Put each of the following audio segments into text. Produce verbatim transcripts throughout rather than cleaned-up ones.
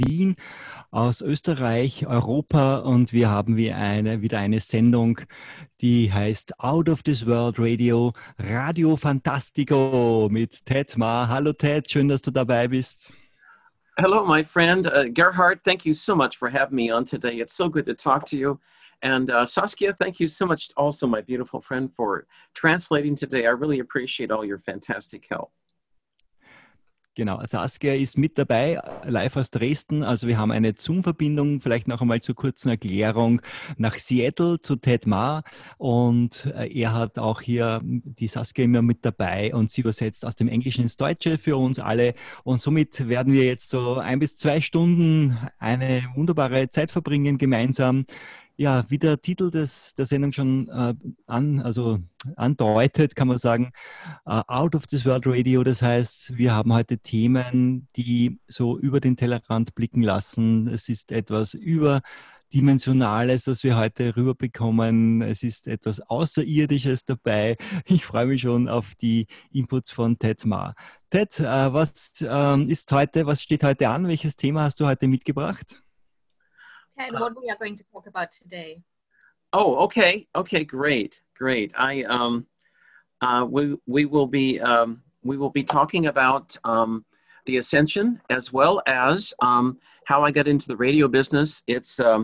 Wien, aus Österreich, Europa und wir haben wie eine, wieder eine Sendung, die heißt Out of this World Radio, Radio Fantastico mit Ted Ma. Hallo Ted, schön, dass du dabei bist. Hello, my friend. Uh, Gerhard, thank you so much for having me on today. It's so good to talk to you. And uh, Saskia, thank you so much also, my beautiful friend, for translating today. I really appreciate all your fantastic help. Genau, Saskia ist mit dabei, live aus Dresden. Also wir haben eine Zoom-Verbindung, vielleicht noch einmal zur kurzen Erklärung, nach Seattle zu Ted Ma. Und er hat auch hier die Saskia immer mit dabei und sie übersetzt aus dem Englischen ins Deutsche für uns alle. Und somit werden wir jetzt so ein bis zwei Stunden eine wunderbare Zeit verbringen gemeinsam. Ja, wie der Titel des, der Sendung schon äh, an, also andeutet, kann man sagen, uh, Out of this World Radio. Das heißt, wir haben heute Themen, die so über den Tellerrand blicken lassen. Es ist etwas Überdimensionales, das wir heute rüberbekommen. Es ist etwas Außerirdisches dabei. Ich freue mich schon auf die Inputs von Ted Ma. Ted, uh, was uh, ist heute, was steht heute an? Welches Thema hast du heute mitgebracht? Ted, what we are going to talk about today. Oh, okay. Okay, great. Great. I um uh we we will be um we will be talking about um the ascension as well as um how I got into the radio business. It's um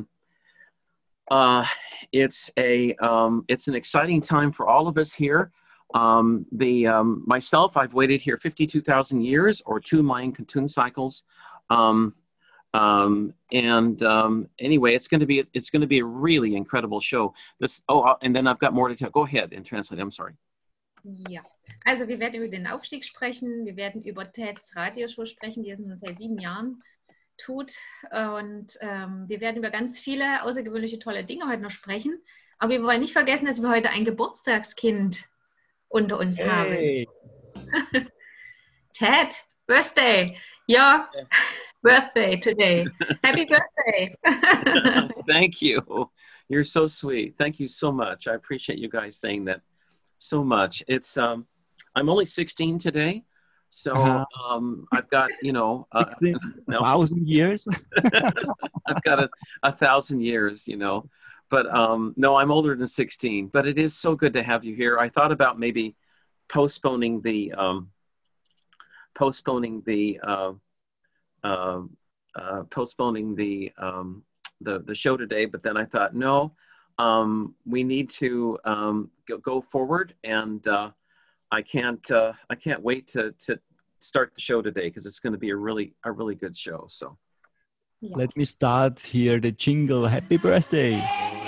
uh it's a um it's an exciting time for all of us here. Um the um myself, I've waited here fifty-two thousand years or two Mayan Katun cycles. Um Um, and um, anyway, it's going to be it's going to be a really incredible show. This oh, and then I've got more to tell. Go ahead and translate. I'm sorry. Ja, also wir werden über den Aufstieg sprechen. Wir werden über Teds Radioshow sprechen, die er seit sieben Jahren tut. Und ähm, wir werden über ganz viele außergewöhnliche tolle Dinge heute noch sprechen. Aber wir wollen nicht vergessen, dass wir heute ein Geburtstagskind unter uns hey. haben. Ted, Birthday. Ja. Yeah. Birthday today. Happy birthday. Thank you. You're so sweet. Thank you so much. I appreciate you guys saying that so much. It's um I'm only sixteen today. So uh-huh. um I've got, you know, uh, no. thousand years. I've got a, a thousand years, you know. But um no, I'm older than sixteen, but it is so good to have you here. I thought about maybe postponing the um postponing the uh Uh, uh, postponing the, um, the the show today, but then I thought, no, um, we need to um, go, go forward, and uh, I can't uh, I can't wait to to start the show today because it's going to be a really a really good show. So, yeah. Let me start here the jingle. Happy birthday!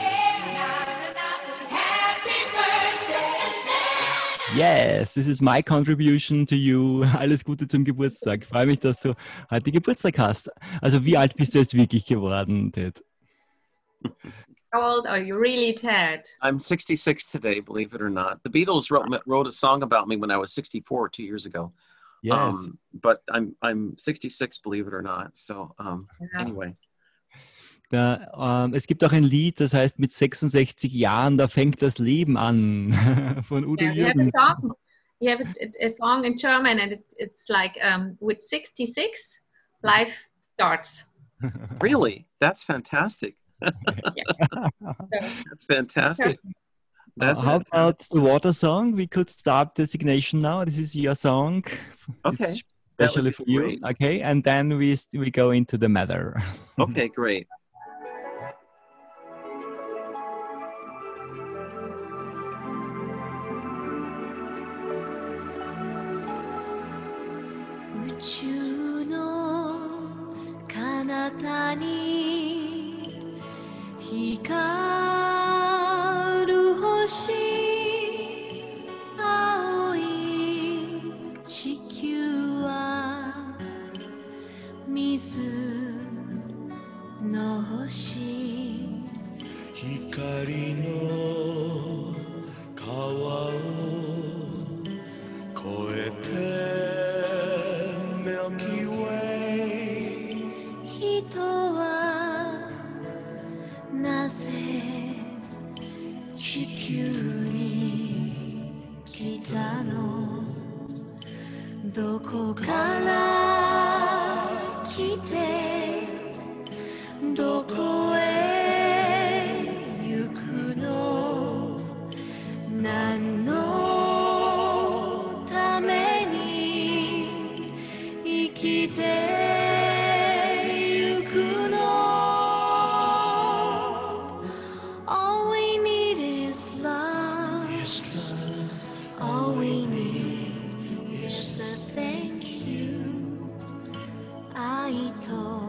Yes, this is my contribution to you. Alles Gute zum Geburtstag. Ich freue mich, dass du heute Geburtstag hast. Also wie alt bist du jetzt wirklich geworden, Ted? How old are you really, Ted? I'm sixty-six today, believe it or not. The Beatles wrote, wrote a song about me when I was sixty-four two years ago. Yes. Um, but I'm I'm sixty-six, believe it or not. So um, yeah. Anyway. Da, ähm, es gibt auch ein Lied, das heißt, mit sechsundsechzig Jahren, da fängt das Leben an, von Udo yeah, Jürgens. We have a song, we have a, a song in German and it, it's like, um, with sixty-six, life starts. Really? That's fantastic. That's fantastic. That's uh, how fantastic. About the water song? We could start the designation now. This is your song. Okay. It's especially for you. Great. Okay, and then we, we go into the matter. Okay, great. 宇宙の彼方に光る星青い地球は水の星光の川を越えて人はなぜ地球に来たのどこから来てどこへ行くの何のために生きてゆくの All we need is love Yes, love. All we need is a thank you 愛と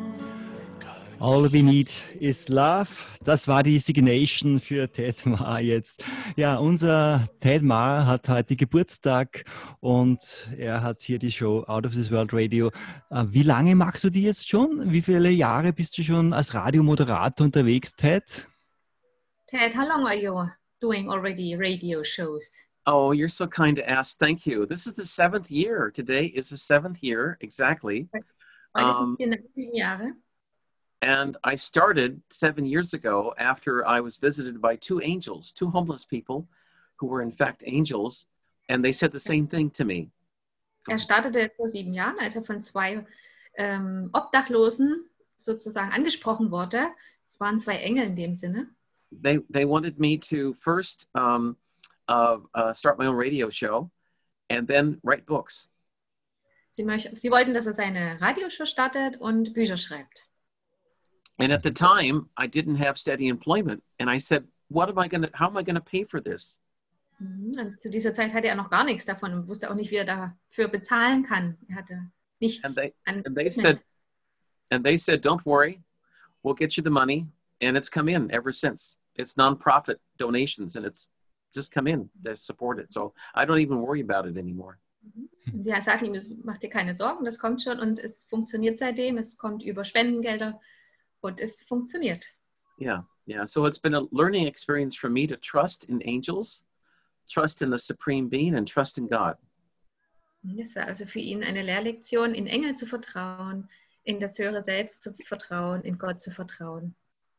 All we need is love. Das war die Signation für Ted Ma jetzt. Ja, unser Ted Ma hat heute Geburtstag und er hat hier die Show Out of This World Radio. Äh, Wie lange machst du die jetzt schon? Wie viele Jahre bist du schon als Radiomoderator unterwegs, Ted? Ted, how long are you doing already radio shows? Oh, you're so kind to ask. Thank you. This is the seventh year. Today is the seventh year, exactly. Heute Um, sind genau sieben Jahre. And I started seven years ago after I was visited by two angels, two homeless people who were in fact angels. And they said the same thing to me. Er startete vor sieben Jahren, als er von zwei ähm, Obdachlosen sozusagen angesprochen wurde. Es waren zwei Engel in dem Sinne. They, they wanted me to first um, uh, uh, start my own radio show and then write books. Sie, möcht, sie wollten, dass er seine Radioshow startet und Bücher schreibt. And at the time, I didn't have steady employment. And I said, what am I going to, how am I going to pay for this? Mhm. Und zu dieser Zeit hatte er noch gar nichts davon und wusste auch nicht, wie er dafür bezahlen kann. Er hatte nichts And they, an and they said, and they said, don't worry, we'll get you the money. And it's come in ever since. It's nonprofit donations and it's just come in to support it. So I don't even worry about it anymore. Und sie sagten ihm, mach dir keine Sorgen, das kommt schon und es funktioniert seitdem. Es kommt über Spendengelder und es funktioniert. Yeah, yeah. So it's been a learning experience for me to trust in angels, trust in the supreme being, and trust in God. Das war also für ihn eine Lehrlektion, in Engel zu vertrauen, in das höhere Selbst zu vertrauen, in Gott zu vertrauen.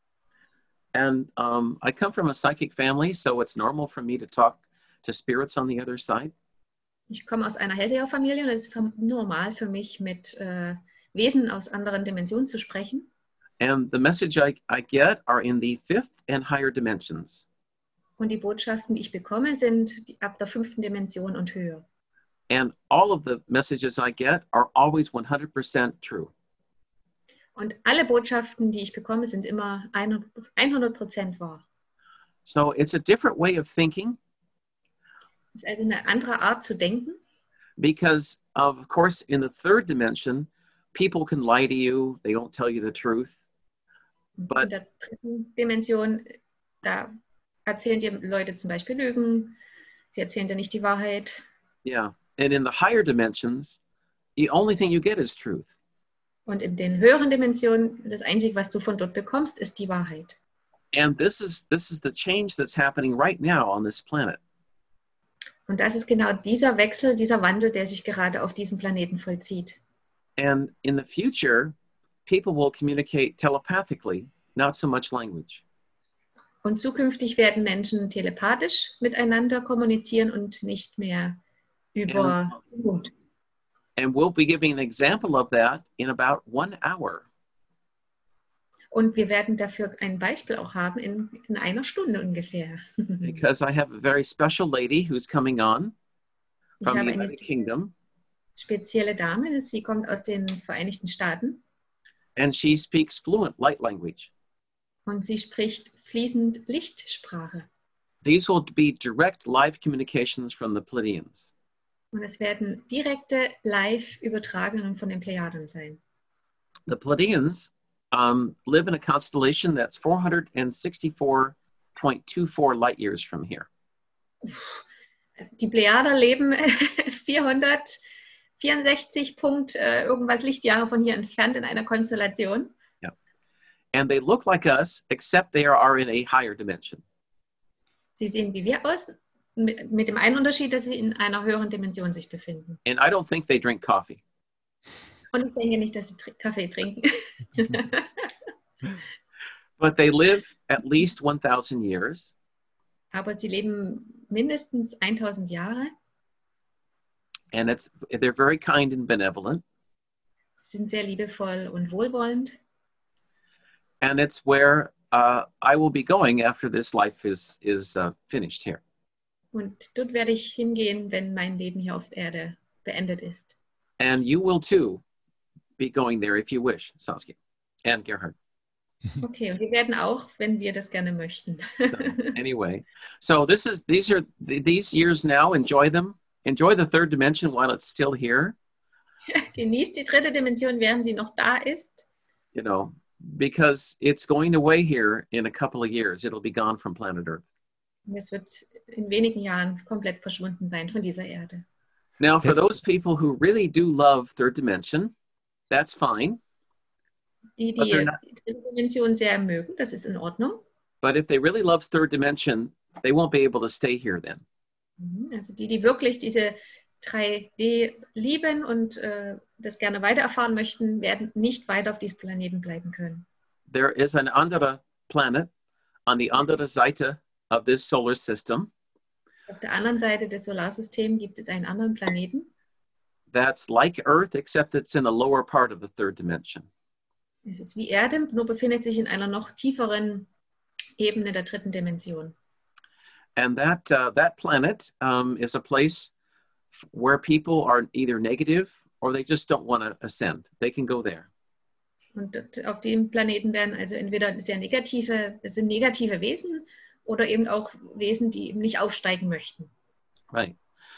And um, I come from a psychic family, so it's normal for me to talk to spirits on the other side. Ich komme aus einer Hellseher-Familie und es ist normal für mich, mit äh, Wesen aus anderen Dimensionen zu sprechen. And the message I, I get are in the fifth and higher dimensions. Und die Botschaften, die ich bekomme, sind die, ab der fünften Dimension und höher. And all of the messages I get are always one hundred percent true. Und alle Botschaften, die ich bekomme, sind immer hundert Prozent wahr. So it's a different way of thinking. Es ist also eine andere Art zu denken. Because of course, in the third dimension, people can lie to you. They don't tell you the truth. But in der dritten Dimension, da erzählen dir Leute zum Beispiel Lügen. Sie erzählen dir nicht die Wahrheit. yeah, and in the higher dimensions, the only thing you get is truth. Und in den höheren Dimensionen, das Einzige, was du von dort bekommst, ist die Wahrheit. And this is this is the change that's happening right now on this planet. Und das ist genau dieser Wechsel, dieser Wandel, der sich gerade auf diesem Planeten vollzieht. And in the future, people will communicate telepathically, not so much language. Und zukünftig werden Menschen telepathisch miteinander kommunizieren und nicht mehr über Mund. And we'll be giving an example of that in about one hour. Und wir werden dafür ein Beispiel auch haben in, in einer Stunde ungefähr. Because I have a very special lady who's coming on Ich from habe the eine United Kingdom, spezielle Dame, sie kommt aus den Vereinigten Staaten and she speaks fluent light language. und sie spricht fließend Lichtsprache. These will be direct live communications from the Pleiadians. Und es werden direkte Live-Übertragungen von den Plejaden sein. The Pleiadians um, live in a constellation that's four hundred sixty-four point two four light years from here. Die Plejader leben vierhundertvierundsechzig Punkt äh, irgendwas Lichtjahre von hier entfernt in einer Konstellation. Yeah. And they look like us, except they are in a higher dimension. Sie sehen wie wir aus, mit, mit dem einen Unterschied, dass sie in einer höheren Dimension sich befinden. And I don't think they drink coffee. Und ich denke nicht, dass sie tr- Kaffee trinken. But they live at least one thousand years. Aber sie leben mindestens tausend Jahre. And it's they're very kind and benevolent. Sie sind sehr liebevoll und wohlwollend. and it's where uh, I will be going after this life is is uh, finished here. Und dort werde ich hingehen, wenn mein Leben hier auf der Erde beendet ist. And you will too be going there if you wish, Saskia and Gerhard. Okay, und wir werden auch, wenn wir das gerne möchten. So, anyway, so this is these are these years now. Enjoy them. Enjoy the third dimension while it's still here. Genießt die dritte Dimension, während sie noch da ist. You know, because it's going away here in a couple of years. It'll be gone from planet Earth. Und es wird in wenigen Jahren komplett verschwunden sein von dieser Erde. Now, for those people who really do love third dimension, that's fine. Die, But die they're not- die dritte Dimension sehr mögen, das ist in Ordnung. But if they really love third dimension, they won't be able to stay here then. Mhm, also die, die wirklich diese drei D lieben und äh, das gerne weiter erfahren möchten, werden nicht weiter auf diesem Planeten bleiben können. There is an andere planet on the andere Seite of this solar system Auf der anderen Seite des Solarsystems gibt es einen anderen Planeten. that's like Earth, except it's in a lower part of the third dimension. Es ist wie Erde, nur befindet sich in einer noch tieferen Ebene der dritten Dimension. And that uh, that planet um, is a place where people are either negative or they just don't want to ascend. They can go there. Und dort auf dem Planeten werden also entweder sehr negative, es sind negative Wesen oder eben auch Wesen, die eben nicht aufsteigen möchten. Right.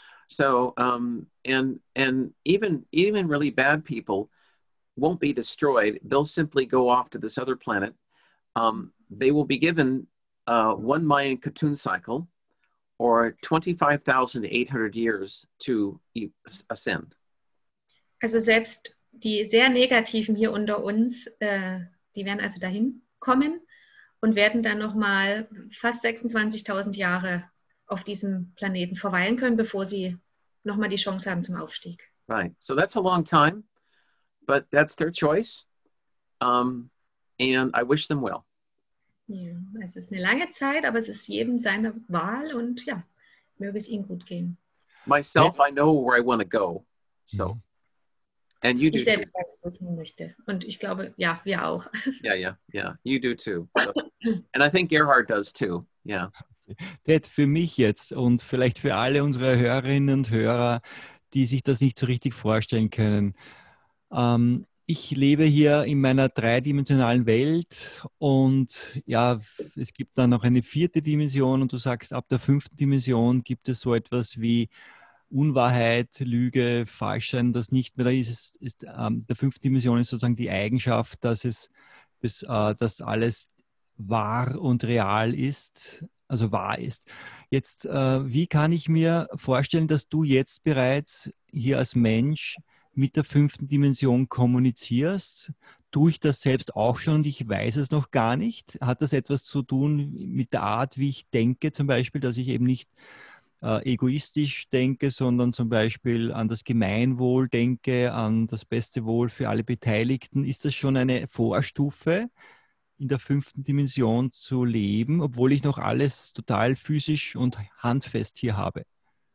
So um, and and even even really bad people won't be destroyed. They'll simply go off to this other planet. Um, they will be given uh, one Mayan Katun cycle or twenty-five thousand eight hundred years to e- ascend. Also selbst die sehr Negativen hier unter uns, äh, die werden also dahin kommen und werden dann nochmal fast sechsundzwanzigtausend Jahre auf diesem Planeten verweilen können, bevor sie nochmal die Chance haben zum Aufstieg. Right. So that's a long time, but that's their choice. Um, and I wish them well. Ja, es ist eine lange Zeit, aber es ist jedem seine Wahl und ja, möge es ihnen gut gehen. Myself, I know where I want to go. So, and you do Ich too. selbst weiß, wo ich hin möchte. Und ich glaube, ja, wir auch. Yeah, yeah, yeah. You do too. So, and I think Gerhard does too. Yeah. Ted, für mich jetzt und vielleicht für alle unsere Hörerinnen und Hörer, die sich das nicht so richtig vorstellen können. Ähm, ich lebe hier in meiner dreidimensionalen Welt und ja, es gibt dann noch eine vierte Dimension und du sagst, ab der fünften Dimension gibt es so etwas wie Unwahrheit, Lüge, Falschsein, das nicht mehr da ist. ist, ist ähm, der fünften Dimension ist sozusagen die Eigenschaft, dass es bis, äh, dass alles wahr und real ist, also wahr ist. Jetzt, äh, wie kann ich mir vorstellen, dass du jetzt bereits hier als Mensch mit der fünften Dimension kommunizierst? Tue ich das selbst auch schon und ich weiß es noch gar nicht? Hat das etwas zu tun mit der Art, wie ich denke, zum Beispiel, dass ich eben nicht äh, egoistisch denke, sondern zum Beispiel an das Gemeinwohl denke, an das beste Wohl für alle Beteiligten? Ist das schon eine Vorstufe, in der fünften Dimension zu leben, obwohl ich noch alles total physisch und handfest hier habe?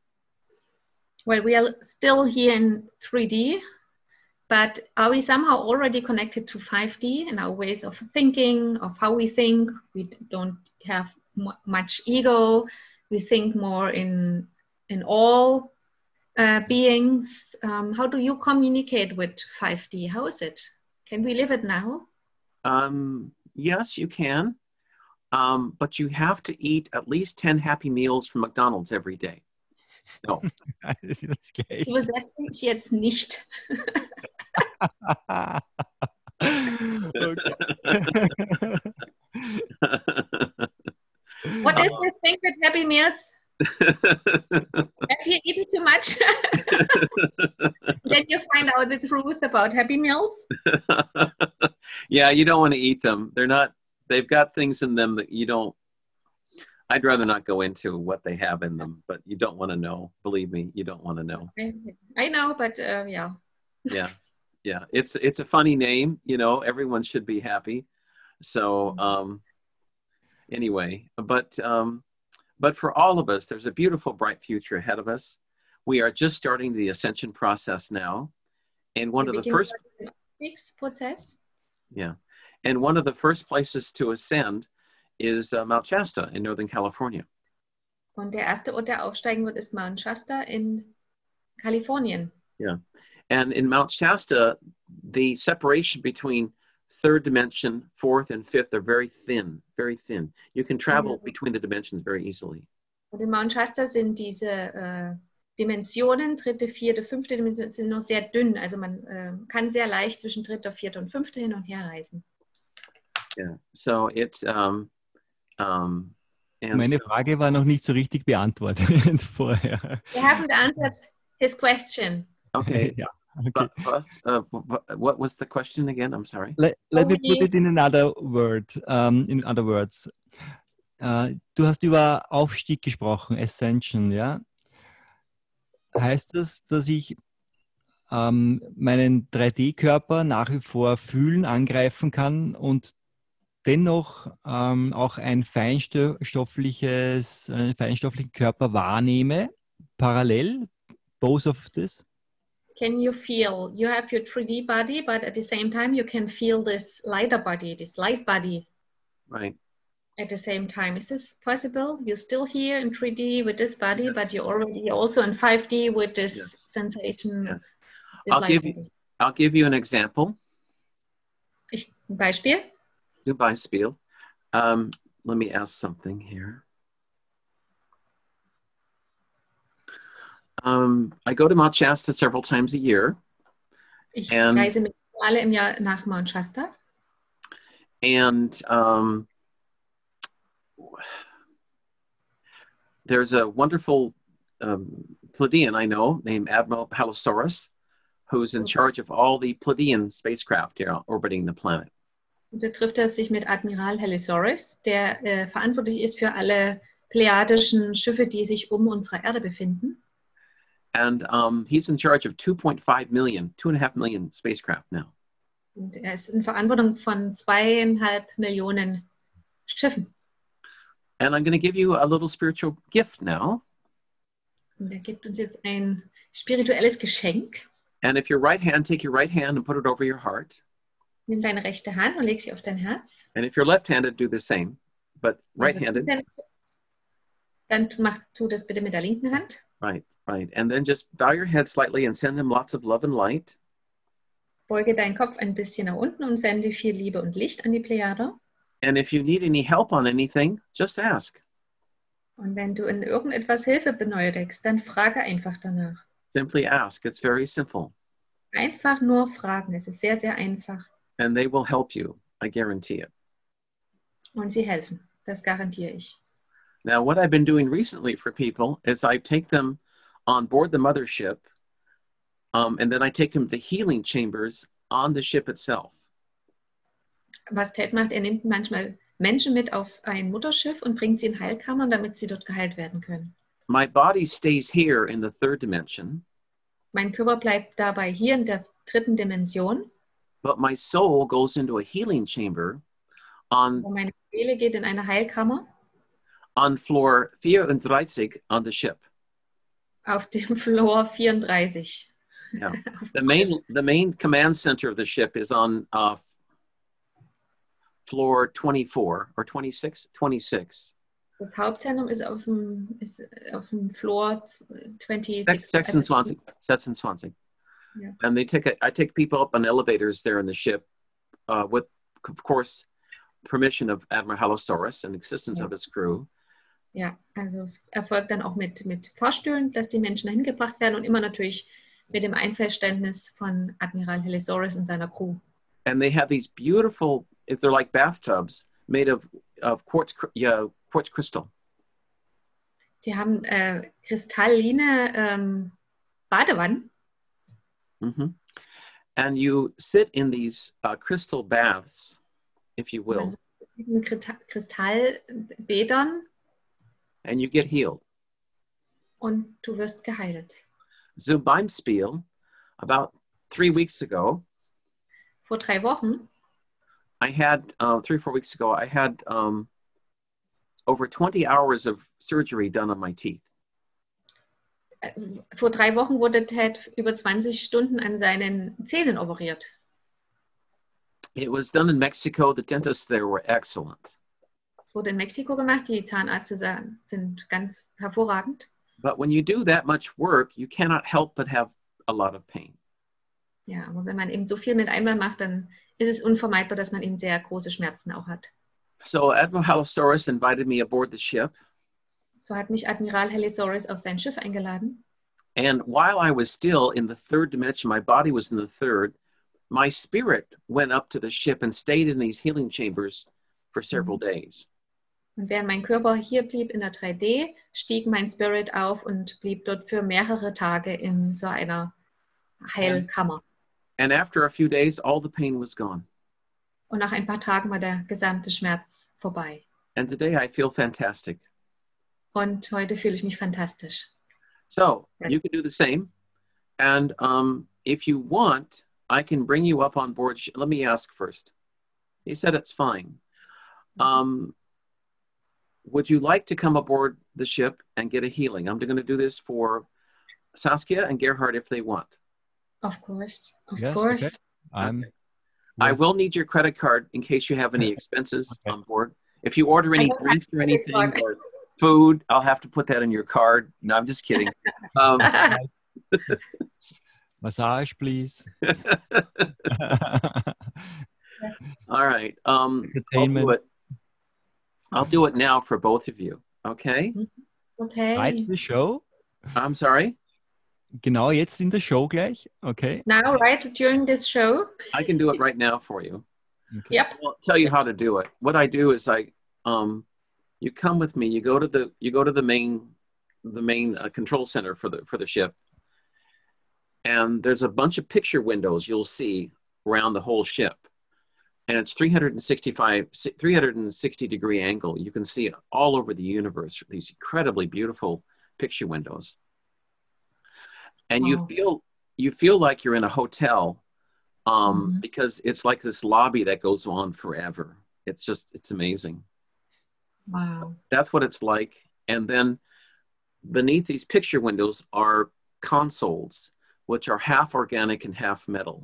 Well, we are still here in three D, but are we somehow already connected to five D in our ways of thinking, of how we think? We don't have m- much ego. We think more in in all uh, beings. Um, how do you communicate with five D? How is it? Can we live it now? Um, yes, you can. Um, but you have to eat at least ten Happy Meals from McDonald's every day. No. Das ist das Gleiche. Übersetze ich jetzt nicht. Okay. What is the thing with Happy Meals? Have you eaten too much? Then you find out the truth about Happy Meals. Yeah, you don't want to eat them. They're not, they've got things in them that you don't, I'd rather not go into what they have in them, but you don't want to know. Believe me, you don't want to know. I know, but uh, yeah. Yeah. Yeah. It's, it's a funny name, you know, everyone should be happy. So, um, anyway, but, um, but for all of us, there's a beautiful, bright future ahead of us. We are just starting the ascension process now. And one of the first, Prozess. yeah. And one of the first places to ascend is uh, Mount Shasta in Northern California. Und der erste Ort, der aufsteigen wird, ist Mount Shasta in Kalifornien. Yeah. And in Mount Shasta, the separation between third dimension, fourth, and fifth are very thin, very thin. You can travel Mhm. between the dimensions very easily. Und in Mount Shasta sind diese äh, Dimensionen, dritte, vierte, fünfte Dimension, sind nur sehr dünn. Also man äh, kann sehr leicht zwischen dritter, vierter und fünfter hin und her reisen. Yeah. So it's um, um, and Meine so, Frage war noch nicht so richtig beantwortet vorher. We haven't answered his question. okay. Ja, okay. But plus, uh, wh- what was the question again? I'm sorry. Let, let me Only- put it in another word, um, in other words. Uh, du hast über Aufstieg gesprochen, Ascension, ja? Heißt das, dass ich ähm, meinen drei D-Körper nach wie vor fühlen, angreifen kann und dennoch ähm, auch ein feinstoffliches, einen feinstofflichen Körper wahrnehme, parallel, both of this? Can you feel, you have your three D body, but at the same time you can feel this lighter body, this light body Right. at the same time. Is this possible? You're still here in three D with this body, Yes. but you're already also in five D with this Yes. sensation. Yes. this I'll light give you- body. I'll give you an example. Ich, ein Beispiel. Zum Beispiel. Um, let me ask something here. Um, I go to Mount Shasta several times a year, Ich Ähm. reise mit alle im Jahr nach Mount Shasta. and um, there's a wonderful um, Pleiadian I know named Admiral Halosaurus, who's in charge of all the Pleiadian spacecraft here orbiting the planet. Und da trifft er sich mit Admiral Helisaurus, der äh, verantwortlich ist für alle plejadischen Schiffe, die sich um unsere Erde befinden. And um, he's in charge of two point five million, two and a half million spacecraft now. Und er ist in Verantwortung von zweieinhalb Millionen Schiffen. And I'm going to give you a little spiritual gift now. Und er gibt uns jetzt ein spirituelles Geschenk. And if your right hand, take your right hand and put it over your heart. Nimm deine rechte Hand und leg sie auf dein Herz. And if you're left-handed, do the same, but right-handed. Dann mach, tu das bitte mit der linken Hand. Right, right. And then just bow your head slightly and send him lots of love and light. Beuge deinen Kopf ein bisschen nach unten und sende viel Liebe und Licht an die Plejade. And if you need any help on anything, just ask. Und wenn du in irgendetwas Hilfe benötigst, dann frage einfach danach. Simply ask. It's very simple. Einfach nur fragen. Es ist sehr, sehr einfach. And they will help you. I guarantee it. Und sie helfen. Das garantiere ich. Now, what I've been doing recently for people is I take them on board the mothership, um, and then I take them to healing chambers on the ship itself. Was Ted macht, er nimmt manchmal Menschen mit auf ein Mutterschiff und bringt sie in Heilkammern, damit sie dort geheilt werden können. My body stays here in the third dimension, Mein Körper bleibt dabei hier in der dritten Dimension. but my soul goes into a healing chamber on, Und meine Seele geht in eine Heilkammer on floor vierunddreißig on the ship. auf dem Floor vierunddreißig. Yeah. The main, the main command center of the ship is on uh, floor twenty-four or twenty-six, twenty-six. Das Hauptzentrum ist auf dem, ist auf dem Floor Sex, sechsundzwanzig. sechsundzwanzig, sechsundzwanzig. Yeah. And they take a, I take people up on elevators there in the ship, uh, with, of course, permission of Admiral Halosaurus and existence Yeah. of his crew. Ja, also es erfolgt dann auch mit, mit Fahrstühlen, dass die Menschen dahin gebracht werden und immer natürlich mit dem Einverständnis von Admiral Helisaurus und seiner Crew. And they have these beautiful, if they're like bathtubs, made of, of quartz, cr- yeah, quartz crystal. Sie haben äh, kristalline ähm, Badewannen hmm And you sit in these uh, crystal baths, if you will, in diesen Krita- Kristallbädern and you get healed. und du wirst geheilt. Zum Beispiel, about three weeks ago, Vor drei Wochen, I had, uh, three, four weeks ago, I had um, over twenty hours of surgery done on my teeth. äh, vor drei Wochen wurde Ted über zwanzig Stunden an seinen Zähnen operiert. It was done in Mexico. The dentists there were excellent. Es wurde in Mexiko gemacht. Die Zahnärzte sa- sind ganz hervorragend. But when you do that much work, you cannot help but have a lot of pain. Ja, aber wenn man eben so viel mit einmal macht, dann ist es unvermeidbar, dass man eben sehr große Schmerzen auch hat. So Admiral Halosaurus invited me aboard the ship. So hat mich Admiral Helisaurus auf sein Schiff eingeladen. And while I was still in the third dimension, my body was in the third, my spirit went up to the ship and stayed in these healing chambers for several days. Und während mein Körper hier blieb in der drei D, stieg mein Spirit auf und blieb dort für mehrere Tage in so einer Heilkammer. And after a few days, all the pain was gone. Und nach ein paar Tagen war der gesamte Schmerz vorbei. And today I feel fantastic. Und heute fühle ich mich fantastisch. So you can do the same. And um, if you want, I can bring you up on board. Let me ask first. He said it's fine. Um, would you like to come aboard the ship and get a healing? I'm going to do this for Saskia and Gerhard if they want. Of course, of Yes, course. okay. I'm, Okay. I will need your credit card in case you have any expenses Okay. on board. If you order any I don't have drinks or credit anything card. or food, I'll have to put that in your card. No, I'm just kidding. Um, Massage, please. all right. Um, I'll do Entertainment. it. I'll do it now for both of you. Okay. Okay. Right in the show? I'm sorry. Genau jetzt in der Show gleich? Okay. Now, right during this show. I can do it right now for you. Okay. Yep. I'll tell you how to do it. What I do is I, um, you come with me. You go to the you go to the main, the main uh, control center for the for the ship. And there's a bunch of picture windows you'll see around the whole ship, and it's three sixty-five, three sixty degree angle. You can see all over the universe these incredibly beautiful picture windows, and you Wow. feel you feel like you're in a hotel. Um, Mhm. because it's like this lobby that goes on forever. It's just, it's amazing. Wow. That's what it's like. And then beneath these picture windows are consoles, which are half organic and half metal.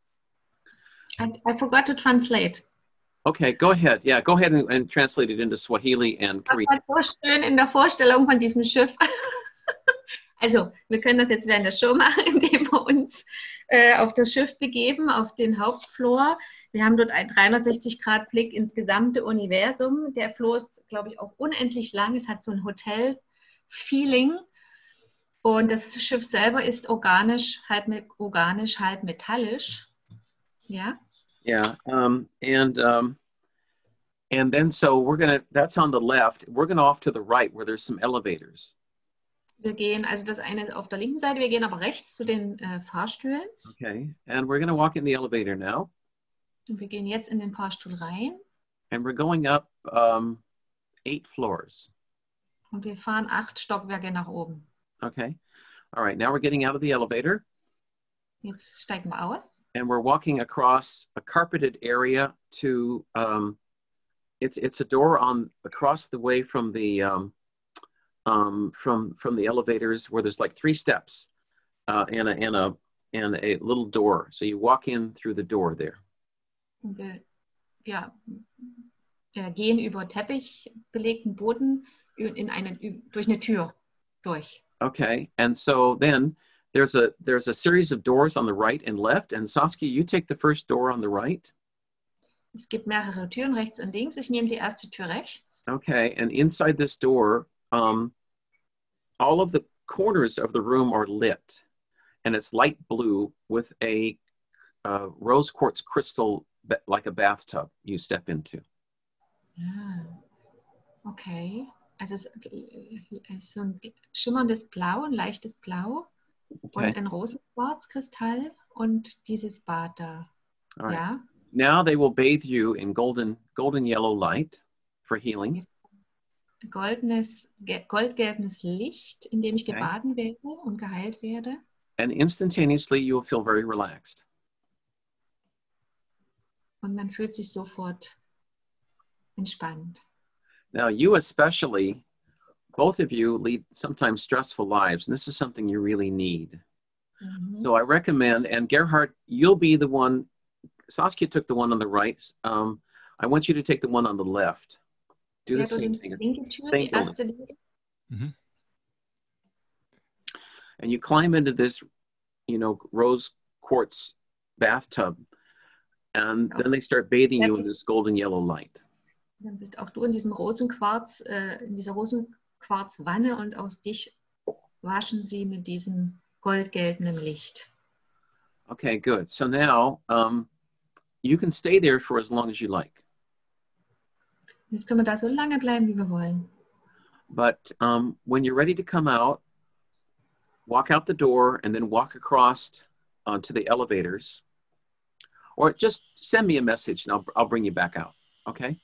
And I forgot to translate. Okay, go ahead. Yeah, go ahead and, and translate it into Swahili and Das Korean. war so schön in der Vorstellung von diesem Schiff. Also, wir können das jetzt während der Show machen, indem wir uns äh, auf das Schiff begeben, auf den Hauptfloor. Wir haben dort einen dreihundertsechzig Grad Blick ins gesamte Universum. Der Floor ist, glaube ich, auch unendlich lang. Es hat so ein Hotel-Feeling. Und das Schiff selber ist organisch, halb mit, organisch, halb metallisch. Ja. Yeah, um, and um, and then so we're gonna. That's on the left. We're gonna off to the right where there's some elevators. Wir gehen, also das eine ist auf der linken Seite, wir gehen aber rechts zu den äh, Fahrstühlen. Okay, and we're gonna walk in the elevator now, Und wir gehen jetzt in den Fahrstuhl rein. and we're going up um, eight floors. Und wir fahren acht Stockwerke nach oben. Okay, all right. Now we're getting out of the elevator, Jetzt steigen wir aus. and we're walking across a carpeted area to. Um, it's it's a door on across the way from the. Um, Um, from from the elevators where there's like three steps uh, and a and a and a little door. So you walk in through the door there. Und wir, ja, wir gehen über Teppich belegten Boden in eine, durch eine Tür durch. Okay, and so then there's a there's a series of doors on the right and left. And Saskia, you take the first door on the right. Es gibt mehrere Türen rechts und links. Ich nehme die erste Tür rechts. Okay, and inside this door, um, all of the corners of the room are lit, and it's light blue with a uh, rose quartz crystal ba- like a bathtub you step into. Ah, okay. Also es ist so ein schimmerndes Blau, ein leichtes Blau Okay, und ein Rosenquarzkristall und dieses Bad da. all right. Ja. Now they will bathe you in golden golden yellow light for healing. Goldenes, ge- goldgelbes Licht, in dem ich Okay. gebaden werde und geheilt werde. And instantaneously you will feel very relaxed. Und man fühlt sich sofort entspannt. Now you especially, both of you lead sometimes stressful lives, and this is something you really need. Mhm. So I recommend, and Gerhard, you'll be the one Saskia took the one on the right. Um, I want you to take the one on the left. Do the Ja, du same nimmst die thing. linke Tür, Same die building. erste Linie. Mhm. And you climb into this, you know, rose quartz bathtub. And then they start bathing you in this golden yellow light. Dann bist auch du in diesem Rosenquarz, äh, in dieser Rosenquarzwanne und auch dich waschen sie mit diesem goldgelben Licht. Okay, good. So now um, you can stay there for as long as you like. Jetzt können wir da so lange bleiben, wie wir wollen. But um, when you're ready to come out, walk out the door and then walk across uh, to the elevators. Or just send me a message and I'll, I'll bring you back out, okay?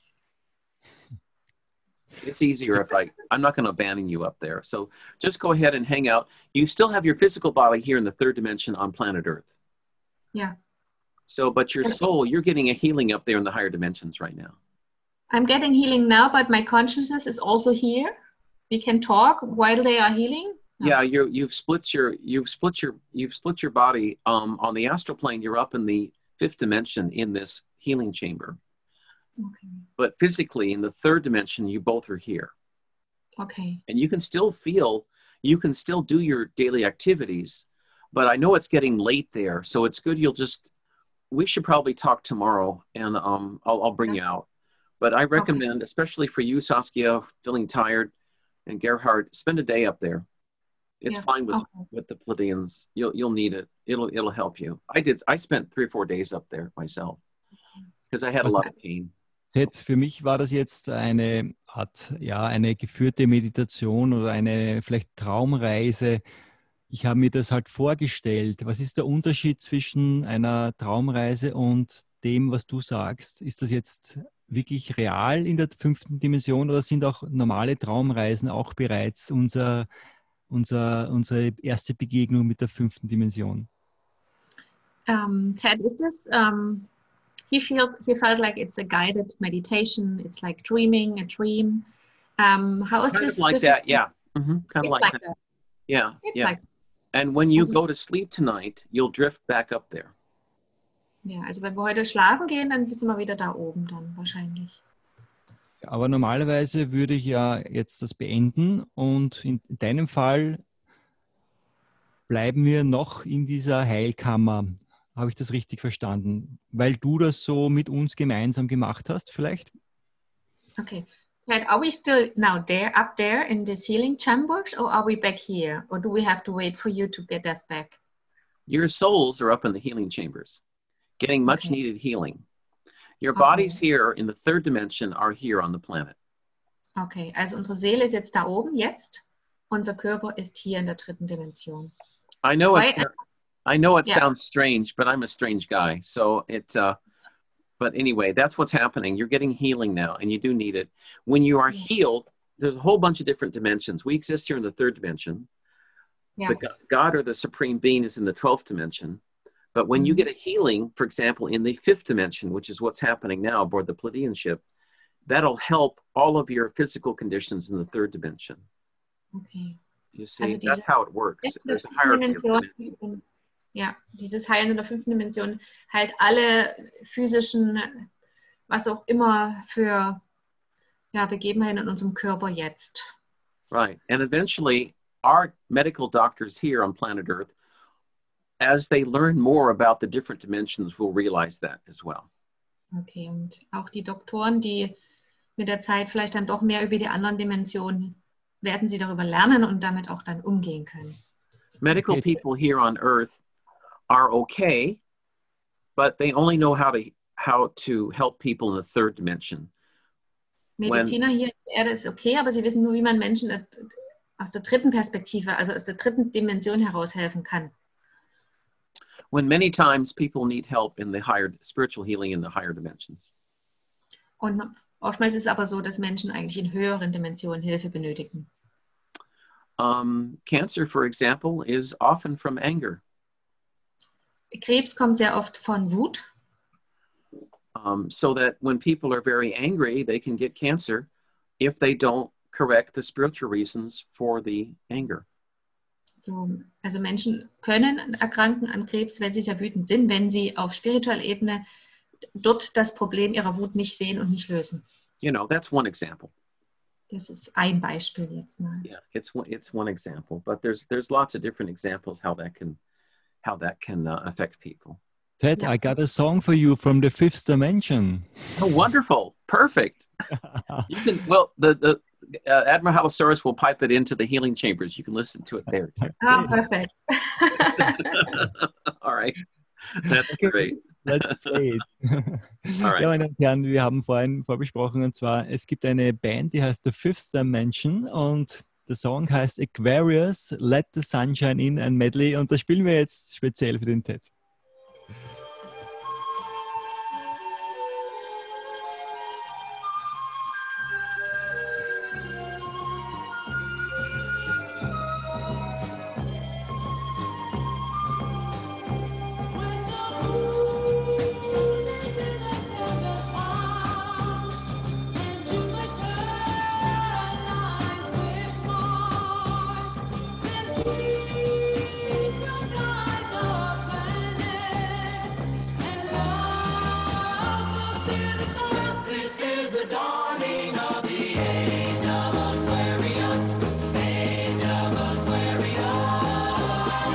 It's easier if I, I'm not going to abandon you up there. So just go ahead and hang out. You still have your physical body here in the third dimension on planet Earth. Yeah. So, but your soul, you're getting a healing up there in the higher dimensions right now. I'm getting healing now, but my consciousness is also here. We can talk while they are healing. No. Yeah, you're, you've split your, you've split your, you've split your body um, on the astral plane. You're up in the fifth dimension in this healing chamber. Okay. But physically in the third dimension, you both are here. Okay. And you can still feel, you can still do your daily activities, but I know it's getting late there. So it's good. You'll just, we should probably talk tomorrow and um, I'll, I'll bring Okay. you out. But I recommend, especially for you, Saskia, feeling tired, and Gerhard, spend a day up there. It's Yeah. fine with, Okay. with the Pleiadians. You'll, you'll need it. It'll, it'll help you. I did, I spent three or four days up there myself because I had a lot of pain. Ted, für mich war das jetzt eine Art, ja, eine geführte Meditation oder eine vielleicht Traumreise. Ich habe mir das halt vorgestellt. Was ist der Unterschied zwischen einer Traumreise und dem, was du sagst? Ist das jetzt wirklich real in der fünften Dimension oder sind auch normale Traumreisen auch bereits unser, unser, unsere erste Begegnung mit der fünften Dimension? Um, Ted, is this, um, he, feel, he felt like it's a guided meditation. It's like dreaming, a dream. Um, how is Kind this? of like different? that, yeah. Mm-hmm. Kind of It's like, like that. that. Yeah, It's yeah. like And when you Also- go to sleep tonight, you'll drift back up there. Ja, also wenn wir heute schlafen gehen, dann sind wir wieder da oben dann wahrscheinlich. Aber normalerweise würde ich ja jetzt das beenden und in deinem Fall bleiben wir noch in dieser Heilkammer. Habe ich das richtig verstanden? Weil du das so mit uns gemeinsam gemacht hast, vielleicht? Okay. Ted, are we still now there, up there in this healing chambers, or are we back here? Or do we have to wait for you to get us back? Your souls are up in the healing chambers, getting much Okay. needed healing. Your Okay. bodies here in the third dimension are here on the planet. Okay, also unsere Seele ist jetzt da oben, jetzt. Unser Körper ist hier in der dritten Dimension. I know it's, Why- I know it Yeah. sounds strange, but I'm a strange guy. So it, uh, but anyway, that's what's happening. You're getting healing now and you do need it. When you are Yeah. healed, there's a whole bunch of different dimensions. We exist here in the third dimension. Ja, The go- God or the supreme being is in the twelfth dimension. But when you Mhm. get a healing, for example, in the fifth dimension, which is what's happening now aboard the Pleiadian ship, that'll help all of your physical conditions in the third dimension. okay. You see, Also that's diese how it works. letzte There's a fünfte hierarchy of Dimension, dimensions. ja, dieses Heilen in der fünften Dimension heilt alle physischen, was auch immer für ja, Begebenheiten in unserem Körper jetzt. Right. And eventually, our medical doctors here on planet Earth, as they learn more about the different dimensions, will realize that as well. Okay, und auch die Doktoren, die mit der Zeit vielleicht dann doch mehr über die anderen Dimensionen, werden sie darüber lernen und damit auch dann umgehen können. Medical Okay. people here on Earth are okay, but they only know how to how to help people in the third dimension. Mediziner hier auf der Erde ist okay, aber sie wissen nur, wie man Menschen aus der dritten Perspektive, also aus der dritten Dimension heraus helfen kann. When many times people need help in the higher spiritual healing in the higher dimensions. Und oftmals ist es aber so, dass Menschen eigentlich in höheren Dimensionen Hilfe benötigen. Um, cancer, for example, is often from anger. Krebs kommt sehr oft von Wut. Um, so that when people are very angry, they can get cancer if they don't correct the spiritual reasons for the anger. So, also Menschen können erkranken an Krebs, wenn sie sehr wütend sind, wenn sie auf spiritueller Ebene dort das Problem ihrer Wut nicht sehen und nicht lösen. You know, that's one example. Das ist ein Beispiel jetzt mal. Yeah, it's one, it's one example, but there's there's lots of different examples how that can how that can uh, affect people. Ted, Yeah. I got a song for you from the fifth dimension. Oh, wonderful! Perfect. You can well the the uh, Admiral Halosaurus will pipe it into the healing chambers. You can listen to it there too. Ah, perfekt. All right, that's Okay. great. Let's play it. Alright. Ja, meine Damen und Herren, wir haben vorhin vorbesprochen, und zwar, es gibt eine Band, die heißt The Fifth Dimension, und der Song heißt Aquarius, Let the Sunshine In, ein Medley, und das spielen wir jetzt speziell für den Ted. This is the dawning of the age of Aquarius, age of Aquarius,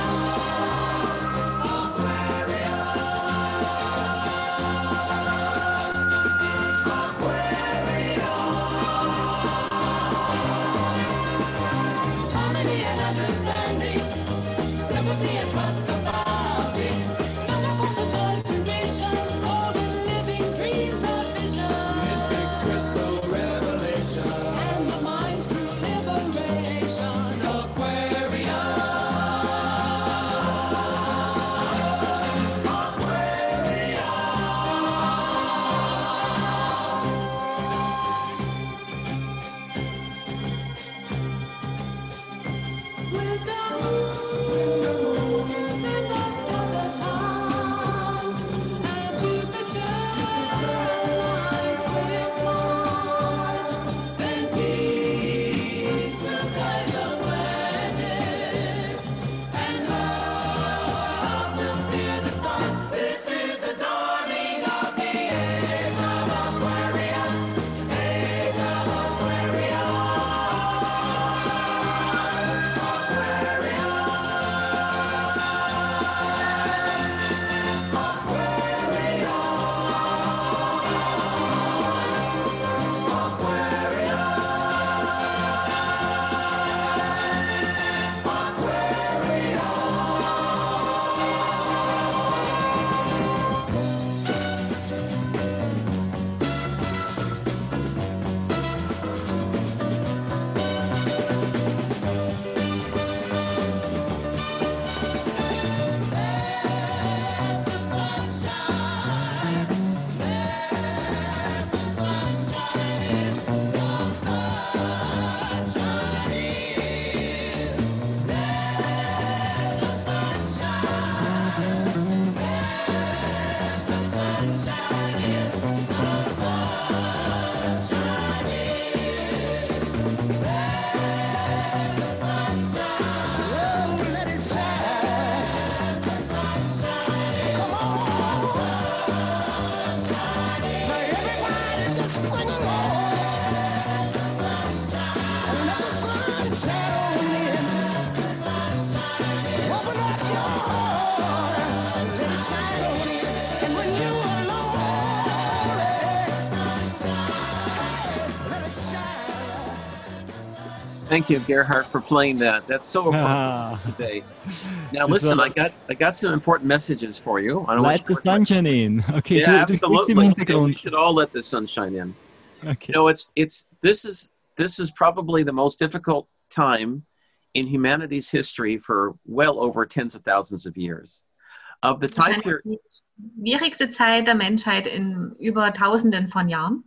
Aquarius, harmony and understanding, sympathy and trust abounding. Mystic crystal revelation and the mind's true liberation. Aquarius, With the moon in the southern arms, and Jupiter aligns with Mars, then peace will guide the planets, and love will steer the stars. this is the dawning of the age of Aquarius, age of Aquarius, Thank you, Gerhard, for playing that. That's so appropriate Ah, today. Now, Das listen, war I got I got some important messages for you. I don't want Light you the to- Sunshine In. Okay, Yeah, du, du kriegst im absolutely. Yeah, we Hintergrund. should all let the sunshine in. Okay. You know, it's it's this is this is probably the most difficult time in humanity's history for well over tens of thousands of years. Of the time period, Wahrscheinlich die schwierigste Zeit der Menschheit in über Tausenden von Jahren.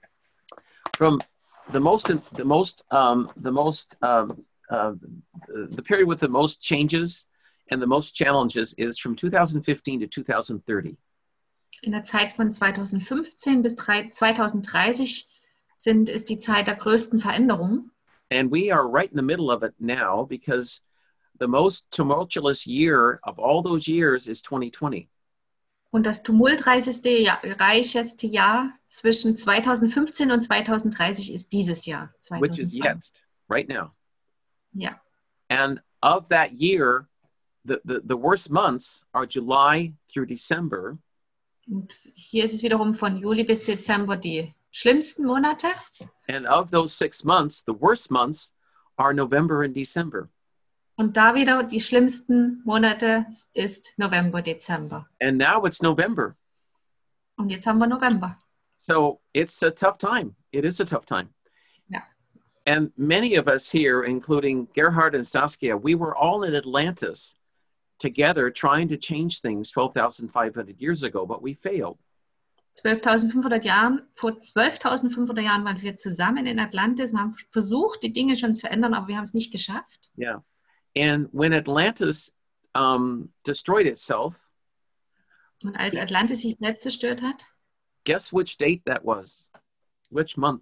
from the most the most um, the most um, uh, the period with the most changes and the most challenges is from two thousand fifteen to two thousand thirty. In der Zeit von zweitausendfünfzehn bis zweitausenddreißig sind, ist die Zeit der größten Veränderungen. And we are right in the middle of it now because the most tumultuous year of all those years is twenty twenty. Und das tumultreichste Jahr, reicheste Jahr zwischen zweitausendfünfzehn und zweitausenddreißig ist dieses Jahr, which is zweitausendzwanzig. jetzt, right now. Ja. And of that year, the, the, the worst months are July through December. Und hier ist es wiederum von Juli bis Dezember die schlimmsten Monate. And of those six months, the worst months are November and December. Und da wieder die schlimmsten Monate ist November, Dezember. And now it's November. Und jetzt haben wir November. So it's a tough time. It is a tough time. Ja. And many of us here, including Gerhard and Saskia, we were all in Atlantis together trying to change things twelve thousand five hundred years ago, but we failed. zwölftausendfünfhundert Jahren, vor zwölftausendfünfhundert Jahren waren wir zusammen in Atlantis und haben versucht, die Dinge schon zu verändern, aber wir haben es nicht geschafft. Yeah. And when Atlantis um, destroyed itself, Und als Yes. Atlantis sich selbst zerstört hat, guess which date that was? Which month?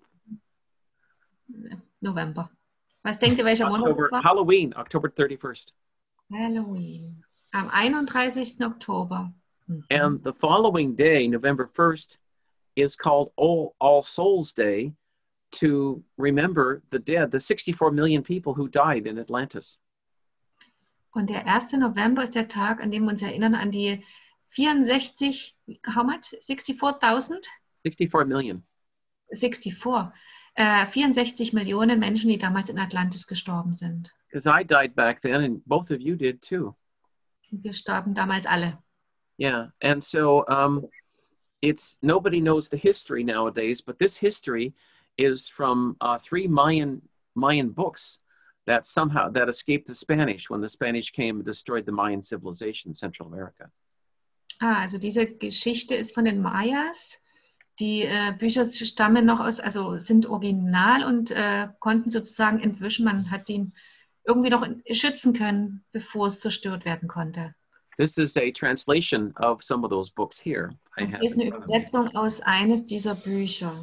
November. Was denkt ihr, welcher Monat October, es war? Halloween, October thirty-first. Halloween. Am einunddreißigsten Oktober. Mhm. And the following day, November first, is called All, All Souls Day to remember the dead, the sixty-four million people who died in Atlantis. Und der erste November ist der Tag, an dem wir uns erinnern an die vierundsechzig, how much? sixty-four-tausend? sixty-four million. sixty-four. Äh, vierundsechzig Millionen Menschen, die damals in Atlantis gestorben sind. Because I died back then, and both of you did too. Und wir starben damals alle. Yeah, and so um, it's nobody knows the history nowadays, but this history is from uh, three Mayan Mayan books that somehow that escaped the Spanish when the Spanish came and destroyed the Mayan civilization in Central America. Ah, also diese Geschichte ist von den Mayas. Die äh, Bücher stammen noch aus, also sind original und äh, konnten sozusagen entwischen. Man hat ihn irgendwie noch schützen können, bevor es zerstört werden konnte. This is a translation of some of those books here. I Und have hier ist eine in front of me. Übersetzung aus eines dieser Bücher.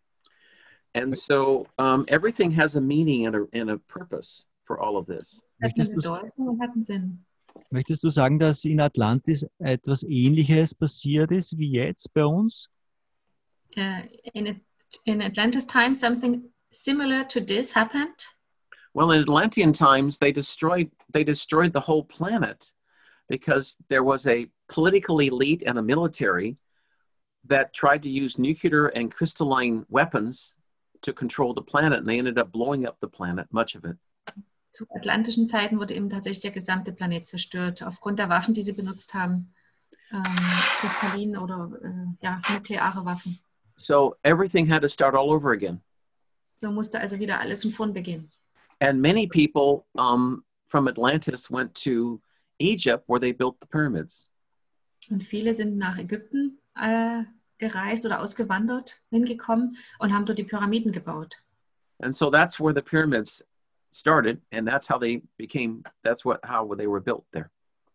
And so um, everything has a meaning and a, and a purpose for all of this. Hat eine Möchtest du, Bedeutung und hat einen Sinn. möchtest du sagen, dass in Atlantis etwas Ähnliches passiert ist wie jetzt bei uns? Uh, in, in Atlantis time, something similar to this happened. Well, in Atlantean times, they destroyed they destroyed the whole planet because there was a political elite and a military that tried to use nuclear and crystalline weapons to control the planet, and they ended up blowing up the planet, much of it. Zu atlantischen Zeiten wurde eben tatsächlich der gesamte Planet zerstört, aufgrund der Waffen, die sie benutzt haben. Ähm, Kristallin oder äh, ja, nukleare Waffen. So everything had to start all over again. So musste also wieder alles von vorn beginnen. And many people um, from Atlantis went to Egypt where they built the pyramids. Und viele sind nach Ägypten äh, gereist oder ausgewandert, hingekommen und haben dort die Pyramiden gebaut. And so that's where the pyramids started, and that's how they became, that's what how they were built there.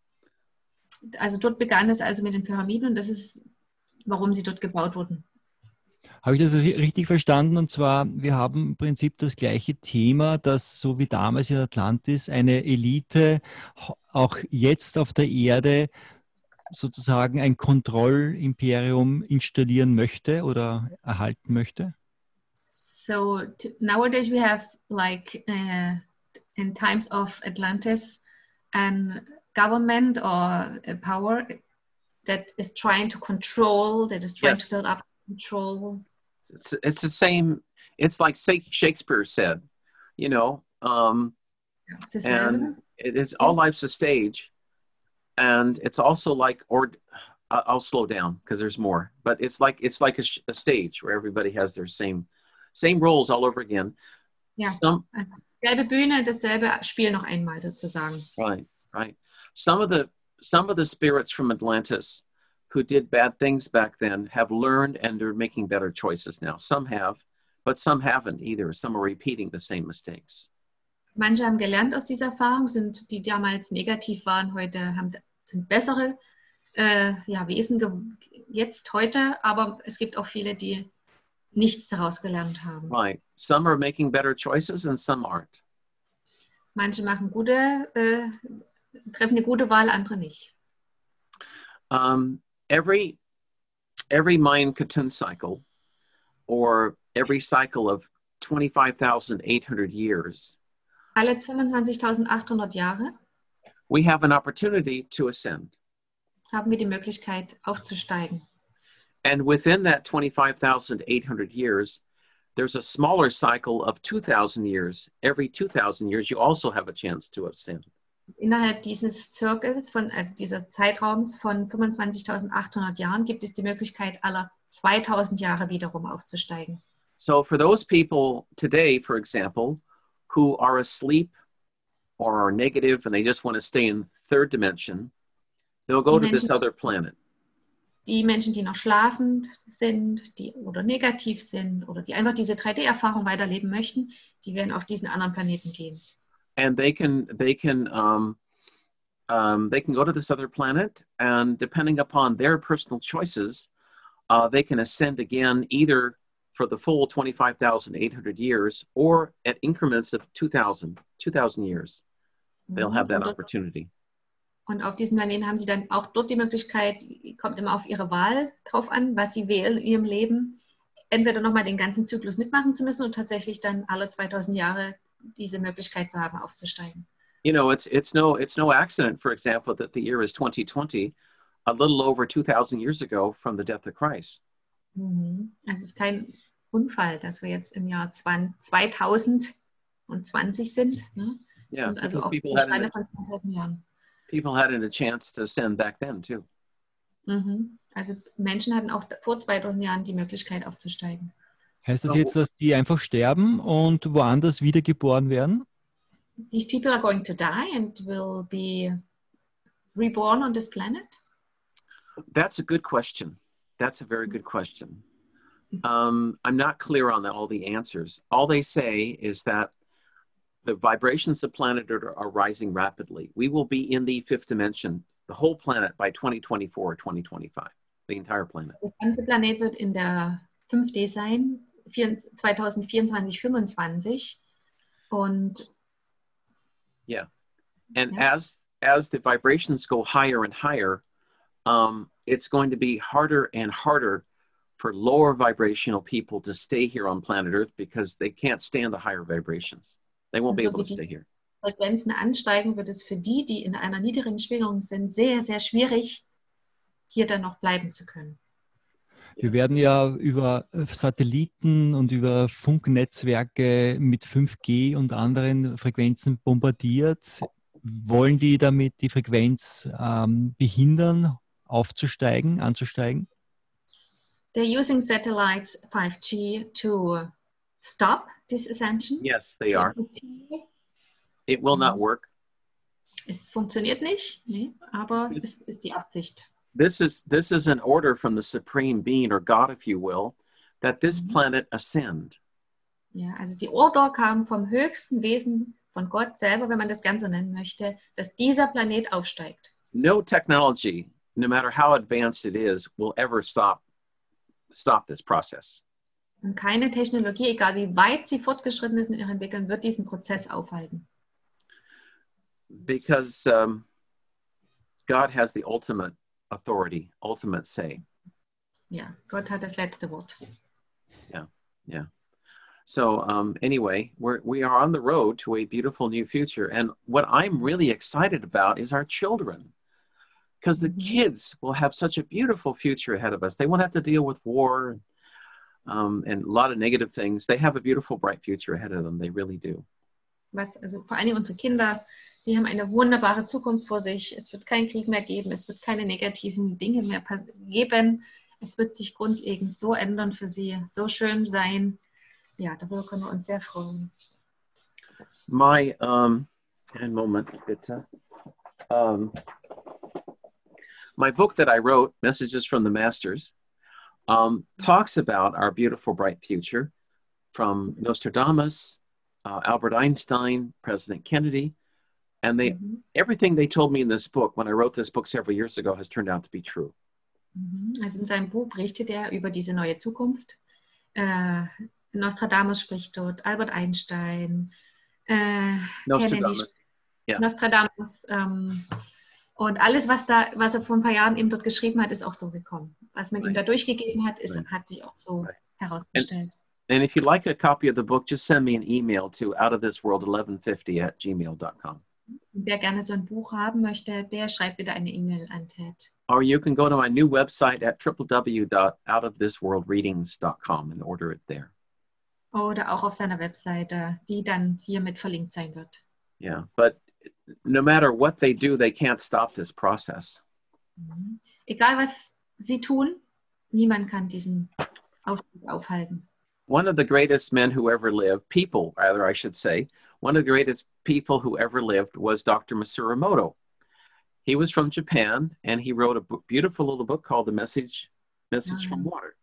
Also dort begann es also mit den Pyramiden und das ist, warum sie dort gebaut wurden. Habe ich das ri- richtig verstanden? Und zwar, wir haben im Prinzip das gleiche Thema, dass so wie damals in Atlantis eine Elite ho- auch jetzt auf der Erde sozusagen ein Kontrollimperium installieren möchte oder erhalten möchte? So t- nowadays we have like uh, in times of Atlantis an government or a power that is trying to control, that is trying Yes. to build up control. It's, it's the same, it's like Sa- Shakespeare said, you know, um, Das ist dasselbe. and it is all life's a stage, and it's also like, or I- I'll slow down because there's more, but it's like it's like a, sh- a stage where everybody has their same same roles all over again. Ja. Some Selbe Bühne, dasselbe Spiel noch einmal sozusagen. right, right. Some of the some of the spirits from Atlantis who did bad things back then have learned and are making better choices now. Some have, but some haven't either. Some are repeating the same mistakes. Manche haben gelernt aus dieser Erfahrung, sind die damals negativ waren, heute haben, sind bessere äh, ja, Wesen ge- jetzt heute, aber es gibt auch viele, die nichts daraus gelernt haben. Right. Some are making better choices and some aren't. Manche machen gute, äh, treffen eine gute Wahl, andere nicht. Um, every every Mayan Katun cycle, or every cycle of twenty-five thousand eight hundred years, Alle fünfundzwanzigtausendachthundert Jahre we have an opportunity to ascend. haben wir die Möglichkeit aufzusteigen. And within that twenty-five thousand eight hundred years, there's a smaller cycle of two thousand years. Every two thousand years, you also have a chance to ascend. Innerhalb dieses Zirkels, von, also dieses Zeitraums von fünfundzwanzigtausendachthundert Jahren, gibt es die Möglichkeit, aller zweitausend Jahre wiederum aufzusteigen. So for those people today, for example, who are asleep or are negative and they just want to stay in third dimension, they'll go to this other planet. Die Menschen, die noch schlafend sind, die oder negativ sind oder die einfach diese drei D-Erfahrung weiterleben möchten, die werden auf diesen anderen Planeten gehen. And they can they can um, um, they can go to this other planet, and depending upon their personal choices, uh, they can ascend again either for the full twenty-five thousand eight hundred years or at increments of two thousand years. They'll have that Und, opportunity. und auf diesem Planeten haben sie dann auch dort die Möglichkeit, kommt immer auf ihre Wahl drauf an, was sie wählen in ihrem Leben, entweder nochmal den ganzen Zyklus mitmachen zu müssen und tatsächlich dann alle zweitausend Jahre diese Möglichkeit zu haben, aufzusteigen. You know, it's it's no it's no accident, for example, that the year is twenty twenty, a little over two thousand years ago from the death of Christ. Mhm. Es ist kein Unfall, dass wir jetzt im Jahr zweitausendzwanzig sind. Ne? Yeah, Und also because auch die people had Spanne an, von zweitausend Jahren. people had a chance to ascend back then too. Mhm. Also Menschen hatten auch vor zweitausend Jahren die Möglichkeit aufzusteigen. Heißt das jetzt, dass die einfach sterben und woanders wiedergeboren werden? These people are going to die and will be reborn on this planet? That's a good question. That's a very good question. Um, I'm not clear on the, all the answers. All they say is that the vibrations of the planet are, are rising rapidly. We will be in the fifth dimension, the whole planet, by twenty twenty-four or twenty twenty-five, the entire planet. Der ganze Planet wird in der fünf D sein, zweitausendvierundzwanzig, fünfundzwanzig. Und Yeah. And Yeah. as as the vibrations go higher and higher, um, it's going to be harder and harder for lower vibrational people to stay here on planet Earth because they can't stand the higher vibrations. They won't be So able to wie stay die here. Frequenzen ansteigen, wird es für die, die in einer niedrigen Schwingung sind, sehr, sehr schwierig, hier dann noch bleiben zu können. Wir werden ja über Satelliten und über Funknetzwerke mit fünf G und anderen Frequenzen bombardiert. Wollen die damit die Frequenz ähm, behindern, aufzusteigen, anzusteigen? They're using satellites five G to stop this ascension. Yes, they are. It will not work. Es funktioniert nicht, nee, aber It's- es ist die Absicht. This is this is an order from the supreme being, or God, if you will, that this Mhm. planet ascend. Ja, also die Order kam vom höchsten Wesen, von Gott selber, wenn man das Ganze nennen möchte, dass dieser Planet aufsteigt. No technology, no matter how advanced it is, will ever stop stop this process. Und keine Technologie, egal wie weit sie fortgeschritten ist in ihrer Entwicklung, wird diesen Prozess aufhalten. Because um, God has the ultimate authority, ultimate say. Ja, Gott hat das letzte Wort. Yeah. So um, anyway, we're we are on the road to a beautiful new future, and what I'm really excited about is our children, because the Mhm. kids will have such a beautiful future ahead of us. They won't have to deal with war um, and a lot of negative things. They have a beautiful, bright future ahead of them. They really do. Was, also vor allem unsere Kinder, die haben eine wunderbare Zukunft vor sich. Es wird keinen Krieg mehr geben, es wird keine negativen Dinge mehr pas- geben. Es wird sich grundlegend so ändern für sie, so schön sein. Ja, darüber können wir uns sehr freuen. My um, einen Moment, bitte. Um, my book that I wrote, Messages from the Masters, um, talks about our beautiful, bright future from Nostradamus, uh, Albert Einstein, President Kennedy, and they Mhm. everything they told me in this book when I wrote this book several years ago has turned out to be true. Mhm. Also in seinem Buch berichtet er über diese neue Zukunft. Äh, Nostradamus spricht dort, Albert Einstein, äh, Kennedy, Nostradamus. Yeah. Nostradamus, ähm, Und alles, was, da, was er vor ein paar Jahren eben dort geschrieben hat, ist auch so gekommen. Was man ihm Right. da durchgegeben hat, ist, Right. hat sich auch so Right. herausgestellt. And if you'd like a copy of the book, just send me an email to outofthisworld eleven fifty at gmail dot com. Und wer gerne so ein Buch haben möchte, der schreibt bitte eine E-Mail an Ted. Or you can go to my new website at w w w dot out of this world readings dot com and order it there. Oder auch auf seiner Webseite, die dann hiermit verlinkt sein wird. Yeah, but no matter what they do, they can't stop this process. Mhm. Egal, was sie tun, niemand kann diesen Aufstieg aufhalten. One of the greatest men who ever lived, people rather, I should say, one of the greatest people who ever lived was Doctor Masaru Emoto. He was from Japan, and he wrote a book, beautiful little book called The Message, Message from Water.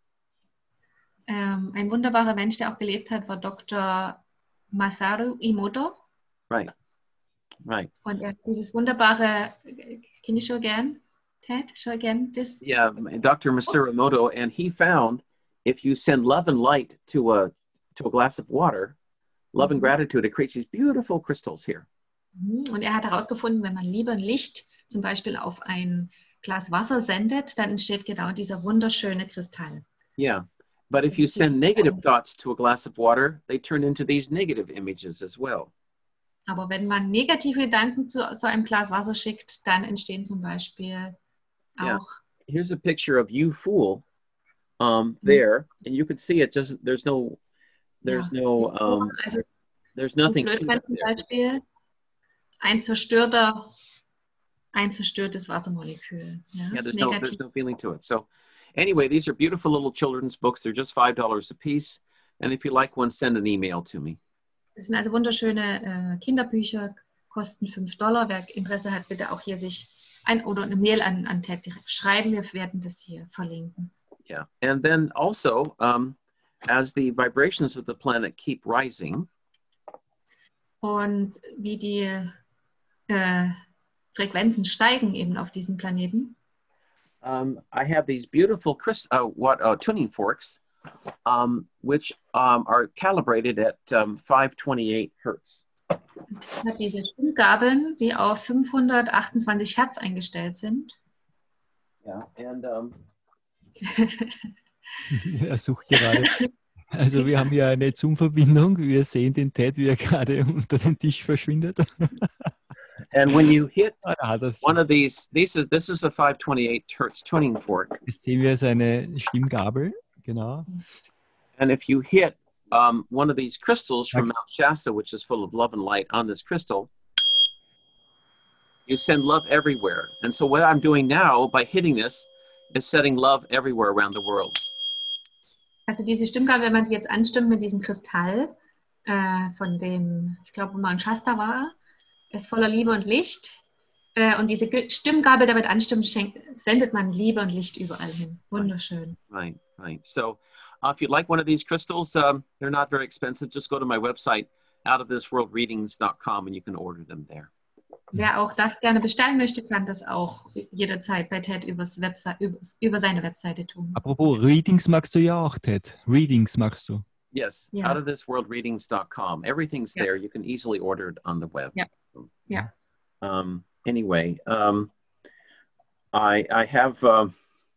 Ähm, ein wunderbarer Mensch, der auch gelebt hat, war Doktor Masaru Emoto. Right, right. Und er hat dieses wunderbare, can you show again, Ted? Show again this? Yeah, Doctor Masaru Emoto, and he found if you send love and light to a to a glass of water, love and gratitude, it creates these beautiful crystals here. Mhm. Und er hat herausgefunden, wenn man Liebe und Licht zum Beispiel auf ein Glas Wasser sendet, dann entsteht genau dieser wunderschöne Kristall. Yeah, but if you send negative thoughts to a glass of water, they turn into these negative images as well. Aber wenn man negative Gedanken zu so einem Glas Wasser schickt, dann entstehen zum Beispiel auch, Yeah. Here's a picture of you, fool, um, there, and you can see it doesn't. There's no, there's no, um, also there's nothing to Blödmann that zum there. Beispiel, ein zerstörter, ein zerstörtes Wassermolekül. Ja? Yeah, there's no, Negativ. there's no feeling to it. So, anyway, these are beautiful little children's books. They're just five dollars a piece, and if you like one, send an email to me. Das sind also wunderschöne äh, Kinderbücher, kosten fünf Dollar. Wer Interesse hat, bitte auch hier sich ein oder eine Mail an, an Ted direkt schreiben. Wir werden das hier verlinken. Yeah, and then also, um, as the vibrations of the planet keep rising, Und wie die äh, Frequenzen steigen eben auf diesem Planeten, um, I have these beautiful crys- uh, what uh, tuning forks, um, which um, are calibrated at um, five twenty-eight hertz. hat diese Stimmgabeln, die auf fünfhundertachtundzwanzig Hertz eingestellt sind. Yeah, and um, Er sucht gerade. Also wir haben hier eine Zoom-Verbindung. Wir sehen den Ted, wie er gerade unter den Tisch verschwindet. and when you hit Ah, da hat er's one schon. of these, this is this is a five twenty-eight hertz tuning fork, Jetzt sehen wir seine Stimmgabel. Genau. and if you hit um, one of these crystals from Mount Shasta, which is full of love and light, on this crystal, you send love everywhere. And so what I'm doing now by hitting this is setting love everywhere around the world. Also diese Stimmgabel, wenn man die jetzt anstimmt mit diesem Kristall äh, von dem, ich glaube, Mount Shasta war, ist voller Liebe und Licht. Äh, und diese Ge- Stimmgabel damit anstimmt, schenkt, sendet man Liebe und Licht überall hin. Wunderschön. Right, right. So uh, if you'd like one of these crystals, um, they're not very expensive. Just go to my website, out of this world readings dot com, and you can order them there. Wer auch das gerne bestellen möchte, kann das auch jederzeit bei Ted übers Webse übers, über seine Webseite tun. Apropos Readings magst du ja auch, Ted. Readings magst du. Yes, Yeah. out of this world readings dot com. Everything's Yeah. there. You can easily order it on the web. Yeah. Yeah. Um, anyway, um, I I have um,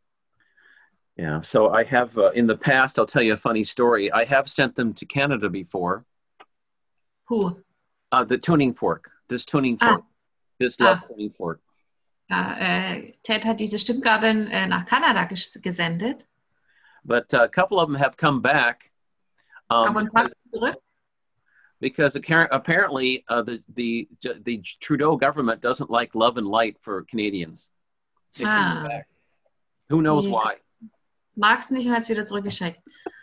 yeah. So I have uh, in the past. I'll tell you a funny story. I have sent them to Canada before. Puh. Uh, the tuning fork. This tuning Ah. fork. This love Ah. tuning fork. Ja, äh, Ted hat diese Stimmgabeln äh, nach Kanada ges gesendet, But uh, a couple of them have come back. Um, aber ein paar zurück. because apparent- apparently uh, the, the the Trudeau government doesn't like love and light for Canadians. They send Ah. them back. Who knows Die- why? Mag's nicht und hat es wieder zurückgeschickt.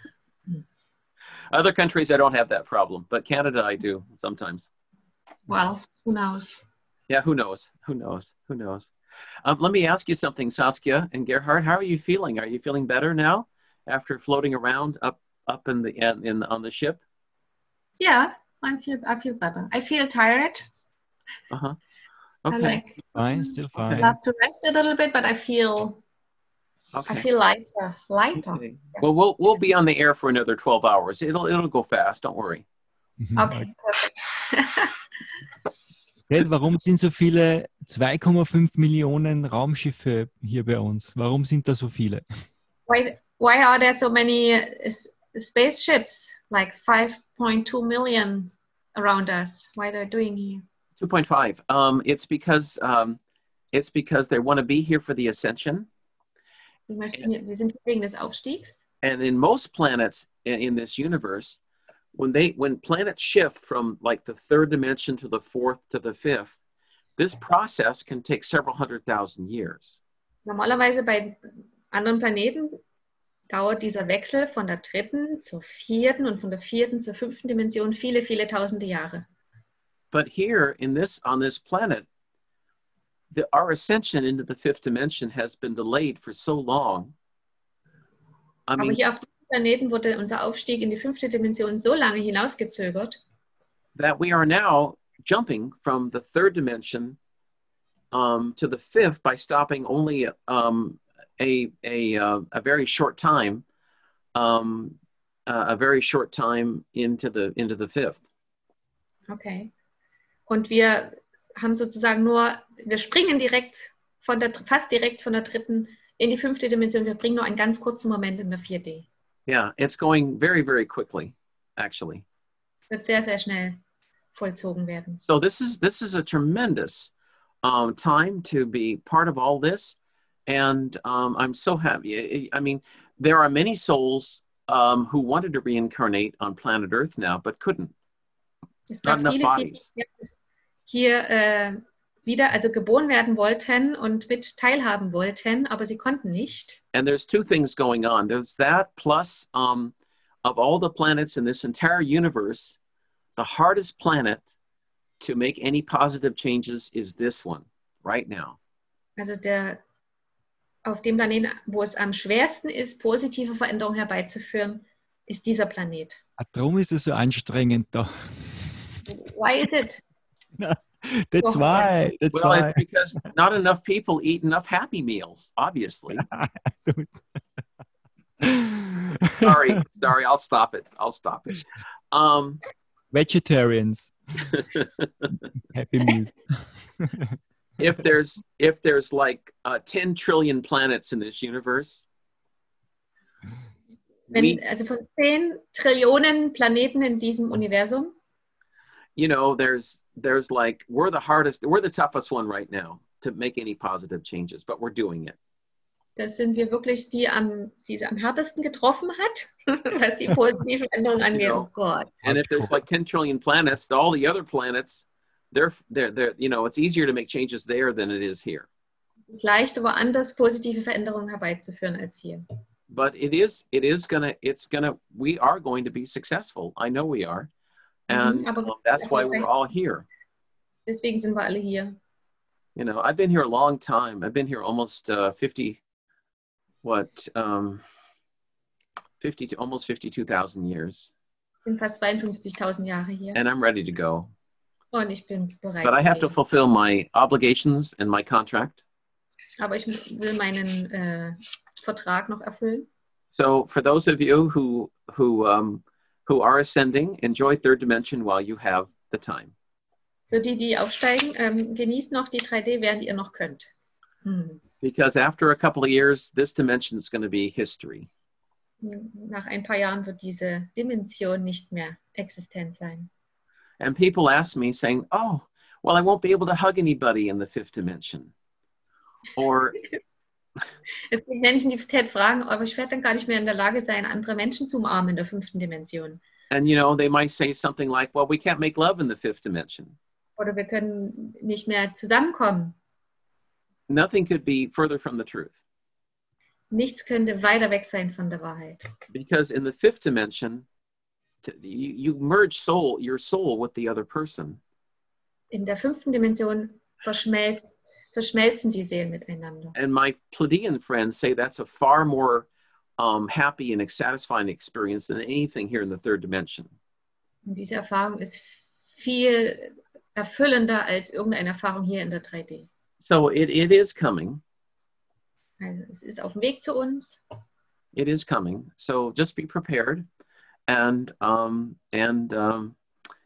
Other countries, I don't have that problem, but Canada, I do sometimes. Well, who knows? Yeah, who knows? Who knows? Who knows? Um, let me ask you something, Saskia and Gerhard. How are you feeling? Are you feeling better now after floating around up up in the in, in on the ship? Yeah, I feel I feel better. I feel tired. Uh huh. I Okay. like Fine, still I fine. love to rest a little bit, but I feel I Okay. feel lighter, lighter. Okay. Well, we'll we'll be on the air for another twelve hours. It'll it'll go fast. Don't worry. Mhm. Okay, perfect. Ted, warum sind so viele zwei Komma fünf Millionen Raumschiffe hier bei uns? Warum sind da so viele? Why, why are there so many uh, s- spaceships, like five point two million around us? Why are they doing here? two point five. Um, it's because um, it's because they want to be here for the ascension. Die, möchten, hier- die sind hier wegen des Aufstiegs. And in most planets in, in this universe, when they when planets shift from like the third dimension to the fourth to the fifth, this process can take several hundred thousand years. Normalerweise bei anderen Planeten dauert dieser Wechsel von der dritten zur vierten und von der vierten zur fünften Dimension viele, viele tausende Jahre. But here in this on this planet, the, our ascension into the fifth dimension has been delayed for so long. I Aber mean, hier auf diesem Planeten wurde unser Aufstieg in die fünfte Dimension so lange hinausgezögert, that we are now jumping from the third dimension um, to the fifth by stopping only um, a a uh, a very short time, um, uh, a very short time into the into the fifth. okay. Und wir haben sozusagen nur, wir springen direkt von der, fast direkt von der dritten in die fünfte Dimension. Wir bringen nur einen ganz kurzen Moment in der vier D. Yeah, it's going very very quickly, actually. Es wird sehr, sehr schnell vollzogen werden. So this is this is a tremendous um, time to be part of all this, and um, I'm so happy. I mean, there are many souls um, who wanted to reincarnate on planet Earth now, but couldn't. Es Not gab enough viele, viele, bodies. die hier äh, wieder, also geboren werden wollten und mit teilhaben wollten, aber sie konnten nicht. And there's two things going on. There's that plus um, of all the planets in this entire universe, the hardest planet to make any positive changes is this one right now. Also der, auf dem Planeten, wo es am schwersten ist, positive Veränderungen herbeizuführen, ist dieser Planet. Darum ist es so anstrengend da. Why is it? That's So why. That's Well, why. it's because not enough people eat enough Happy Meals, obviously. sorry, sorry, I'll stop it. I'll stop it. Um, Vegetarians. Happy Meals. if there's if there's like uh, ten trillion planets in this universe, Wenn, we, also von zehn Trillionen Planeten in diesem Universum, you know, there's there's like we're the hardest, we're the toughest one right now to make any positive changes, but we're doing it. das sind wir wirklich die, am, die es am härtesten getroffen hat, was die positive Veränderung angeht. You know, Oh Gott. And if there's like ten trillion planets, all the other planets, they're they're they're you know, it's easier to make changes there than it is here. Es ist leichter, woanders positive Veränderungen herbeizuführen als hier. But it is it is gonna it's gonna we are going to be successful. I know we are, and Mhm, aber um, that's why we're all here. Deswegen sind wir alle hier. You know, I've been here a long time. I've been here almost uh, fifty, what, um, fifty, almost fifty-two thousand years, Ich bin fast zweiundfünfzigtausend Jahre hier and I'm ready to go. und ich bin bereit But I zu have to gehen. fulfill my obligations and my contract. Aber ich will meinen äh, Vertrag noch erfüllen. So for those of you who who um, who are ascending, enjoy third dimension while you have the time. So die, die aufsteigen, ähm, genießt noch die drei D, während ihr noch könnt. Hm. Because after a couple of years, this dimension is going to be history. Nach ein paar Jahren wird diese Dimension nicht mehr existent sein. And people ask me saying, oh, well, I won't be able to hug anybody in the fifth dimension. Or, Es gibt Menschen, die Ted fragen, aber ich werde dann gar nicht mehr in der Lage sein, andere Menschen zu umarmen in der fünften Dimension. and you know, they might say something like, well, we can't make love in the fifth dimension. Oder wir können nicht mehr zusammenkommen. Nothing could be further from the truth. Nichts könnte weiter weg sein von der Wahrheit. Because in the fifth dimension, t- you, you merge soul, your soul with the other person. In der fünften Dimension verschmelzt, verschmelzen die Seelen miteinander. And my Pleiadian friends say that's a far more um, happy and satisfying experience than anything here in the third dimension. Und diese Erfahrung ist viel erfüllender als irgendeine Erfahrung hier in der drei D. So it, it is coming. Also es ist auf dem Weg zu uns. It is coming. So just be prepared. And, um, and um,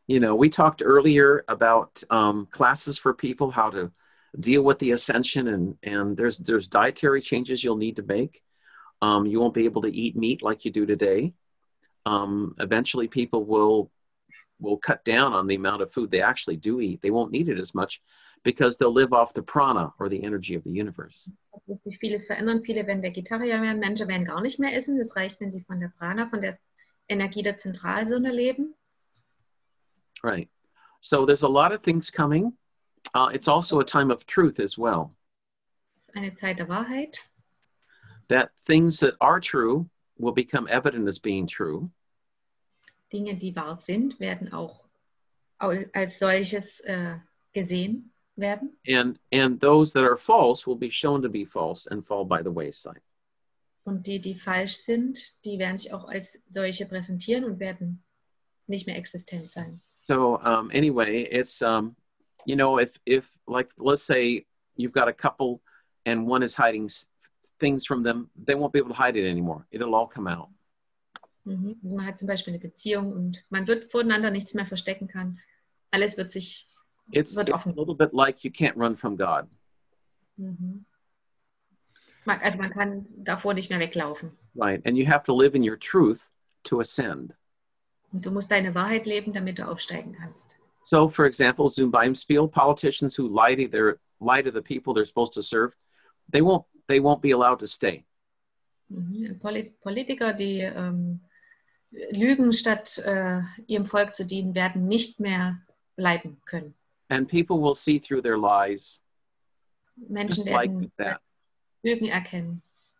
You know, we talked earlier about um, classes for people, how to deal with the ascension, and, and there's, there's dietary changes you'll need to make. Um, you won't be able to eat meat like you do today. Um, eventually people will, will cut down on the amount of food they actually do eat. They won't need it as much because they'll live off the prana, or the energy of the universe. Es wird sich vieles verändern. Viele werden Vegetarier werden, Menschen werden gar nicht mehr essen. Das reicht, wenn sie von der Prana, von der Energie der Zentralsonne leben. Right. So there's a lot of things coming. Uh, it's also a time of truth as well. Es ist eine Zeit der Wahrheit. That things that are true will become evident as being true. Dinge, die wahr sind, werden auch au- als solches äh, gesehen werden. And, and those that are false will be shown to be false and fall by the wayside. Und die, die falsch sind, die werden sich auch als solche präsentieren und werden nicht mehr existent sein. So um, anyway, it's, um, you know, if, if like, let's say you've got a couple and one is hiding s- things from them, they won't be able to hide it anymore. It'll all come out. Mhm. Also man hat zum Beispiel eine Beziehung und man wird voneinander nichts mehr verstecken kann. Alles wird sich It's, wird it's a offen. little bit like you can't run from God. Mhm. Man- Also man kann davor nicht mehr weglaufen. Right. And you have to live in your truth to ascend. Und du musst deine Wahrheit leben, damit du aufsteigen kannst. So, for example, Zumbiemsfield, politicians who lie to their lie to the people they're supposed to serve, they won't they won't be allowed to stay. Mhm. Poli- Politiker, die ähm, lügen, statt äh, ihrem Volk zu dienen, werden nicht mehr bleiben können. And people will see through their lies Menschen just like werden that. Lügen erkennen.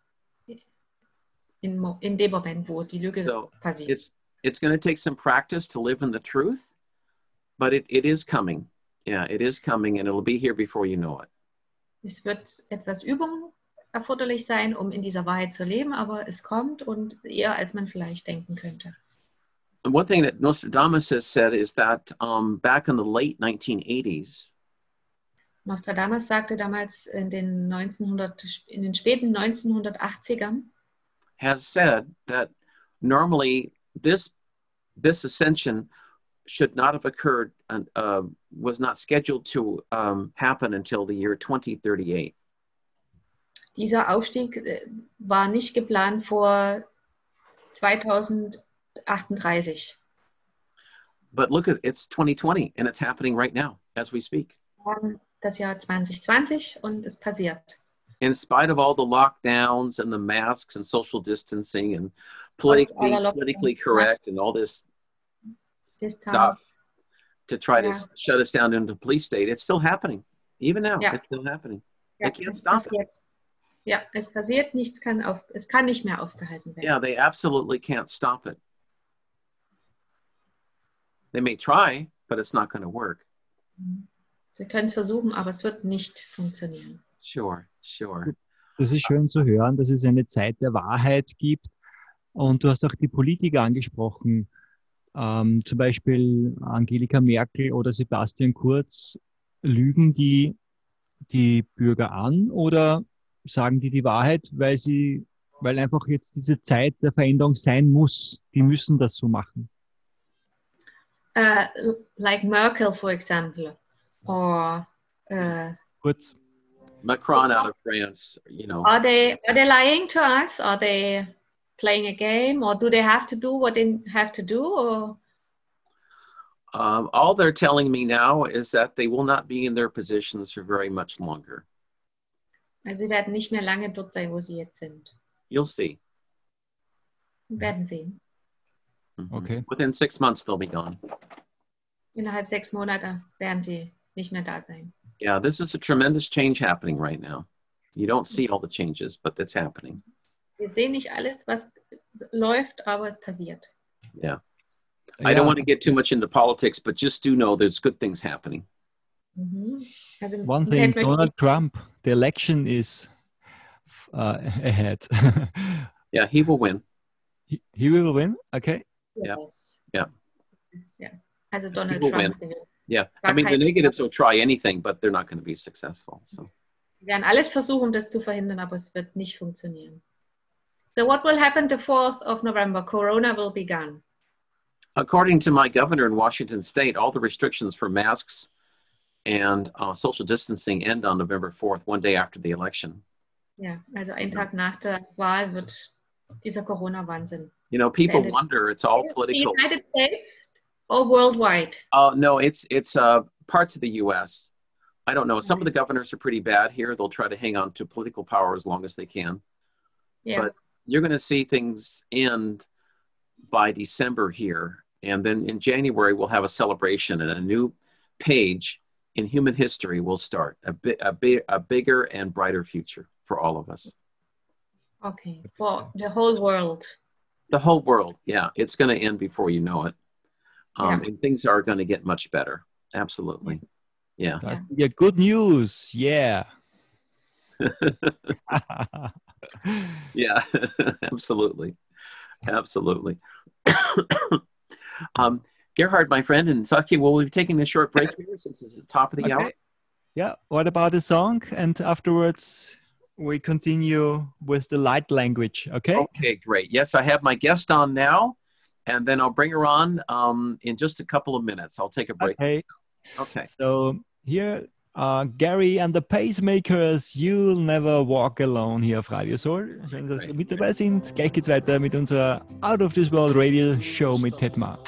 In, Mo- in dem Moment, wo die Lüge So passiert. it's it's going to take some practice to live in the truth, but it, it is coming. Yeah, it is coming, and it'll be here before you know it. Es wird etwas Übung erforderlich sein, um in dieser Wahrheit zu leben, aber es kommt und eher, als man vielleicht denken könnte. And one thing that Nostradamus has said is that um, back in the late nineteen eighties, Nostradamus sagte damals in den, neunzehnhundert, in den späten neunzehnhundertachtzigern, has said that normally this this ascension should not have occurred and uh, was not scheduled to um, happen until the year twenty thirty-eight. dieser Aufstieg äh, war nicht geplant vor zweitausendachtunddreißig. But look at it's twenty twenty and it's happening right now as we speak. Wir haben das Jahr zwanzig zwanzig und es passiert. In spite of all the lockdowns and the masks and social distancing and Trotz politically, aller Lockdowns, politically correct and all this Distanz. stuff to try to Yeah. s- shut us down into a police state, it's still happening. Even now, Yeah. it's still happening. Ja, They can't es stop it. passiert. Ja, es passiert, nichts kann auf, es kann nicht mehr aufgehalten werden. Yeah, they absolutely can't stop it. They may try, but it's not going to work. Sie können es versuchen, aber es wird nicht funktionieren. Sure, sure. Das ist schön zu hören, dass es eine Zeit der Wahrheit gibt. Und du hast auch die Politiker angesprochen, ähm, zum Beispiel Angelika Merkel oder Sebastian Kurz. Lügen die die Bürger an oder sagen die die Wahrheit, weil sie, weil einfach jetzt diese Zeit der Veränderung sein muss? Die müssen das so machen. Uh, like Merkel, for example, or uh, Kurz. Macron out of France, you know. are they are they lying to us? Are they playing a game, or do they have to do what they have to do? Or Um, all they're telling me now is that they will not be in their positions for very much longer. also sie werden nicht mehr lange dort sein, wo sie jetzt sind. You'll see. Wir werden sehen. Mhm. Okay. Within six months, they'll be gone. Innerhalb sechs Monate werden sie nicht mehr da sein. Yeah, this is a tremendous change happening right now. You don't see all the changes, but that's happening. Wir sehen nicht alles, was läuft, aber es passiert. Yeah. I don't want to get too much into politics, but just do know there's good things happening. Mhm. Also One im thing, Moment möchte Donald ich- Trump, the election is uh, ahead. Yeah, he will win. he, he will win, okay? Yeah. Yes. Yeah. Ja. Also Donald will Trump gewinnt. Yeah. I Gar mean, the kein- negatives will try anything, but they're not going to be successful. So, Wir werden alles versuchen, das zu verhindern, aber es wird nicht funktionieren. So what will happen the fourth of November? Corona will be gone. According to my governor in Washington State, all the restrictions for masks and uh, social distancing end on November fourth, one day after the election. Ja, also einen Tag nach der Wahl wird dieser Corona-Wahnsinn You know, people beendet. wonder, it's all The political. United States or worldwide? Oh, no, it's it's uh, parts of the U S. I don't know. Some of the governors are pretty bad here. They'll try to hang on to political power as long as they can. Ja. But you're going to see things end by December here. And then in January, we'll have a celebration and a new page in human history will start. A, bi- a, bi- a bigger and brighter future for all of us. Okay, for the whole world. The whole world, yeah. It's going to end before you know it. Um, Yeah. And things are going to get much better. Absolutely. Yeah. Das ist ja good news. Yeah. Yeah, absolutely. Absolutely. um, Gerhard, my friend, and Saskia, will we be taking a short break here since it's the top of the hour? Okay. Yeah. What about the song? And afterwards, we continue with the light language. Okay. Okay, great. Yes, I have my guest on now, and then I'll bring her on um, in just a couple of minutes. I'll take a break. Okay. Okay. So here, uh, Gary and the Pacemakers, You'll Never Walk Alone hier auf Radio Soul. Schön, dass Sie mit dabei sind. Gleich geht's weiter mit unserer Out of This World Radio Show mit Ted Ma.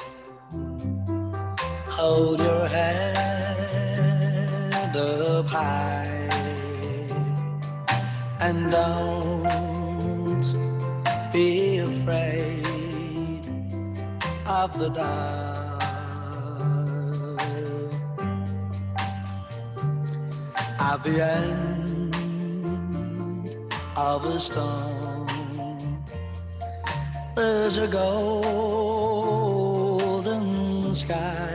Hold your head up high and don't be afraid of the dark. At the end of a storm, there's a golden sky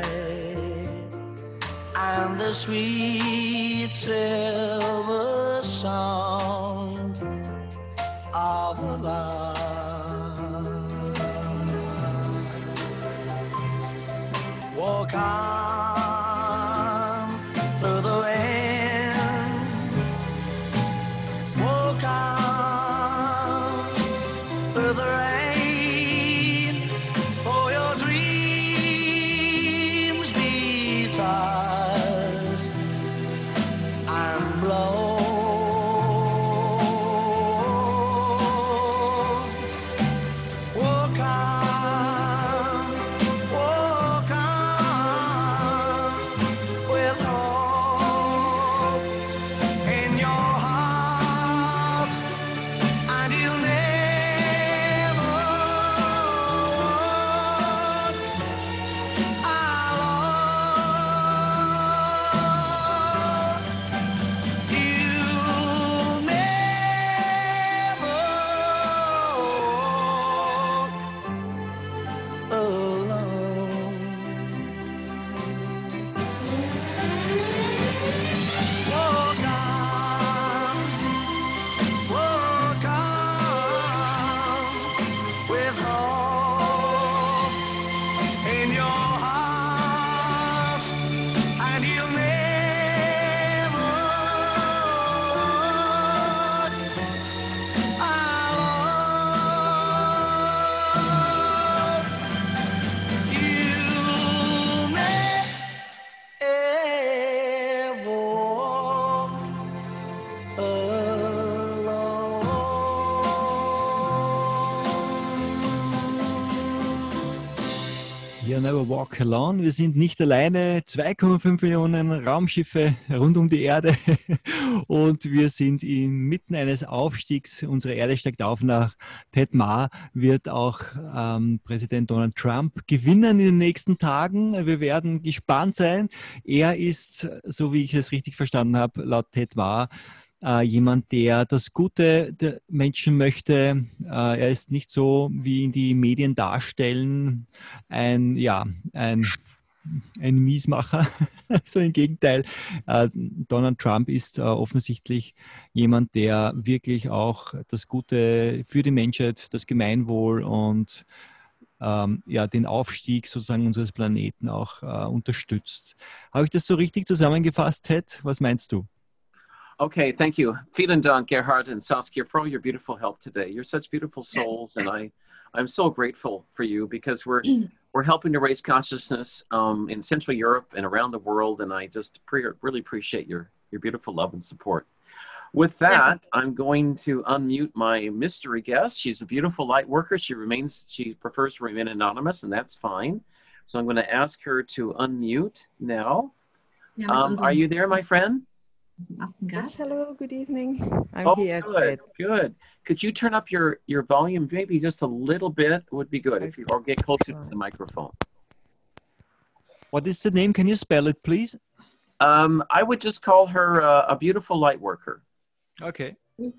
and the sweet silver sound of a lark. Walk on through the wind, walk on through the rain, for your dreams be tossed and blown. Walk on, walk on, with hope in your heart, and you'll never walk alone. You'll never walk alone. Walk on, walk on, with hope in your heart, and you'll never walk alone. You'll never walk alone. You'll Never Walk Alone. Wir sind nicht alleine. zwei Komma fünf Millionen Raumschiffe rund um die Erde. Und wir sind inmitten eines Aufstiegs. Unsere Erde steigt auf nach Ted Ma. Wird auch ähm, Präsident Donald Trump gewinnen in den nächsten Tagen. Wir werden gespannt sein. Er ist, so wie ich es richtig verstanden habe, laut Ted Ma, äh, jemand, der das Gute der Menschen möchte. Äh, er ist nicht so, wie ihn die Medien darstellen, ein, ja, ein, ein Miesmacher. So im Gegenteil. Äh, Donald Trump ist äh, offensichtlich jemand, der wirklich auch das Gute für die Menschheit, das Gemeinwohl und ähm, ja, den Aufstieg sozusagen unseres Planeten auch äh, unterstützt. Habe ich das so richtig zusammengefasst, Ted? Was meinst du? Okay, thank you. Vielen Dank, Gerhard and Saskia, for all your beautiful help today. You're such beautiful souls, and I, I'm so grateful for you because we're we're helping to raise consciousness um, in Central Europe and around the world, and I just pre- really appreciate your your beautiful love and support. With that, I'm going to unmute my mystery guest. She's a beautiful light worker. She remains, she prefers to remain anonymous, and that's fine. So I'm going to ask her to unmute now. Wir haben jetzt Um, unseren, are you there, my friend? unseren ersten Yes, Gast. hello, good evening. I'm Oh, here. good, good. Could you turn up your, your volume maybe just a little bit would be good, if you, or get closer to the microphone. What is the name? Can you spell it, please? Um, I would just call her uh, a beautiful light worker. Okay.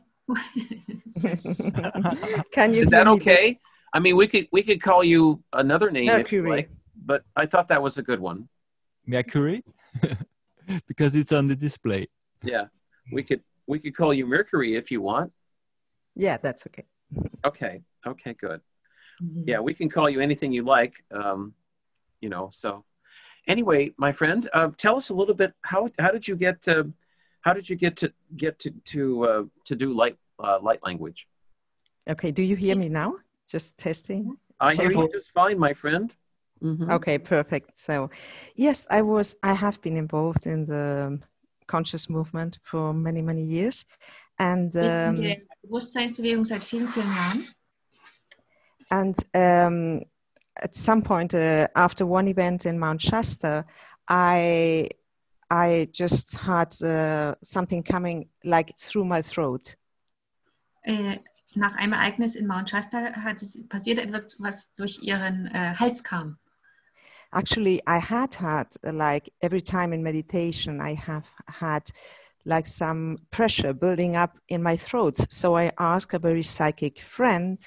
Can you Is hear that me okay? I mean, we could we could call you another name if you Mercury. like, but I thought that was a good one. Mercury? Because it's on the display. Yeah, we could we could call you Mercury if you want. Yeah, that's okay. Okay, okay, good. Mhm. Yeah, we can call you anything you like. Um, you know, so anyway, my friend, uh, tell us a little bit. How how did you get uh, how did you get to get to to uh, to do light uh, light language? Okay, do you hear me now? Just testing. I hear you Wonderful. just fine, my friend. Mhm. Okay, perfect. So, yes, I was, I have been involved in the conscious movement for many, many years. And, Ich bin um, der Bewusstseinsbewegung seit vielen, vielen Jahren. and um, at some point uh, after one event in Mount Shasta, I, I just had uh, something coming like through my throat. Äh, nach einem Ereignis in Mount Shasta hat es passiert etwas, was durch ihren äh, Hals kam. Actually, I had had uh, like every time in meditation, I have had like some pressure building up in my throat. So I asked a very psychic friend,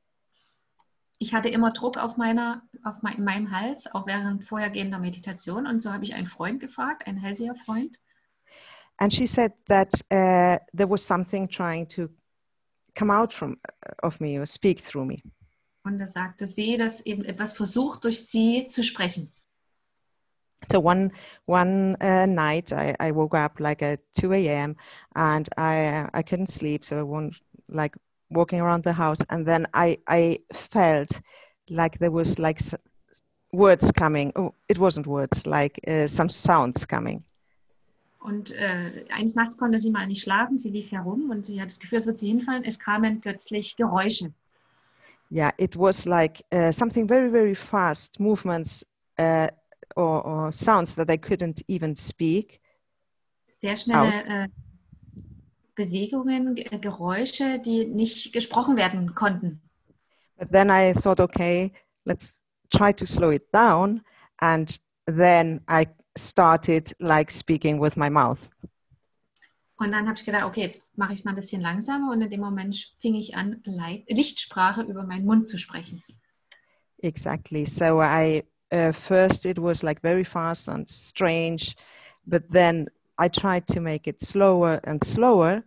Ich hatte immer Druck auf meiner, auf mein, in meinem Hals, auch während vorhergehender Meditation. Und so habe ich einen Freund gefragt, einen Hellseher-Freund. and she said that uh, there was something trying to come out from of me or speak through me. Und er sagte sie, dass eben etwas versucht, durch sie zu sprechen. So one one uh, night, I, I woke up like at two a.m. and I I couldn't sleep, so I went like walking around the house, and then I I felt like there was like s- words coming. Oh, it wasn't words, like uh, some sounds coming. Und äh, eines Nachts konnte sie mal nicht schlafen, sie lief herum und sie hat das Gefühl, es wird sie hinfallen. Es kamen plötzlich Geräusche. Yeah, it was like uh, something very very fast movements uh, or, or sounds that I couldn't even speak. Sehr schnelle äh, Bewegungen, Ge- Geräusche, die nicht gesprochen werden konnten. But then I thought, okay, let's try to slow it down, and then I started like speaking with my mouth. Und dann habe ich gedacht, okay, jetzt mache ich es mal ein bisschen langsamer. Und in dem Moment fing ich an, Leit- Lichtsprache über meinen Mund zu sprechen. Exactly. So I uh, first it was like very fast and strange, but then I tried to make it slower and slower.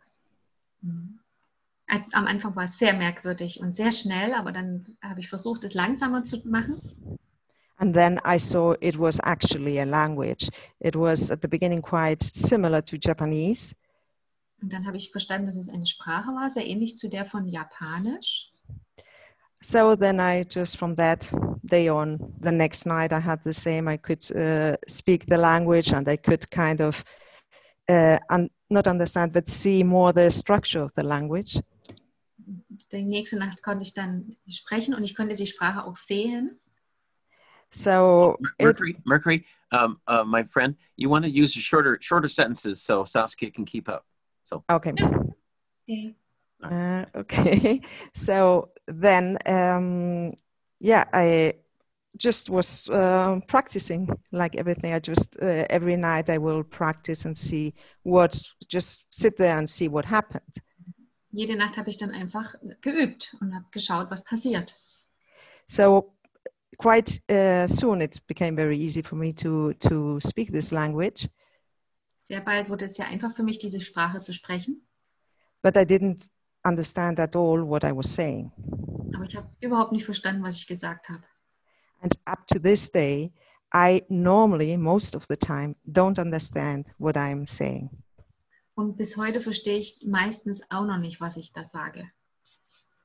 Als, am Anfang war es sehr merkwürdig und sehr schnell, aber dann habe ich versucht, es langsamer zu machen. And then I saw it was actually a language. It was at the beginning quite similar to Japanese. Und dann habe ich verstanden, dass es eine Sprache war, sehr ähnlich zu der von Japanisch. So then I just from that day on, the next night I had the same. I could uh, speak the language and I could kind of uh, un- not understand, but see more the structure of the language. Die nächste Nacht konnte ich dann sprechen und ich konnte die Sprache auch sehen. So Mer- it, Mercury, Mercury, um, uh, my friend, you want to use shorter shorter sentences so Saskia can keep up. So okay. Okay. Uh, okay. So then, um, yeah, I just was uh, practicing like everything. I just uh, every night I will practice and see what. Just sit there and see what happened. Jede Nacht habe ich dann einfach geübt und habe geschaut, was passiert. So quite uh, soon it became very easy for me to to speak this language, Sehr bald wurde es sehr einfach für mich, diese Sprache zu sprechen. but I didn't understand at all what I was saying. Aber ich habe überhaupt nicht verstanden, was ich gesagt habe. And up to this day, I normally, most of the time, don't understand what I'm saying. Und bis heute verstehe ich meistens auch noch nicht, was ich da sage.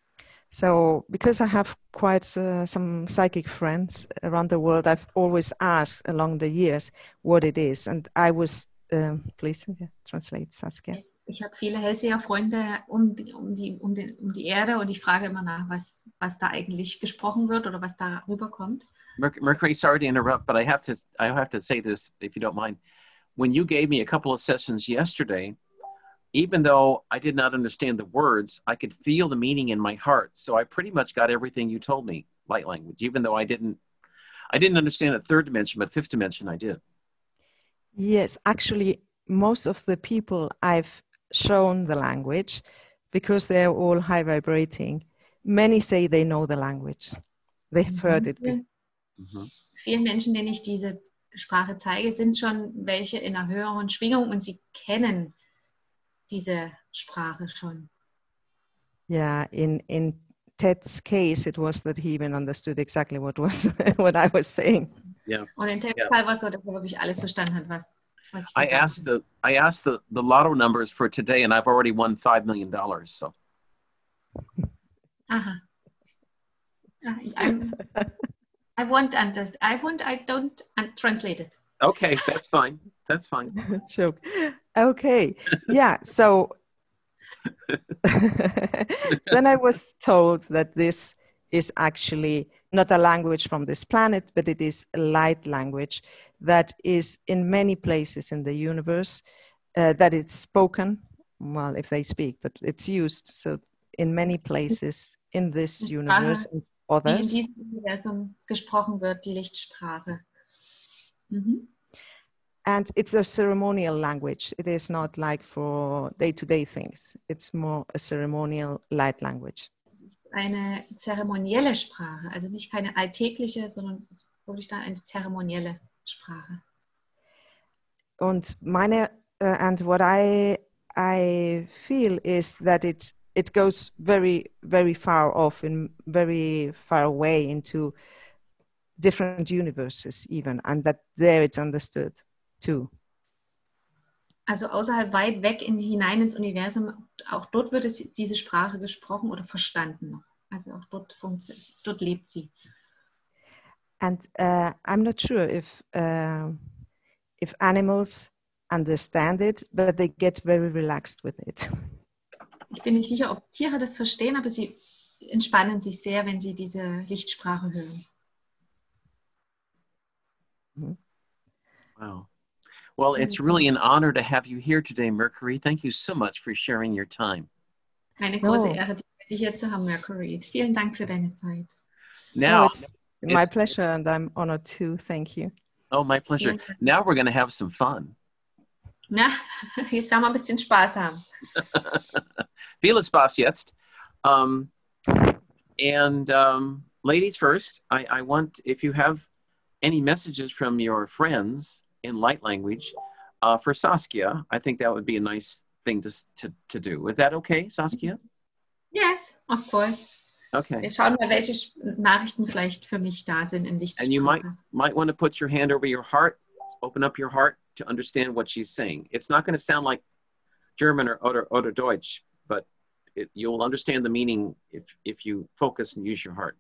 So because I have quite uh, some psychic friends around the world, I've always asked along the years what it is. And I was, um, please yeah, translate, Saskia. Ich habe viele Hellseher-Freunde um die, um, die, um, den, um die Erde und ich frage immer nach, was, was da eigentlich gesprochen wird oder was da rüberkommt. Merc- Mercury, sorry to interrupt, but I have to I have to say this if you don't mind. When you gave me a couple of sessions yesterday, even though I did not understand the words, I could feel the meaning in my heart. So I pretty much got everything you told me, light language, even though I didn't I didn't understand the third dimension, but fifth dimension I did. Yes, actually, most of the people I've shown the language, because they're all high vibrating, many say they know the language. They've heard it. be- Mhm. Vielen Menschen, denen ich diese Sprache zeige, sind schon welche in einer höheren Schwingung und sie kennen diese Sprache schon. Yeah, in, in Ted's case, it was that he even understood exactly what was what I was saying. Yeah. Und in dem Ja. Fall war es so, dass er wirklich alles verstanden hat, was, was ich I gesagt asked habe. the I asked the, the lotto numbers for today and I've already won five million dollars. So Aha. Ah, I'm, I won't understand. I won't, I don't un- translate it. okay, that's fine. That's fine. Joke. Okay. Yeah. So then I was told that this is actually not a language from this planet, but it is a light language that is in many places in the universe, uh, that it's spoken, well, if they speak, but it's used. So in many places in this universe and Die in others. diesem Universum gesprochen wird, die Lichtsprache. Mhm. And it's a ceremonial language. It is not like for day-to-day things. It's more a ceremonial light language. Eine zeremonielle Sprache, also nicht keine alltägliche, sondern es ist wirklich dann eine zeremonielle Sprache. Und meine, uh, and what I I feel is that it it goes very very far off and very far away into different universes even, and that there it's understood too. Also außerhalb weit weg in, hinein ins Universum, auch dort wird es, diese Sprache gesprochen oder verstanden noch. Also auch dort, funktio- dort lebt sie. And uh, I'm not sure if uh, if animals understand it, but they get very relaxed with it. Ich bin nicht sicher, ob Tiere das verstehen, aber sie entspannen sich sehr, wenn sie diese Lichtsprache hören. Wow. Well, it's really an honor to have you here today, Mercury. Thank you so much for sharing your time. Eine große No. Ehre, dich hier zu haben, Mercury. Vielen Dank für deine Zeit. Now, Oh, it's my it's- pleasure, and I'm honored too. Thank you. oh, my pleasure. Yeah. Now we're going to have some fun. Na, jetzt werden wir ein bisschen Spaß haben. Viel Spaß jetzt. Um, and um, ladies first, I, I want, if you have any messages from your friends in light language uh, for Saskia, I think that would be a nice thing to, to, to do. Is that okay, Saskia? Yes, of course. Okay. Wir schauen mal, welche Sch- Nachrichten vielleicht für mich da sind in And you might, Lichtsprache. might want to put your hand over your heart, open up your heart to understand what she's saying. It's not going to sound like German or, oder, oder Deutsch, but it, you'll understand the meaning if, if you focus and use your heart,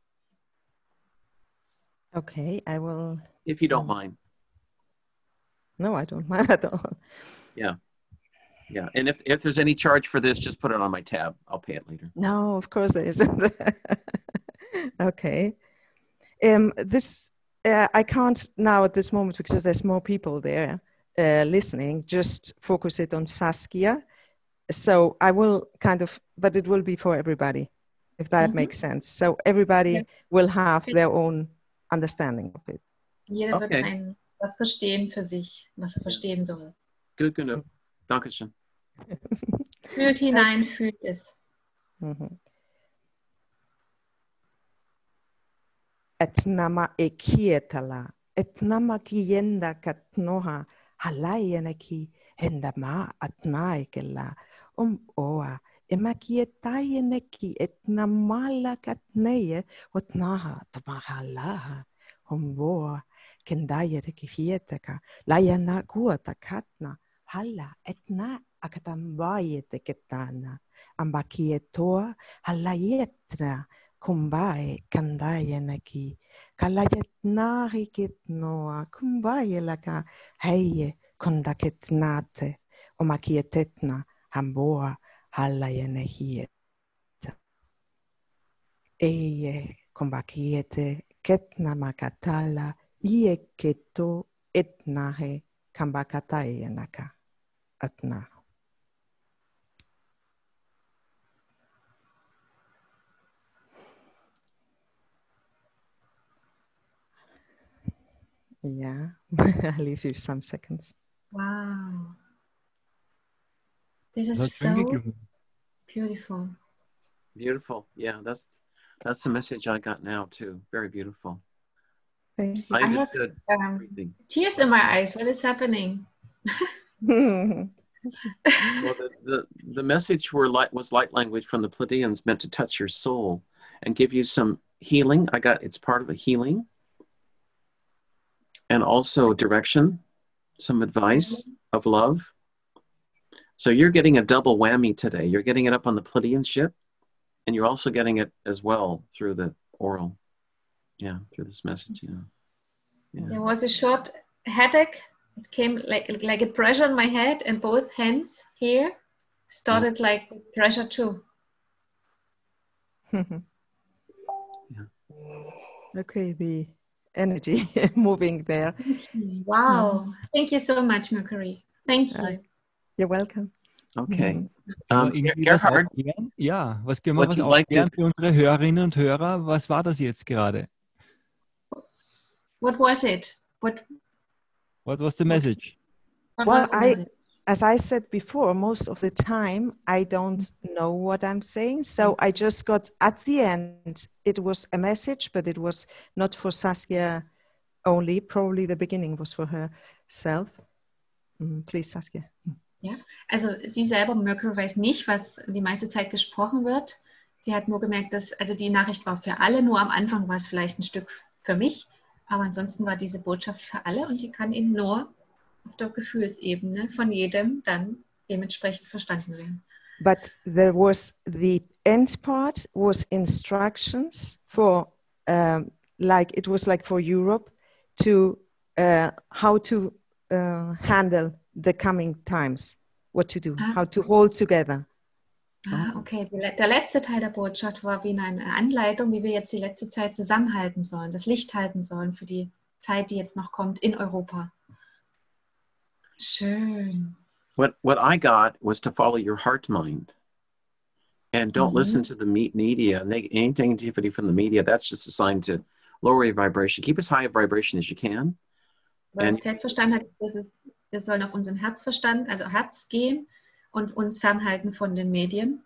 Okay, I will. if you don't Um, mind. No, I don't mind at all. Yeah. And if, if there's any charge for this, just put it on my tab. I'll pay it later. No, of course there isn't. Okay. Um, this uh, I can't now at this moment because there's more people there uh, listening. Just focus it on Saskia. So I will kind of, but it will be for everybody, if that Mhm. makes sense. So everybody Yeah. will have their own understanding of it. Jeder wird Okay. ein, was verstehen für sich, was er verstehen soll. Good, good. enough. Dankeschön. Fühlt hinein, fühlt es. Mhm. Etnama ekietala, etnama kienda katnoha, halayeneki, hendama atnaikella, um oa, emakietayeneki, etnamala katneye, otnaha, tmahalaha, um voa, kendayeteki fieteka, layana kuota katna, hala, etna akatambayete ketana ambakietoa halayetna kumbaye kandayenaki kalayetnari kitnoa kumbaye laka heye kondaketnate omakietetna hamboa halayenehie eye kombakiete ketna makatala ie keto etnahe kambakatayenaka atna. Yeah, I'll leave you some seconds. Wow. This is Das hat schön so geklungen. beautiful. Beautiful. Yeah, that's that's the message I got now too. Very beautiful. Thank I I have understood um, everything. tears in my eyes. What is happening? you. Well, the, the, the message were light, was light language from the Pleiadians, meant to touch your soul and give you some healing. I got it's part of a healing, and also direction, some advice of love. So you're getting a double whammy today. You're getting it up on the Pleiadian ship, and you're also getting it as well through the oral. Yeah, through this message. Yeah. Yeah. There was a short headache. It came like like a pressure on my head, and both hands here started like pressure too. Okay, the energy moving there. Wow. Thank you so much, Mercury. Thank you. Uh, You're welcome. Okay. Mhm. Können wir Um, irgendwie was Gerhard, aufklären? Ja, was können wir would was you like to- aufklären für unsere Hörerinnen und Hörer? Was war das jetzt gerade? What was it? What, What was the message? what Well, was the I, message? as I said before, most of the time I don't know what I'm saying. So I just got at the end, it was a message, but it was not for Saskia only. Probably the beginning was for herself. Mm, please, Saskia. Ja, also sie selber, Mercury, weiß nicht, was die meiste Zeit gesprochen wird. Sie hat nur gemerkt, dass, also die Nachricht war für alle, nur am Anfang war es vielleicht ein Stück für mich, aber ansonsten war diese Botschaft für alle und die kann eben nur auf der Gefühlsebene von jedem dann dementsprechend verstanden werden. But there was the end part was instructions for, um, like it was like for Europe to uh, how to uh, handle the coming times, what to do, Ah. how to hold together. Ah, okay. Der le- der letzte Teil der Botschaft war wie eine Anleitung, wie wir jetzt die letzte Zeit zusammenhalten sollen, das Licht halten sollen für die Zeit, die jetzt noch kommt in Europa. Schön. what what I got was to follow your heart mind, and don't Mhm. listen to the me- media. Neg- Any negativity from the media. That's just a sign to lower your vibration. Keep as high a vibration as you can. Was And- Ted verstanden hat, ist es, wir sollen auf unseren Herzverstand, also Herz gehen und uns fernhalten von den Medien.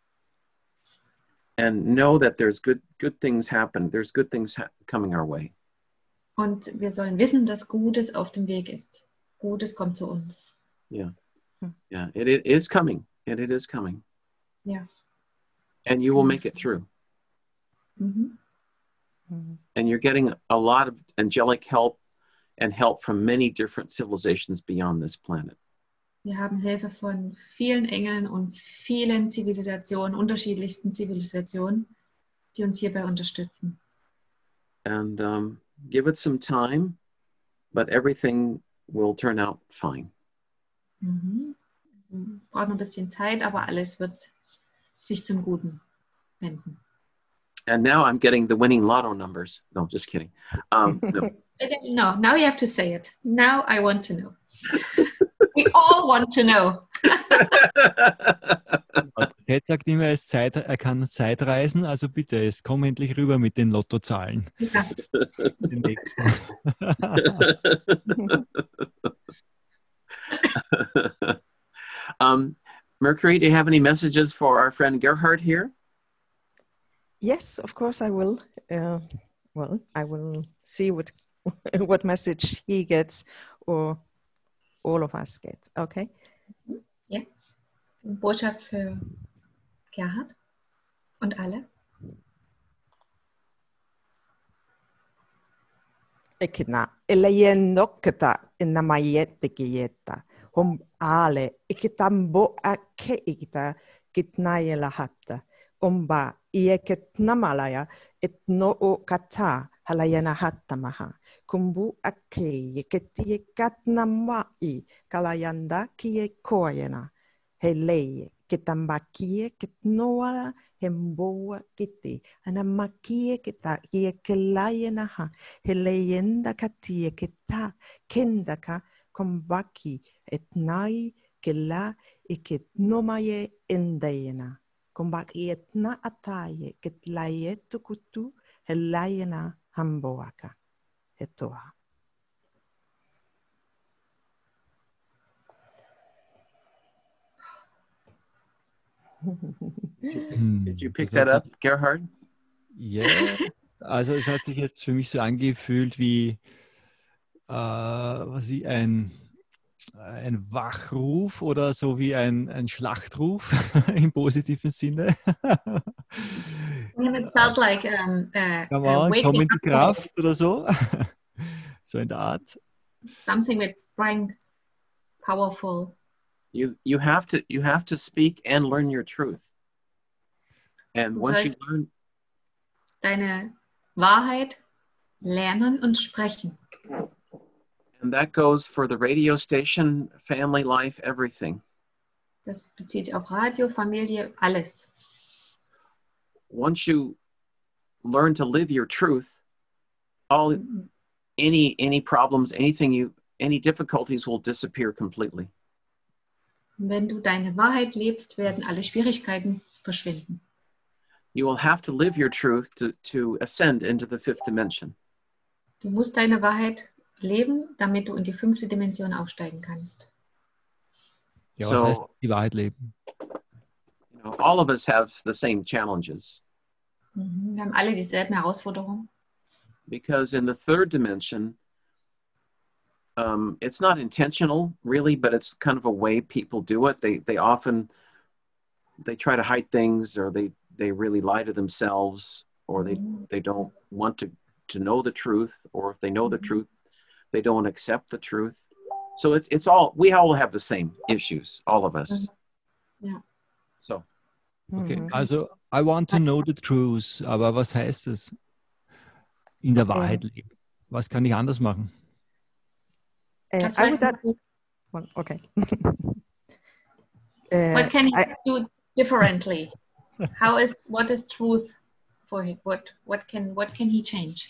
and know that there's good good things happen. There's good things ha- coming our way. Und wir sollen wissen, dass Gutes auf dem Weg ist. Gutes kommt zu uns. Yeah, it, it is coming, and it is coming, Ja. and you will make it through. Mhm. Mhm. And you're getting a lot of angelic help and help from many different civilizations beyond this planet. Wir haben Hilfe von vielen Engeln und vielen Zivilisationen, unterschiedlichsten Zivilisationen, die uns hierbei unterstützen. And um, give it some time, but everything will turn out fine. Mhm. Braucht noch ein bisschen Zeit, aber alles wird sich zum Guten wenden. And now I'm getting the winning lotto numbers. No, just kidding. Um, no. No, now you have to say it. Now I want to know. We all want to know. Ted sagt immer, er, ist Zeit, er kann Zeitreisen, also bitte, jetzt komm endlich rüber mit den Lottozahlen. Ja. Den nächsten. um, Mercury, do you have any messages for our friend Gerhard here? Yes, of course I will. Uh, well, I will see what what message he gets or all of us get. Okay. Ja. Botschaft für Gerhard und alle. Ekina elayenokata inamayete kiyeta hom ale ikitambo ake ikita kitnaye lahatta omba ieket namalaya et no o kata halayana hatta maha kumbu ake iketi katnamai kalayanda kie koyena helei kitambakie kitnoa hemboa kiti anamakie kita kie kelayena ha heleyenda katie kita kendaka kombaki etnai kela iket nomaye endayena kombaki etna ataye ketlaye tukutu helayena hamboaka hetoa. Did you pick that up, Gerhard? Yes. Also es hat sich jetzt für mich so angefühlt wie äh, was ich, ein, ein Wachruf oder so wie ein, ein Schlachtruf im positiven Sinne. It felt like um, uh, Come uh, on, waking komm in die up, Kraft oder so. So in der Art. something with strength, powerful. You you have to you have to speak and learn your truth. And Du once you sollst learn deine Wahrheit lernen und sprechen. and that goes for the radio station, family life, everything. Das bezieht sich auf Radio, Familie, alles. Once you learn to live your truth, all any any problems, anything you any difficulties will disappear completely. Und wenn du deine Wahrheit lebst, werden alle Schwierigkeiten verschwinden. You will have to live your truth to, to ascend into the fifth dimension. Du musst deine Wahrheit leben, damit du in die fünfte Dimension aufsteigen kannst. Ja, was heißt So, die Wahrheit leben? you know, all of us have the same challenges Mhm. Wir haben alle dieselben Herausforderungen. because in the third dimension, um, it's not intentional really, but it's kind of a way people do it. They they often they try to hide things, or they they really lie to themselves, or they they don't want to to know the truth, or if they know the truth, they don't accept the truth. So it's it's all we all have the same issues, all of us. Ja. So Okay, Mhm. also I want to know the truth, aber was heißt es? In der Wahrheit leben. Was kann ich anders machen? Uh, Das I weiß would add, nicht. one, okay. Uh, What can he I- do differently? How is what is truth for him? What what can what can he change?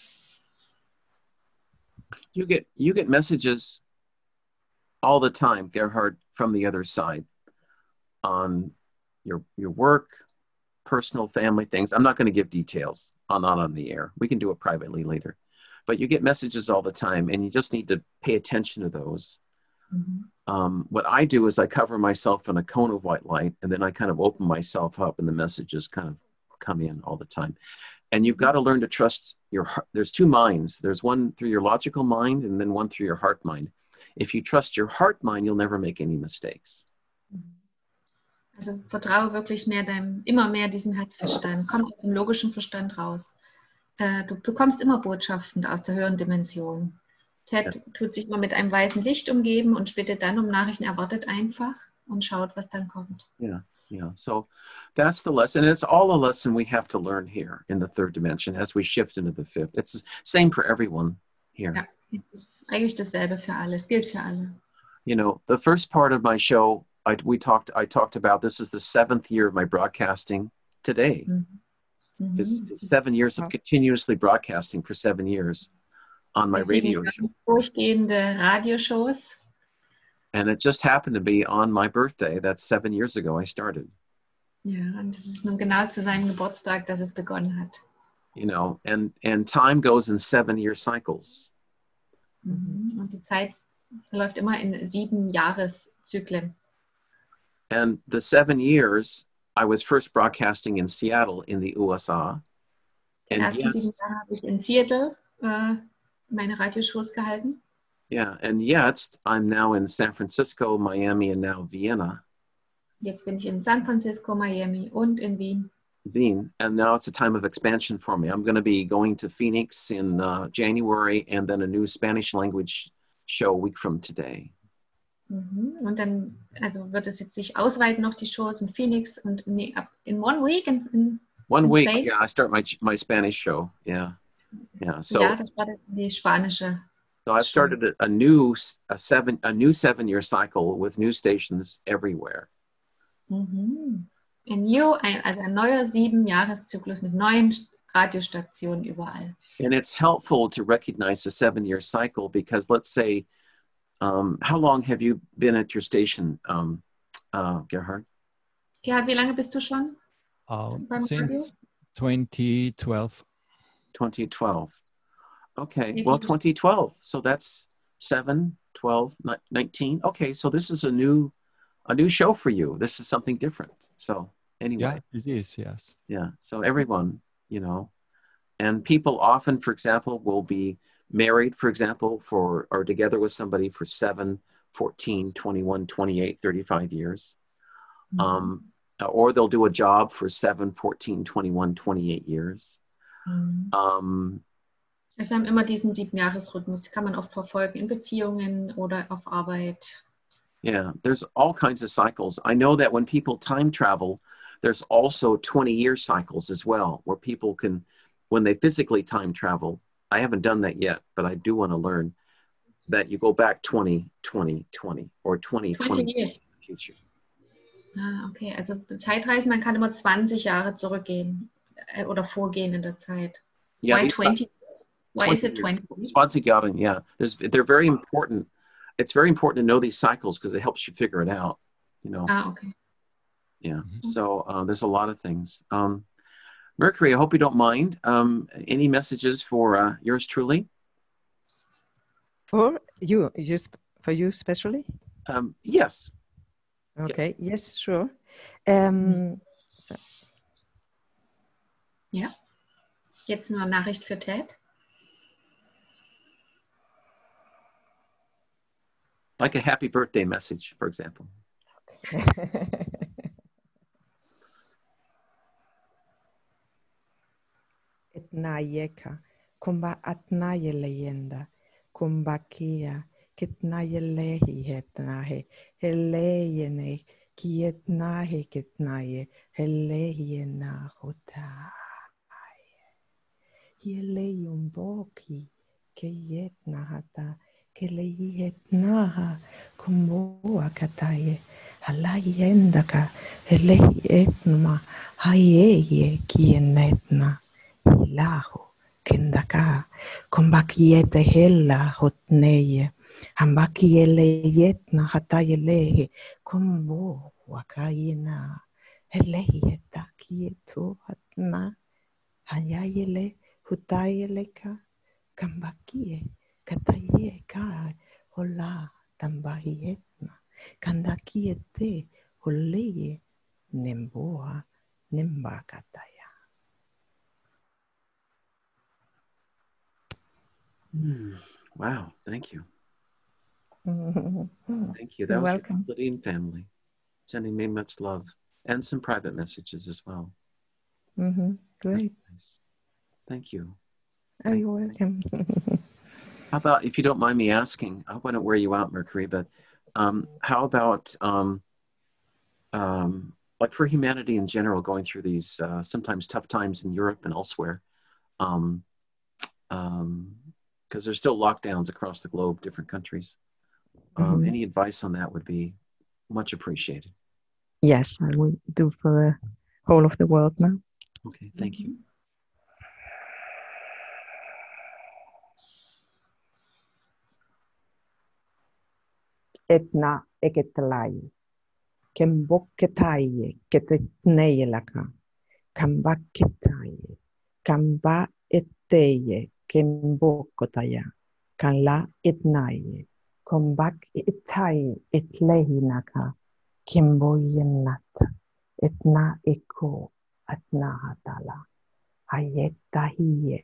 you get you get messages all the time, Gerhard, from the other side on your your work, personal, family things. I'm not going to give details on not on the air. We can do it privately later. But you get messages all the time, and you just need to pay attention to those. Mhm. Um, what I do is I cover myself in a cone of white light, and then I kind of open myself up, and the messages kind of come in all the time. And you've got to learn to trust your heart. There's two minds. There's one through your logical mind, and then one through your heart mind. If you trust your heart mind, you'll never make any mistakes. Also vertraue wirklich mehr deinem, immer mehr diesem Herzverstand. Komm aus dem logischen Verstand raus. Äh, du bekommst immer Botschaften aus der höheren Dimension. Ted tut sich immer mit einem weißen Licht umgeben und bittet dann um Nachrichten. Er wartet einfach und schaut, was dann kommt. Yeah, yeah. So that's the lesson. It's all a lesson we have to learn here in the third dimension as we shift into the fifth. It's the same for everyone here. Ja, es ist eigentlich dasselbe für alle. Es gilt für alle. You know, the first part of my show, I we talked. I talked about this is the seventh year of my broadcasting today. Mhm. Mhm. It's, it's seven years of continuously broadcasting for seven years on my Wir sieben radio Jahre show. durchgehende Radioshows. And it just happened to be on my birthday. That's seven years ago I started, Ja, und es ist nun genau zu seinem Geburtstag, dass es begonnen hat. you know, and, and time goes in seven year cycles. Mhm. Und die Zeit läuft immer in sieben Jahreszyklen. And the seven years, I was first broadcasting in Seattle in the U S A. Die And ersten sieben jetzt, Jahre habe ich in Seattle äh, meine Radioshows gehalten. yeah, and yet I'm now in San Francisco, Miami, and now Vienna, Jetzt bin ich in San Francisco, Miami und in Wien. Wien. And now it's a time of expansion for me. I'm going to be going to Phoenix in uh, January, and then a new Spanish language show a week from today. Mhm. Und dann, also wird es jetzt sich ausweiten noch die Shows in Phoenix und in, ab- in one week in, in, One in week, Spain? yeah, I start my my Spanish show. Yeah, yeah. So Ja, das war die spanische. so I've started a, a new s- a seven a new seven year cycle with new stations everywhere. Mhm. Ein new, ein, also ein neuer Sieben-Jahres-Zyklus mit neuen Radiostationen überall. And it's helpful to recognize the seven year cycle because let's say, um, how long have you been at your station, um, uh, Gerhard? Gerhard, wie lange bist du schon Uh, beim Radio? since twenty twelve. twenty twelve. Okay, Wie well, viele- twenty twelve. So that's seven, twelve, ni- nineteen. Okay, so this is a new, a new show for you. This is something different. So anyway, Yeah, it is, yes. yeah. So everyone, you know, and people often, for example, will be married, for example, for, or together with somebody for seven, fourteen, twenty-one, twenty-eight, thirty-five years. Um, or they'll do a job for seven, fourteen, twenty-one, twenty-eight years. Mhm. Um, Also wir haben immer diesen Sieben-Jahres-Rhythmus. Die kann man oft verfolgen in Beziehungen oder auf Arbeit. Yeah, there's all kinds of cycles. I know that when people time travel, there's also twenty year cycles as well, where people can, when they physically time travel, I haven't done that yet, but I do want to learn that you go back twenty, twenty, twenty, or twenty, twenty twenty years. future. Ah, okay. Also Zeitreisen, man kann immer zwanzig Jahre zurückgehen äh, oder vorgehen in der Zeit. Yeah, Why these- twenty years? Why is it years. twenty? Zwanzig yeah. There's, they're very important. It's very important to know these cycles because it helps you figure it out, you know. Ah, okay. Yeah. So uh, there's a lot of things. Um, Mercury, I hope you don't mind. Um, any messages for uh, yours truly? For you, you sp- for you especially? Um, yes. Okay, yes, sure. Um, so, Ja. Jetzt nur eine Nachricht für Ted. Like a happy birthday message, for example. Etnayeka, kumba atnaye leyenda, kumba kia, kitnaye lehi hetnahe, heleyene, kietnahe kitnaye, heleye na hotaye. Hileyum boki, keyetna hata, keleyetnaha, kumboa kataye, halayendaka, helehi etnuma, hayeye kienetna. Hilahu kendaka kombakiete hella hotneye hambakiele yetna hatayelehe kombo wakayena heleyeta kieto hatna hayayele hutayeleka kambakie kataye ka hola tambahietna kandakiete holeye nemboa nembakataya. Hmm. Wow. Thank you. Mm-hmm. Thank you. That You're was welcome. the Ladine family sending me much love and some private messages as well. Mm-hmm. Great. Nice. Thank you. Oh, you're welcome. How about, if you don't mind me asking, I want to wear you out, Mercury, but um, how about, um, um, like for humanity in general, going through these uh, sometimes tough times in Europe and elsewhere, um, um, because there's still lockdowns across the globe, different countries. Um, Mhm. Any advice on that would be much appreciated. Yes, I will do for the whole of the world now. Okay, thank you. Etna eketalai. Kemboketaye ketetneyelaka. Kambaketaye. Kamba eteye. Kembokotaya. Kanla etnaye. Kombak etaye etlehinaka. Kimboyenata. Etna eko. Atna hatala. Hayetahiye.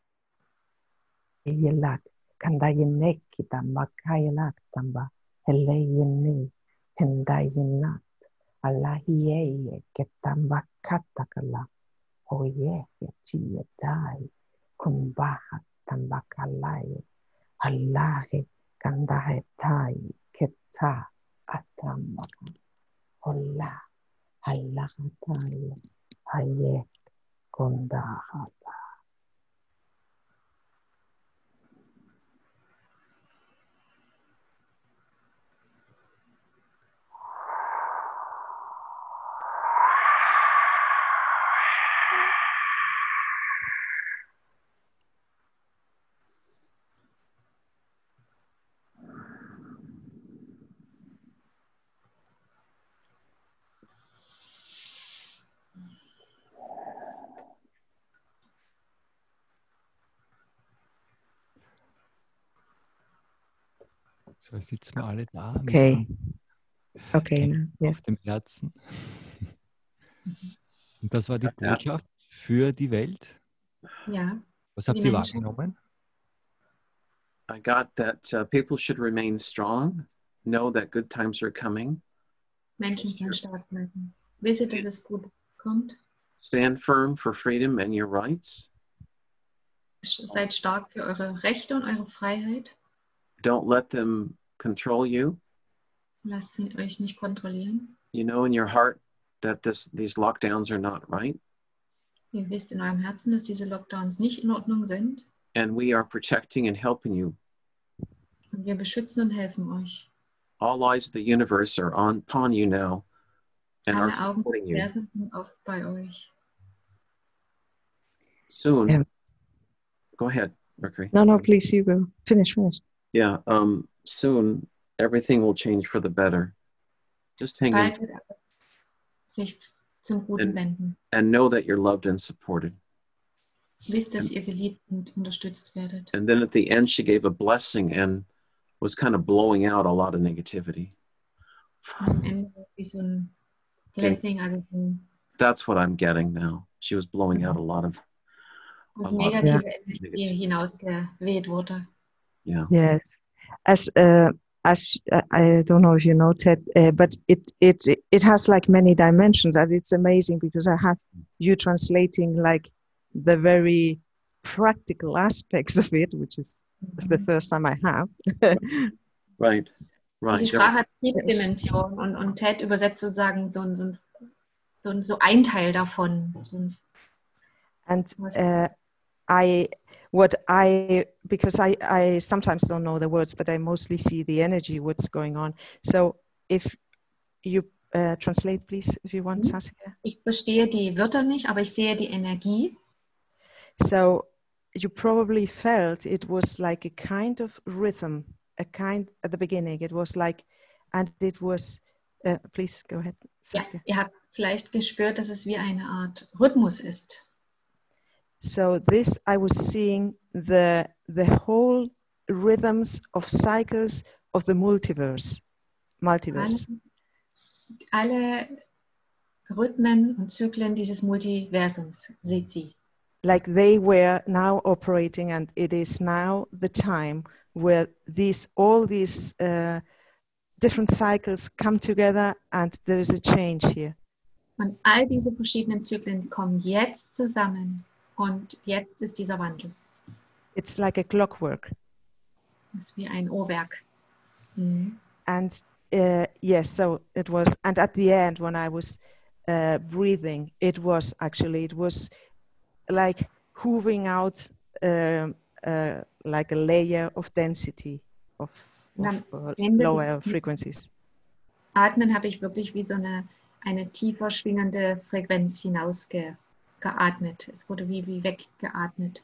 Yelak. Kandayenek kitamba kayelak tamba. Heleyene. Hendayenat. Alahiye ketamba katakala. Oye yetiye dai. Kumbaha tambakalai. Allahe kandahe tai. Keta Haye, haye, kondaha. So sitzen wir alle da Okay. mit dem Okay, Händen now, yeah. auf dem Herzen. Und das war die Got that. Botschaft für die Welt. Ja, Was für habt die ihr Menschen. wahrgenommen? I got that uh, people should remain strong, know that good times are coming, Menschen sollen stark bleiben. Wisse, dass es gut kommt. stand firm for freedom and your rights. Seid stark für eure Rechte und eure Freiheit. Don't let them control you. Lasst sie euch nicht kontrollieren. You know in your heart that this these lockdowns are not right, Ihr wisst in eurem Herzen, dass diese Lockdowns nicht in Ordnung sind. and we are protecting and helping you. Und wir beschützen und helfen euch. All eyes of the universe are on upon you now and are Alle Augen supporting you. sind auf bei euch. Soon, Yeah. go ahead, Mercury. No, no, please, you go. Finish, finish. Yeah, um, soon everything will change for the better. Just hang in Bald wird alles sich zum Guten And- wenden. and know that you're loved and supported. Wisst, dass ihr geliebt und unterstützt werdet. And then at the end, she gave a blessing and was kind of blowing out a lot of negativity. Und am Ende wie so ein Blessing, also so ein That's what I'm getting now. She was blowing out a lot of, auf A lot. negative Energie Negative. hinausgeweht wurde. yeah. Yes, as uh, as uh, I don't know if you know Ted, uh, but it it it has like many dimensions, and it's amazing because I have you translating like the very practical aspects of it, which is the first time I have. Right, Die right. Sprache hat vier Dimensionen und, und Ted übersetzt sozusagen so ein, so ein, so ein, so ein Teil davon. So ein, And uh, I, what I, because I, I sometimes don't know the words, but I mostly see the energy, what's going on. So if you uh, translate, please, if you want, Mhm. Saskia. ich verstehe die Wörter nicht, aber ich sehe die Energie. So you probably felt it was like a kind of rhythm, a kind at the beginning. It was like, and it was, uh, please go ahead, Ja, Saskia. ihr habt vielleicht gespürt, dass es wie eine Art Rhythmus ist. So this, I was seeing the the whole rhythms of cycles of the multiverse, Alle, multiverse. alle Rhythmen und Zyklen dieses Multiversums seht sie. Like they were now operating, and it is now the time where these all these uh, different cycles come together, and there is a change here. Und all diese verschiedenen Zyklen kommen jetzt zusammen und jetzt ist dieser Wandel. It's like a clockwork. Das ist wie ein Uhrwerk. Mhm. And uh, yes, so it was. And at the end, when I was uh, breathing, it was actually it was like hoovering out um, uh, like a layer of density of, Und of am uh, Ende lower des frequencies. Atmen habe ich wirklich wie so eine, eine tiefer schwingende Frequenz hinausgeatmet. Es wurde wie, wie weggeatmet.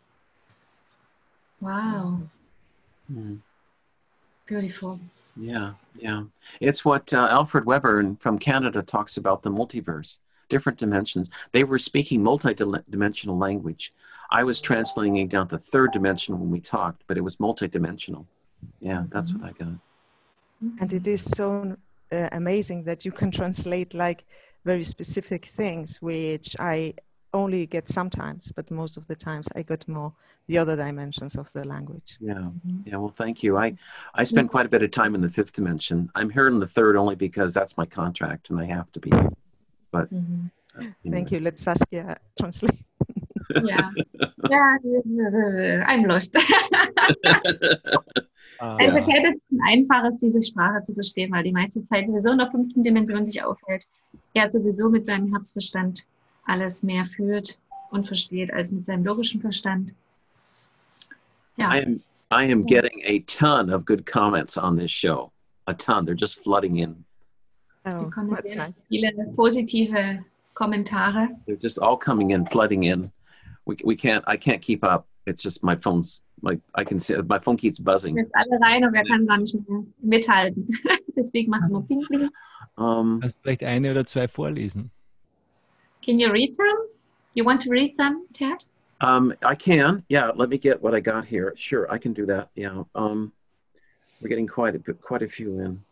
Wow, Mm. beautiful. Yeah, yeah. It's what uh, Alfred Weber in, from Canada talks about the multiverse, different dimensions. They were speaking multi-dimensional language. I was translating it down to third dimension when we talked, but it was multi-dimensional. Yeah, that's what I got. And it is so uh, amazing that you can translate like very specific things, which I only get sometimes, but most of the times I got more the other dimensions of the language. Yeah, yeah. Well, thank you. I, I spent quite a bit of time in the fifth dimension. I'm here in the third only because that's my contract and I have to be. But Mhm. uh, Thank anyway. you. Let Saskia translate. Ja, ja, I'm lost. Ah, Also Yeah. für Ted ist es ein einfaches, diese Sprache zu verstehen, weil die meiste Zeit sowieso in der fünften Dimension sich aufhält. Er sowieso mit seinem Herzverstand alles mehr fühlt und versteht als mit seinem logischen Verstand. Ja. I am I am getting a ton of good comments on this show. A ton. They're just flooding in. Wir Oh, bekommen that's sehr nice. viele positive Kommentare. They're just all coming in, flooding in. We we can't. I can't keep up. It's just my phone's like I can see my phone keeps buzzing. Jetzt alle rein und wir können gar nicht mehr mithalten. Deswegen macht es nur Ping Ping. Um, Kannst du vielleicht eine oder zwei vorlesen? Can you read some? You want to read some, Ted? um, I can. Yeah. Let me get what I got here. Sure, I can do that. Yeah. Um, we're getting quite a bit, quite a few in.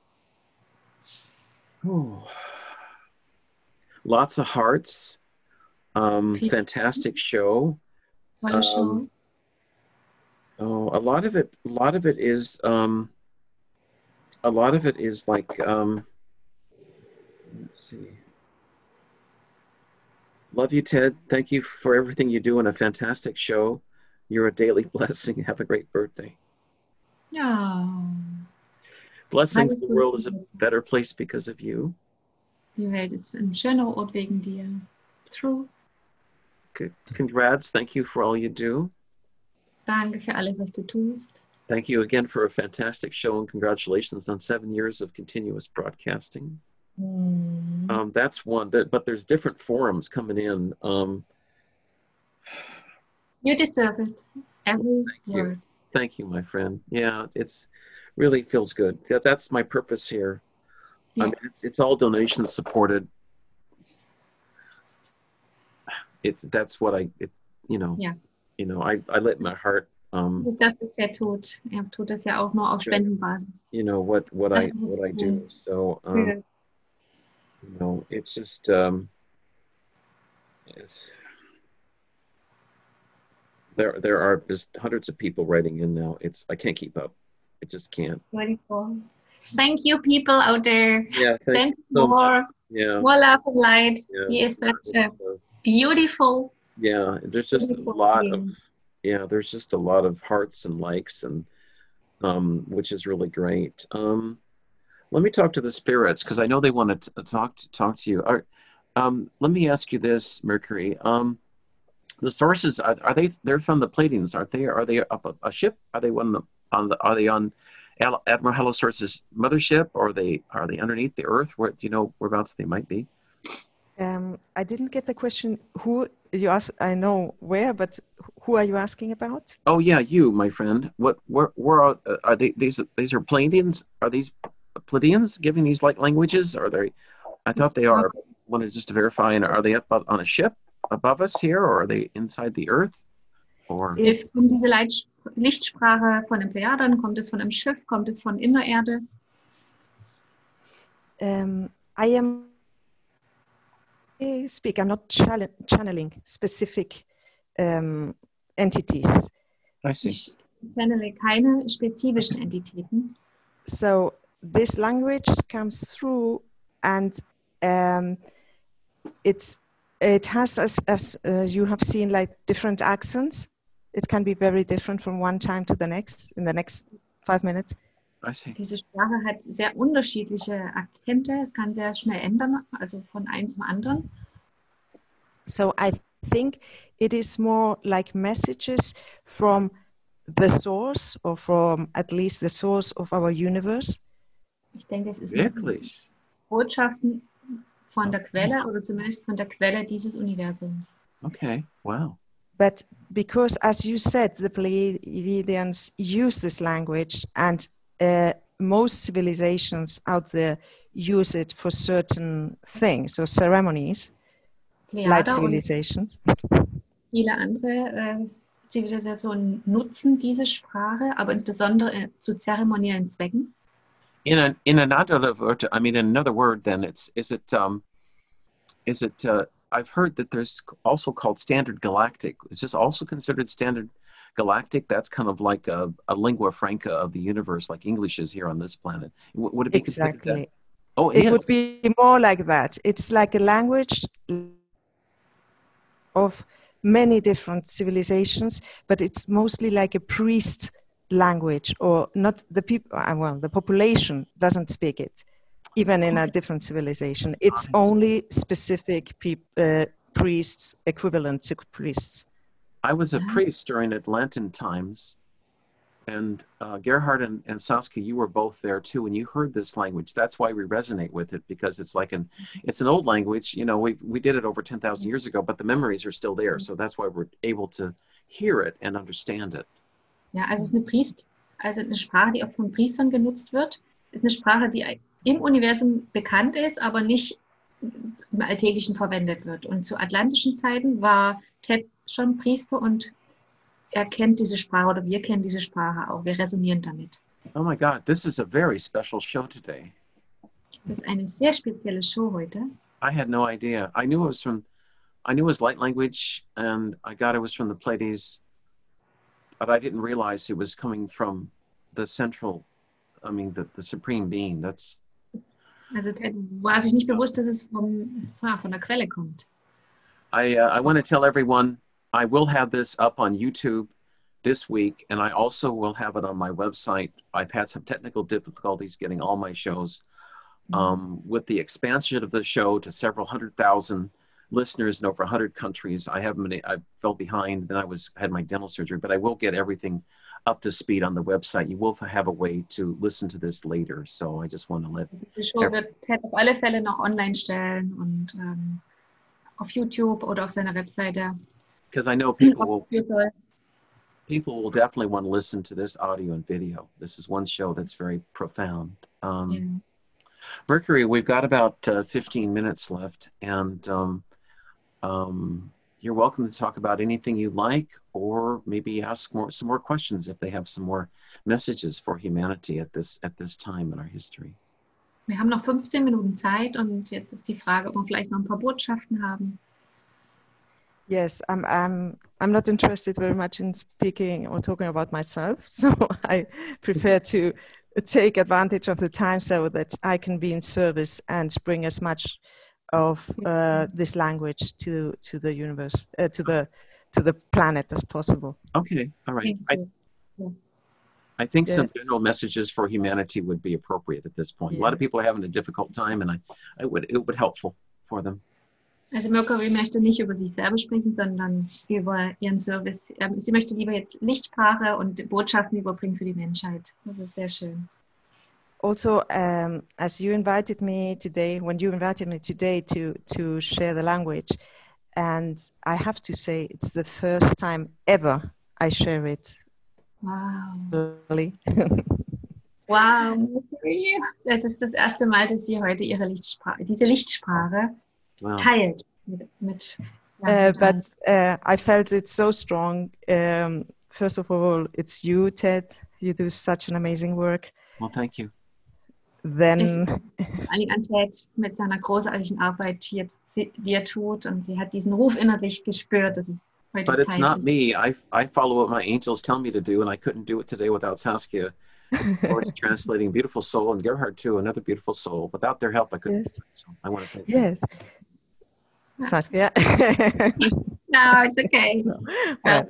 Oh. Lots of hearts. Um, fantastic show. Tolle Show. Um, oh, a lot of it. A lot of it is. Um, a lot of it is like. Um, let's see. Love you, Ted. Thank you for everything you do and a fantastic show. You're a daily blessing. Have a great birthday. Ja, Blessings. Alles The Gute. world is a better place because of you. die Welt ist ein schönerer Ort wegen dir. True. Good. Congrats. Thank you for all you do. Danke für alles, was du tust. Thank you again for a fantastic show and congratulations on seven years of continuous broadcasting. Hm. Um, that's one, that, but there's different forums coming in. Um, You deserve it. Every Thank you. word. thank you, my friend. Yeah, it's really feels good. That, that's my purpose here. I Yeah. mean, it's, it's all donation supported. It's, that's what I, it's, you know, Yeah. you know, I, I let my heart, um, Das ist das, was er tut. Er tut das ja auch nur auf Spendenbasis. you know, what, what Das I, ist what I do. cool. So, um, Ja. you know, it's just, um, it's, there, there are just hundreds of people writing in now. It's, I can't keep up. I just can't. Wonderful. Thank you, people out there. Yeah. Thank Thank you you so much. more. Yeah. More love and light. Yeah. He is such a It's, uh, beautiful. yeah. There's just a Beautiful lot of, being. yeah, there's just a lot of hearts and likes and, um, which is really great. Um, let me talk to the spirits because I know they want to talk to talk to you. Are, um, let me ask you this, Mercury. Um, the sources are, are they? They're from the Pleiadians, aren't they? Are they up a, a ship? Are they one on the? Are they on Al- Admiral Halosaurus's mothership? Or are they are they underneath the Earth? Where do you know whereabouts they might be? Um, I didn't get the question. Who you ask? I know where, but who are you asking about? Oh yeah, you, my friend. What? Where? Where are, are they? These these are Pleiadians. Are these Pleiadians giving these like languages? Are they? I thought they are. Wanted just to verify. And are they up on a ship above us here, or are they inside the Earth? Or It- Ist, kommt diese Leit- Lichtsprache von den Plejadern? Kommt es von einem Schiff? Kommt es von in der Erde? Um, I am I speak. I'm not chal- channeling specific um, entities. I see. Ich channele keine spezifischen Entitäten. So this language comes through, and um, it's it has as as uh, you have seen like different accents. It can be very different from one time to the next in the next five minutes. I see. Diese Sprache hat sehr unterschiedliche Akzente. Es kann sehr schnell ändern, also von einem zum anderen. So I think it is more like messages from the source, or from at least the source of our universe. Ich denke, es ist Wirklich? Botschaften von der Quelle oder zumindest von der Quelle dieses Universums. Okay. Wow. But because, as you said, the Pleiadians use this language, and uh, most civilizations out there use it for certain things, or ceremonies, light Plejada und civilizations. viele andere äh, Zivilisationen nutzen diese Sprache, aber insbesondere äh, zu zeremoniellen Zwecken. In a in another word, I mean, in another word, then it's is it um, is it? Uh, I've heard that there's also called Standard Galactic. Is this also considered Standard Galactic? That's kind of like a, a lingua franca of the universe, like English is here on this planet. W- would it be considered that? Exactly. Oh, it It is. would be more like that. It's like a language of many different civilizations, but it's mostly like a priest language, or not the people, well, the population doesn't speak it, even in a different civilization. It's only specific peop, uh, priests, equivalent to priests. I was a priest during Atlantan times, and uh, Gerhard and, and Saskia, you were both there too, and you heard this language. That's why we resonate with it, because it's like an, it's an old language. You know, we, we did it over ten thousand years ago, but the memories are still there. So that's why we're able to hear it and understand it. Ja, also es ist eine Priest, also eine Sprache, die auch von Priestern genutzt wird. Ist eine Sprache, die im Universum bekannt ist, aber nicht im Alltäglichen verwendet wird. Und zu atlantischen Zeiten war Ted schon Priester und er kennt diese Sprache, oder wir kennen diese Sprache auch. Wir resonieren damit. Oh my God, this is a very special show today. Das ist eine sehr spezielle Show heute. I had no idea. I knew it was from, I knew it was light language, and I got it was from the Pleiades, but I didn't realize it was coming from the central, I mean, the, the supreme being. That's. Also Ted war sich nicht bewusst, dass es vom, von der Quelle kommt. I, uh, I want to tell everyone, I will have this up on YouTube this week, and I also will have it on my website. I've had some technical difficulties getting all my shows. Um, with the expansion of the show to several hundred thousand listeners in over one hundred countries, I haven't been, I fell behind, and I was had my dental surgery, but I will get everything up to speed on the website. You will have a way to listen to this later, so I just want to let. Die Show wird Ted auf alle Fälle noch online stellen und ähm, auf YouTube oder auf seiner Webseite. Because I know people will, people will definitely want to listen to this audio and video. This is one show that's very profound. Um, Yeah. Mercury, we've got about uh, fifteen minutes left, and um, um, you're welcome to talk about anything you like, or maybe ask more, some more questions if they have some more messages for humanity at this at this time in our history. Wir haben noch fünfzehn Minuten Zeit und jetzt ist die Frage, ob wir vielleicht noch ein paar Botschaften haben. Yes, I'm, I'm, I'm not interested very much in speaking or talking about myself, so I prefer to take advantage of the time so that I can be in service and bring as much of uh, this language to to the universe, uh, to the to the planet as possible. Okay, all right. Thank I, you. Yeah. I think Yeah. some general messages for humanity would be appropriate at this point. A lot of Yeah. people are having a difficult time, and I, I would it would helpful for them. Also Mercury möchte nicht über sich selber sprechen, sondern über ihren Service. Ähm, Sie möchte lieber jetzt Lichtsprache und Botschaften überbringen für die Menschheit. Das ist sehr schön. Also, um, as you invited me today, when you invited me today to to share the language, and I have to say it's the first time ever I share it. Wow. Really. Wow, Mercury. Das ist das erste Mal, dass sie heute ihre Lichtsprache, diese Lichtsprache Wow. teilt mit, mit Uh, ja, mit but uh, I felt it so strong. Um, first of all, it's you, Ted. You do such an amazing work. Well, thank you. Then, vor allen Dingen an Ted mit seiner großartigen Arbeit, die, jetzt, die er tut. Und sie hat diesen Ruf in sich gespürt, dass es heute But it's Zeit not ist. me. I I follow what my angels tell me to do, and I couldn't do it today without Saskia. Voice translating, beautiful soul, and Gerhard too, another beautiful soul. Without their help, I couldn't. Yes. do it, so I want to thank them. yes. Saskia. No, it's okay. Well,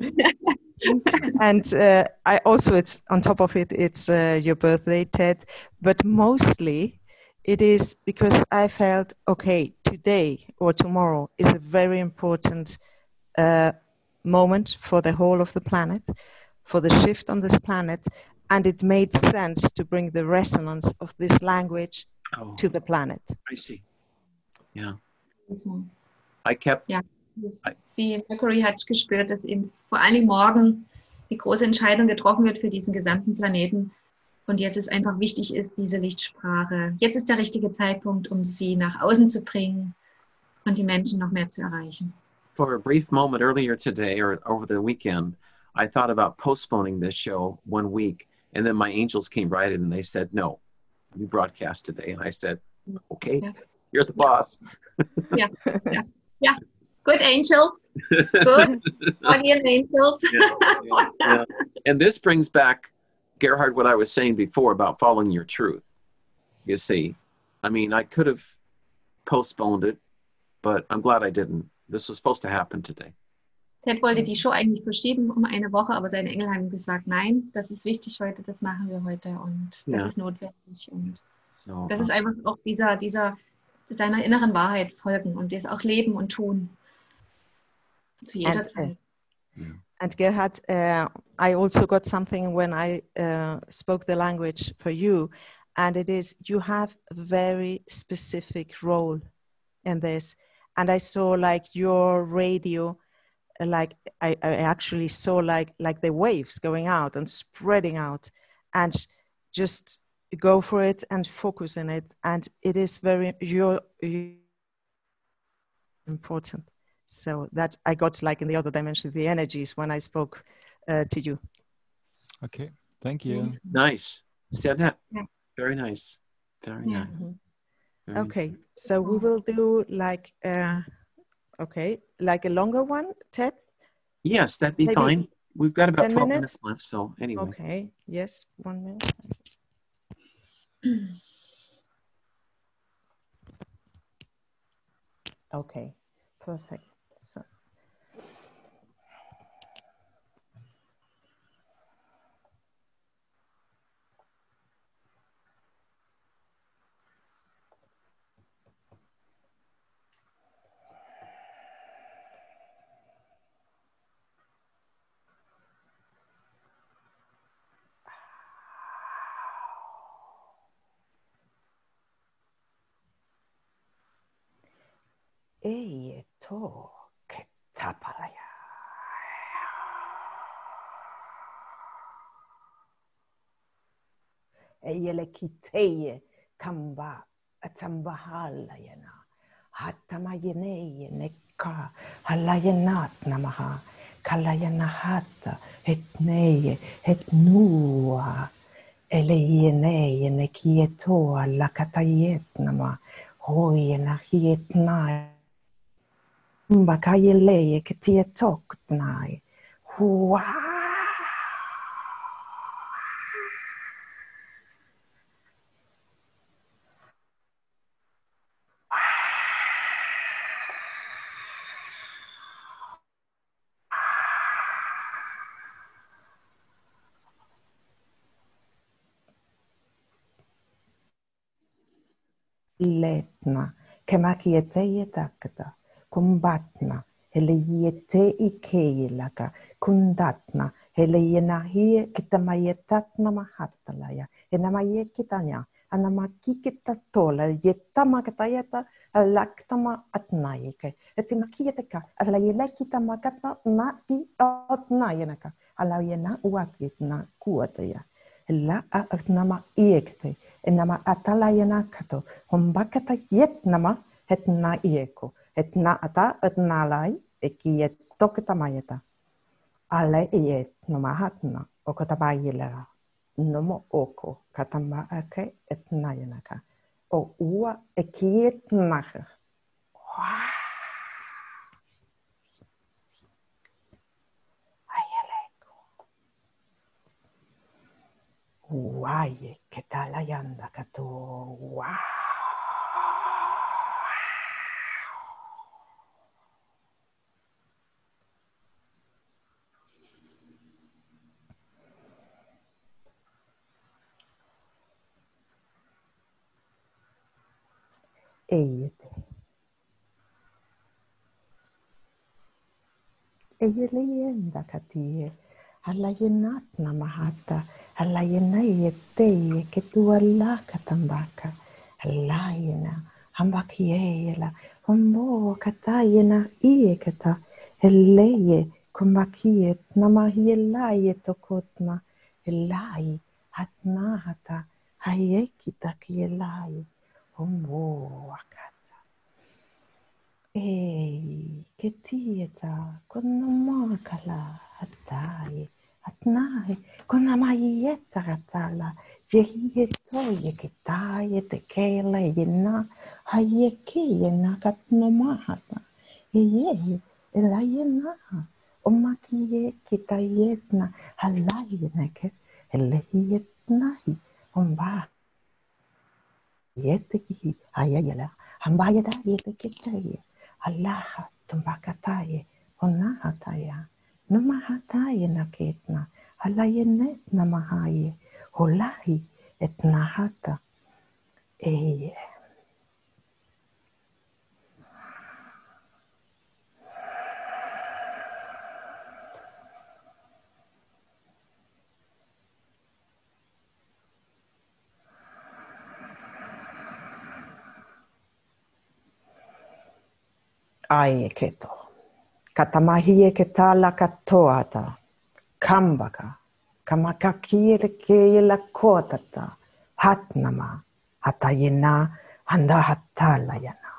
and uh, I also, it's on top of it, it's uh, your birthday, Ted. But mostly, it is because I felt okay. Today or tomorrow is a very important uh, moment for the whole of the planet, for the shift on this planet, and it made sense to bring the resonance of this language Oh, to the planet. I see. Yeah, So, I kept. ja, das- I- sie, Mercury hat gespürt, dass eben vor allen Dingen morgen die große Entscheidung getroffen wird für diesen gesamten Planeten. Und jetzt ist einfach wichtig ist, diese Lichtsprache. Jetzt ist der richtige Zeitpunkt, um sie nach außen zu bringen und die Menschen noch mehr zu erreichen. For a brief moment earlier today or over the weekend, I thought about postponing this show one week, and then my angels came right in and they said, "No, you broadcast today." And I said, "Okay, Yeah. you're the boss." Good angels, good guardian angels. Yeah, yeah, yeah. And this brings back, Gerhard, what I was saying before about following your truth. You see, I mean, I could have postponed it, but I'm glad I didn't. This was supposed to happen today. Ted wollte die Show eigentlich verschieben um eine Woche, aber seine Engel haben gesagt, nein, das ist wichtig heute, das machen wir heute und das Ja. ist notwendig. Und So, das ist uh, einfach auch dieser, dieser, seiner inneren Wahrheit folgen und das auch leben und tun. Zu jeder And, uh, Zeit. And Gerhard, uh, I also got something when I uh, spoke the language for you, and it is you have a very specific role in this. And I saw like your radio, uh, like I, I actually saw like like the waves going out and spreading out, and just go for it and focus in it. And it is very you're, you're important. So that I got like in the other dimension, the energies when I spoke uh, to you. Okay, thank you. nice. Said that. Yeah. Very nice. Very Yeah. nice. Very Okay, so we will do like, uh, okay, like a longer one, Ted? Yes, that'd be Maybe fine. We've got about ten twelve minutes? minutes left. So anyway. Okay, yes, one minute. Okay, perfect. So. Ei to ke tapalaya. Eyele kiteye kamba atambahala yana. Hatamayene neka halayanat namaha. Kalayanahata etneye etnua. Eleyene nekietoa lakatayet nama. Hoyena hietnai. Mbakayeleye ketietok nai. Wow. Letna, kemakieteye takata, kumbatna, heleyete ikeilaka, kundatna, heleyena hie kitamayetatna mahatalaya, enamaye kitanya, anamakikita tola, yetamakatayeta, alaktama atnayeke, etimakieteka, alayelekita makata na i otnayenaka, alayena uakitna kuataya, la atnama iekte, enama atalayana kato hombakata yet nama het na ieko het na ata et nalai eki et toketamayeta ale iet noma hatna okotabayela nomo oko katama ake et nayanaka o ua eki et nacher Waye ketalayanda kato wow. Eyete. Eyeleyenda katie. Halayenat namahata. Halayena te ketuala katambaka. Halayena hambakiela. Hombo katayena iekata. Heleye kumbakiet namahielaye tokotna. Helai hatnahata. Hayekita kielai. Hombo akata. Ei, ketieta konomakala hatai. Atnai, kona maieta ratala, jehieto yekitaye te kele yena, hayeke yena katnomahata, eye, elayena, omakie kitayetna, halayeneke, eleyetnahi, omba, yeteki, hayayela, hambayeda yetekitaye, alaha, tumbakataye, Honahataya, Namahataya naketna, Halayenet namahaye, Holahi et nahata, Eye. Aye keto. Katamahie ketala katoata. Kambaka. Kamakakie ke la kotata. Hatnama. Hatayena handa hatalayana.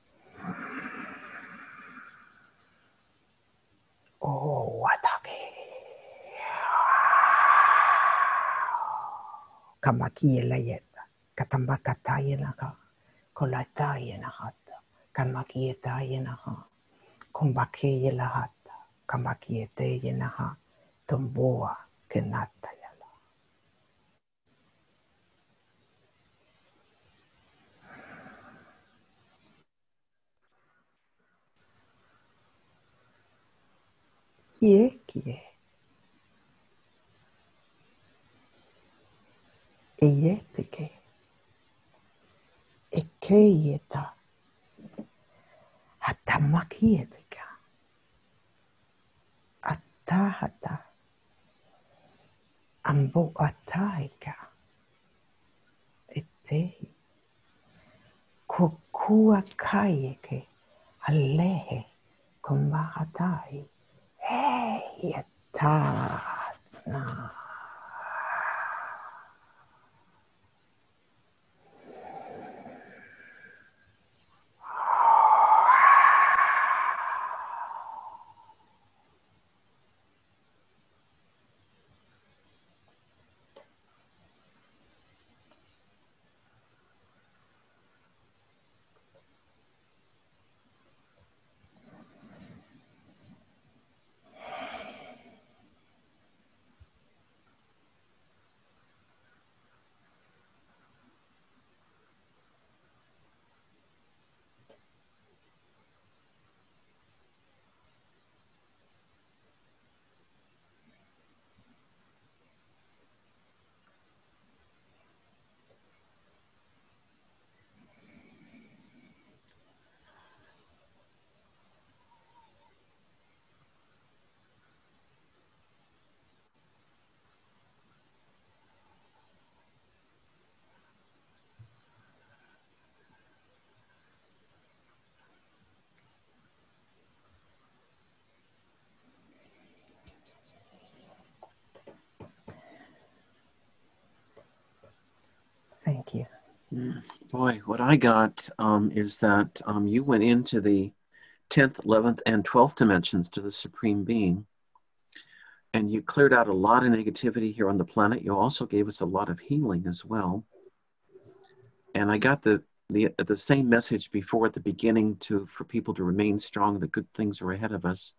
Oh, watake. Kamakie layeta. Katambakatayena ka. Kolatayena hata. Kamakietayena ha. Kumbakie lahata. Kamakietayena ha. Tumboa kenatayala. Yekie. Eyetike. Ekeyeta. Hatamakieteka. Atahata. Ambo ataika. Etehi. Kukua kayeke. Alehe. Kumbahatai. Hey, etana. Thank you. Mm, Boy, what I got um, is that um, you went into the tenth, eleventh, and twelfth dimensions to the Supreme Being, and you cleared out a lot of negativity here on the planet. You also gave us a lot of healing as well. And I got the the the same message before at the beginning to for people to remain strong. The good things are ahead of us,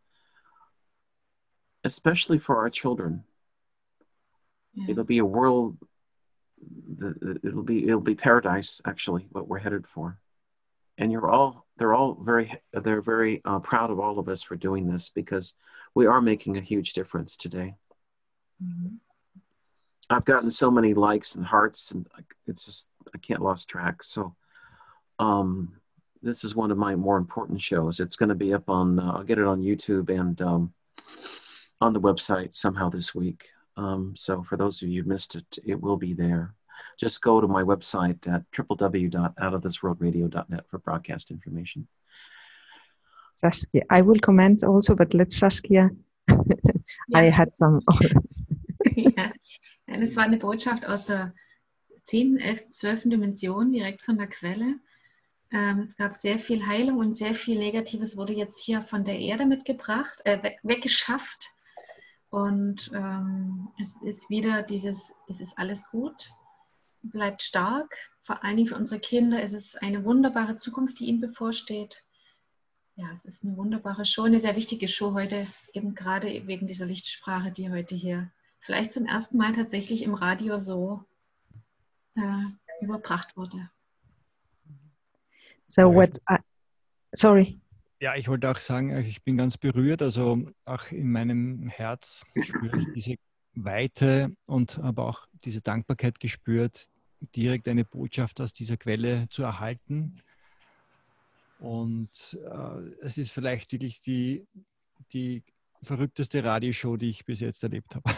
especially for our children. Yeah. It'll be a world. It'll be it'll be paradise. Actually, what we're headed for. And you're all they're all very they're very uh, proud of all of us for doing this because we are making a huge difference today. Mhm. I've gotten so many likes and hearts, and it's just I can't lose track. So, um, this is one of my more important shows. It's going to be up on uh, I'll get it on YouTube and um, on the website somehow this week. Um, so for those of you who missed it, it will be there. Just go to my website at w w w dot out of this world radio dot net for broadcast information. Saskia, I will comment also, but let Saskia. I Ja. had some. Ja. Ja, das war eine Botschaft aus der zehnten, elften, zwölften Dimension, direkt von der Quelle. Ähm, es gab sehr viel Heilung und sehr viel Negatives wurde jetzt hier von der Erde mitgebracht, äh, weg, weggeschafft. Und ähm, es ist wieder dieses, es ist alles gut, bleibt stark. Vor allen Dingen für unsere Kinder ist es eine wunderbare Zukunft, die ihnen bevorsteht. Ja, es ist eine wunderbare Show, eine sehr wichtige Show heute, eben gerade wegen dieser Lichtsprache, die heute hier vielleicht zum ersten Mal tatsächlich im Radio so äh, überbracht wurde. So what? I, sorry. Ja, ich wollte auch sagen, ich bin ganz berührt. Also auch in meinem Herz spüre ich diese Weite und habe auch diese Dankbarkeit gespürt, direkt eine Botschaft aus dieser Quelle zu erhalten. Und äh, es ist vielleicht wirklich die, die verrückteste Radioshow, die ich bis jetzt erlebt habe.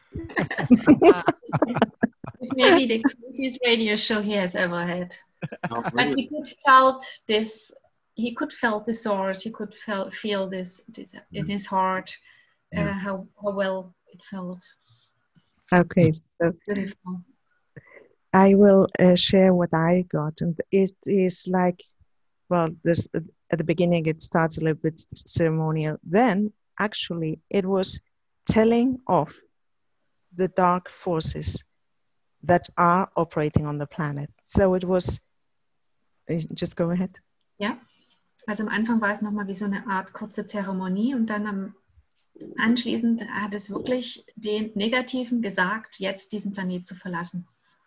This may be the craziest radio show he has ever had. Oh, But really? he could felt this. He could felt the source. He could felt feel this, this in his heart. Uh, Yeah. how how well it felt. Okay, so Beautiful. I will uh, share what I got, and it is like, well, this at the beginning it starts a little bit ceremonial. Then actually it was telling off the dark forces that are operating on the planet. So it was. uh, Just go ahead. Ja. Also am Anfang war es nochmal wie so eine Art kurze Zeremonie und dann am anschließend hat es wirklich den Negativen gesagt, jetzt diesen Planet zu verlassen.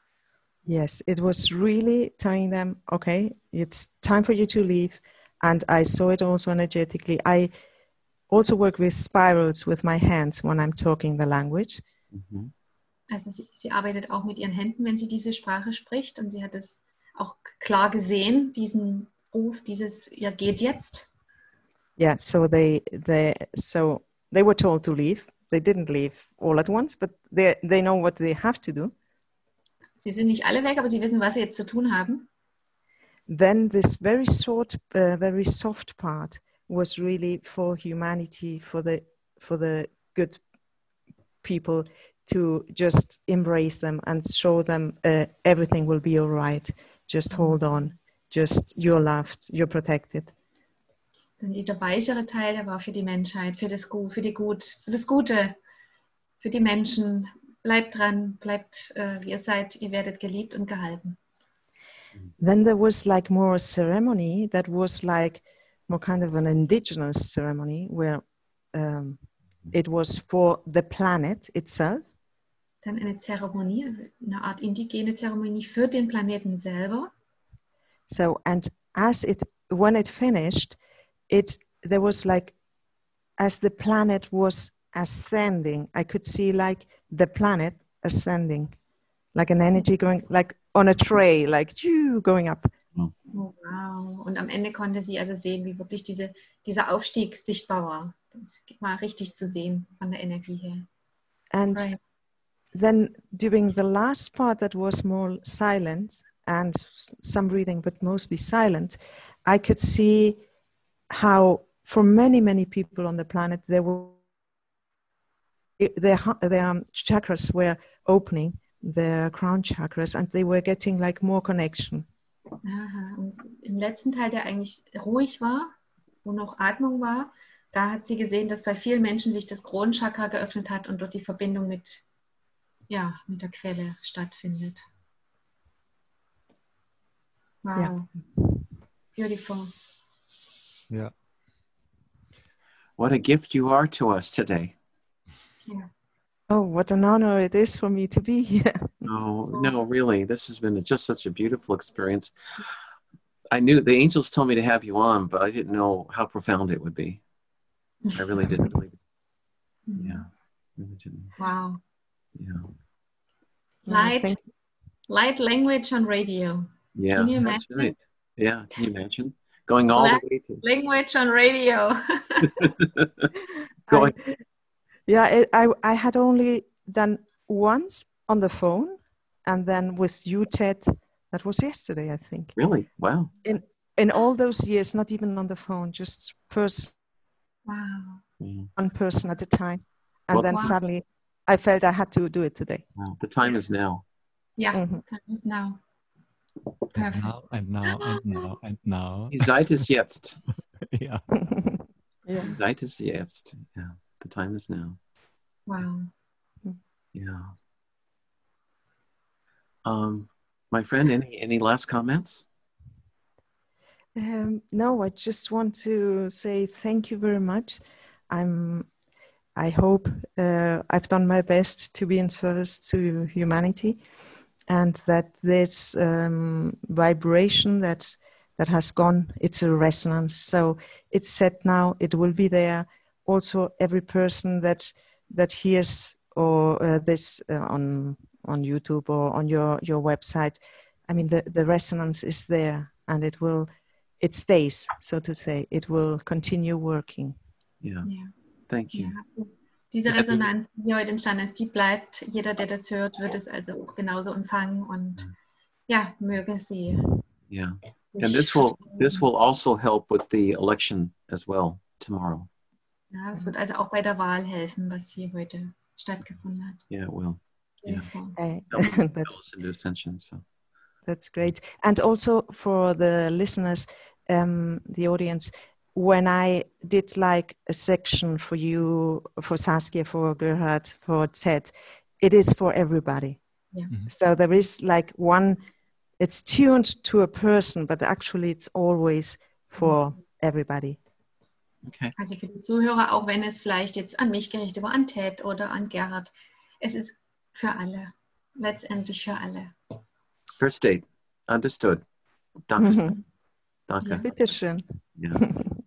Yes, it was really telling them, okay, it's time for you to leave. And I saw it also energetically. I also work with spirals with my hands when I'm talking the language. Mhm. Also sie, sie arbeitet auch mit ihren Händen, wenn sie diese Sprache spricht und sie hat es auch klar gesehen, diesen Ruf, dieses, ja, geht jetzt. Yeah, so they they so they were told to leave. They didn't leave all at once, but they they know what they have to do. Sie sind nicht alle weg, aber sie wissen, was sie jetzt zu tun haben. Then this very short, uh, very soft part was really for humanity, for the for the good people to just embrace them and show them uh, everything will be all right. Just hold on. Just you're loved. You're protected. Denn dieser weichere Teil, der war für die Menschheit, für das, Gu- für die Gut, für das Gute, für die Menschen. Bleibt dran, bleibt, äh, wie ihr seid, ihr werdet geliebt und gehalten. Then there was like more a ceremony that was like more kind of an indigenous ceremony where um, it was for the planet itself. Dann eine Zeremonie, eine Art indigene Zeremonie für den Planeten selber. So, and as it, when it finished, it, there was like, as the planet was ascending, I could see like the planet ascending, like an energy going, like on a tray, like phew, going up. Oh, wow. Und am Ende konnte sie also sehen, wie wirklich diese, dieser Aufstieg sichtbar war. Das war richtig zu sehen von der Energie her. And Right. then during the last part that was more silent and s- some breathing, but mostly silent, I could see how for many, many people on the planet, there were it- their, hu- their um, chakras were opening, their crown chakras, and they were getting like more connection. Aha. Und im letzten Teil, der eigentlich ruhig war, wo noch Atmung war, da hat sie gesehen, dass bei vielen Menschen sich das Kronenchakra geöffnet hat und dort die Verbindung mit, ja, mit der Quelle stattfindet. Wow. Ja. Beautiful. Ja. What a gift you are to us today. Yeah. Oh, what an honor it is for me to be here. No, no, really, this has been just such a beautiful experience. I knew the angels told me to have you on, but I didn't know how profound it would be. I really didn't. Really, yeah, really didn't. Wow. Yeah, Light, Thank light language on radio. yeah, Can you that's imagine? right. Yeah, can you imagine going all Black the way to? Language on radio. Go I, yeah, it, I I had only done once on the phone, and then with you, Ted, that was yesterday, I think. Really? Wow. In all those years, not even on the phone, just person, Wow. Yeah. one person at a time, and Well- then Wow. suddenly I felt I had to do it today. Wow. The time is now. Ja, Mhm. kann ich now. And Perfect. now, and now, and now, and now. Die Zeit ist jetzt. Ja. Yeah. Die Zeit ist jetzt. Yeah. The time is now. Wow. Yeah. Um, my friend, any any last comments? Um, no, I just want to say thank you very much. I'm. I hope uh, I've done my best to be in service to humanity, and that this um, vibration that that has gone. It's a resonance. So it's set now. It will be there. Also, every person that that hears or uh, this uh, on on YouTube or on your your website, I mean, the the resonance is there, and it will, it stays, so to say. It will continue working. Yeah. Ja. Thank you. Ja. Diese Ja, Resonanz, die heute entstanden ist, die bleibt. Jeder, der das hört, wird es also auch genauso empfangen und ja, möge sie. Yeah. And this will this will also help with the election as well tomorrow. Ja, es wird also auch bei der Wahl helfen, was hier heute stattgefunden hat. Yeah, it will. Yeah. Uh, That will that's us into ascension. So That's great. And also for the listeners, um, the audience, when I did like a section for you, for Saskia, for Gerhard, for Ted, it is for everybody. Yeah. Mhm. So there is like one, it's tuned to a person, but actually it's always for everybody. okay. Also für die Zuhörer, auch wenn es vielleicht jetzt an mich gerichtet war, an Ted oder an Gerhard, es ist für alle, letztendlich für alle. First date. Understood. Danke. Danke. Bitteschön. Yeah.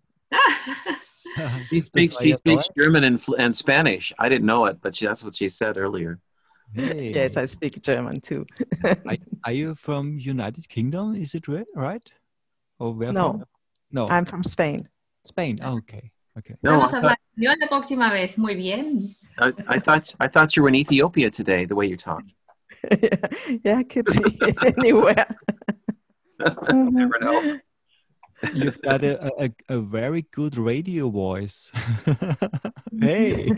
She speaks why she you're speaks going? German and, fl- and Spanish. I didn't know it, but she, that's what she said earlier. Hey. Yes, I speak German too. Are, are you from United Kingdom? Is it right? right? Or where No. from? No. I'm from Spain. Spain. Oh, okay. Okay. No, I Vamos a thought, hablar español la próxima vez. Muy bien. I, I thought I thought you were in Ethiopia today, the way you talked. Yeah, could be anywhere. Never know. You've got a, a, a very good radio voice. Hey.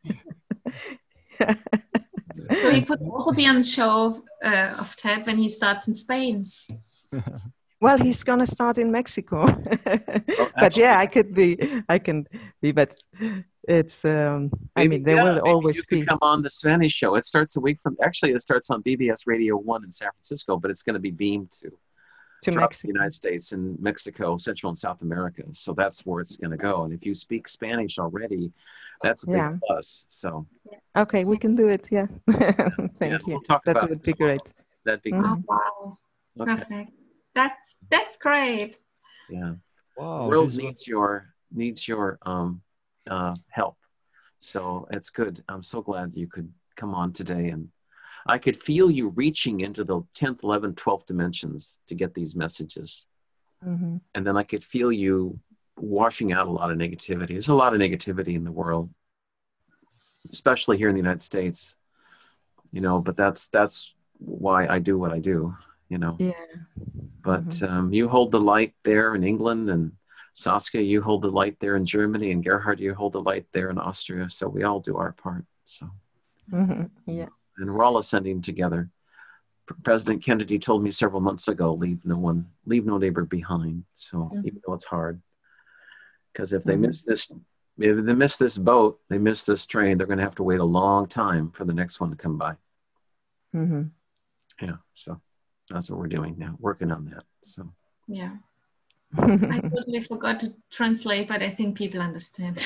So he could also be on the show uh, of Ted when he starts in Spain. Well, he's gonna start in Mexico, but yeah, I could be. I can be, but it's. Um, I Maybe, mean, there yeah, will maybe always you be. could come on the Spanish show. It starts a week from. Actually, it starts on B B S Radio One in San Francisco, but it's going to be beamed to To throughout the Mexico. United States and Mexico, Central and South America. So that's where it's going to go. And if you speak Spanish already, that's a big Yeah. plus. So Okay, we can do it. Yeah. Thank yeah, you. we'll talk That about would it be tomorrow. great. That'd be Mhm. great. Oh, wow. Okay. Perfect. That's, that's great. Yeah. Wow. the world this was- needs your needs your um, uh, help. So it's good. I'm so glad you could come on today, and I could feel you reaching into the tenth, eleventh, twelfth dimensions to get these messages. Mhm. And then I could feel you washing out a lot of negativity. There's a lot of negativity in the world, especially here in the United States, you know, but that's, that's why I do what I do, you know, Yeah. but Mhm. um, you hold the light there in England, and Saskia, you hold the light there in Germany, and Gerhard, you hold the light there in Austria. So we all do our part. So, Mhm. Yeah. and we're all ascending together. P- President Kennedy told me several months ago, leave no one, leave no neighbor behind. So Mhm. even though it's hard, because if they Mhm. miss this, if they miss this boat, they miss this train, they're going to have to wait a long time for the next one to come by. Mhm. Yeah. So that's what we're doing now, working on that. So Yeah. I totally forgot to translate, but I think people understand.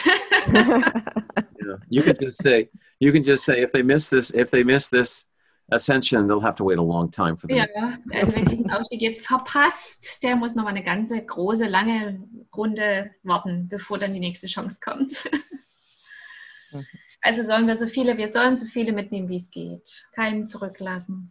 yeah, you can just say, you can just say, if they miss this, if they miss this ascension, they'll have to wait a long time for the Ja, next. also wer diesen Aufstieg jetzt verpasst, der muss noch mal eine ganze große, lange Runde warten, bevor dann die nächste Chance kommt. Mhm. Also sollen wir so viele, wir sollen so viele mitnehmen, wie es geht. Keinen zurücklassen.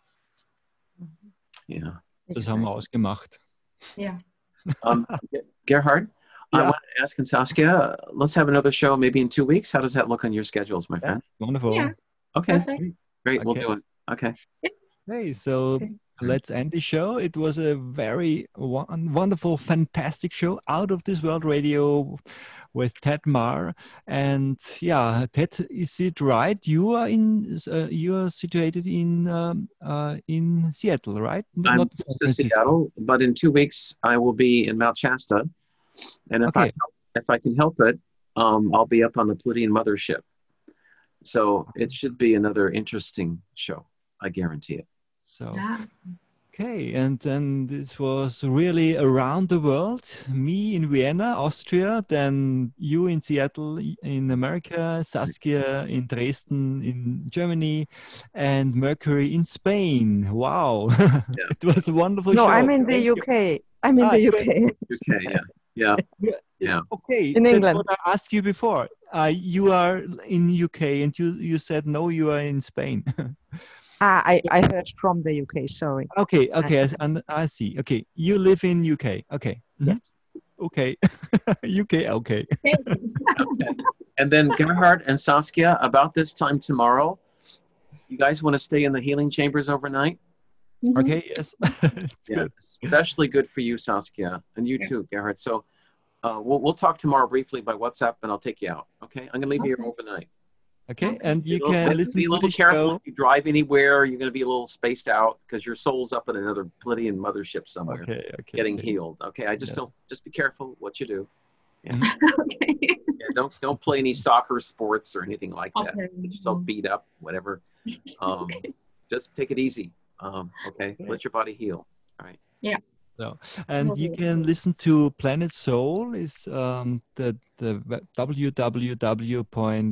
Yeah. Das haben wir ausgemacht. Ja. Um, Ge- Gerhard, I Yeah. want to ask, and Saskia, let's have another show maybe in two weeks. How does that look on your schedules, my friend? That's wonderful. Yeah. Okay, Perfect. great. We'll Okay. do it. Okay. Hey, so Okay. let's end the show. It was a very won- wonderful, fantastic show, out of this world radio with Ted Marr. And yeah, Ted, is it right? You are in, uh, you are situated in um, uh, in Seattle, right? N- I'm San close to Francisco. Seattle, but in two weeks I will be in Mount Shasta, and if I Okay. if I can help it, um, I'll be up on the Pleiadian mothership. So it should be another interesting show. I guarantee it. So. Ja. Okay, and then this was really around the world. Me in Vienna, Austria, then you in Seattle, i- in America, Saskia in Dresden, in Germany, and Mercury in Spain. Wow, it was a wonderful No, show. I'm in the Thank you. U K. I'm in Ah, the you're U K. Okay, yeah, yeah, Yeah, yeah. Okay, In that's England. what I asked you before. Uh, you are in U K, and you you said no, you are in Spain. Ah, I, I heard from the U K, sorry. Okay, I- okay, I, s- and I see. Okay, you live in U K. Okay, mhm. Yes. Okay, U K. Okay. Okay. And then Gerhard and Saskia, about this time tomorrow, you guys want to stay in the healing chambers overnight? Okay. Yes. It's Yeah, good. especially good for you, Saskia, and you Yeah. too, Gerhard. So uh, we'll we'll talk tomorrow briefly by WhatsApp, and I'll take you out. Okay, I'm gonna leave you here overnight. Okay, Okay. and Be you a little, can be listen a to little the careful show. if you drive anywhere. You're gonna be a little spaced out because your soul's up in another Pleiadian mothership somewhere, Okay. Okay. getting okay. healed. Okay, I just Yeah. don't just be careful what you do. Okay. Yeah, don't don't play any soccer sports or anything like that. Okay. Get yourself beat up, whatever. Um, just take it easy. Um, okay, let your body heal. All right. So, and you Okay. can listen to Planet Soul is um, the the web- w w w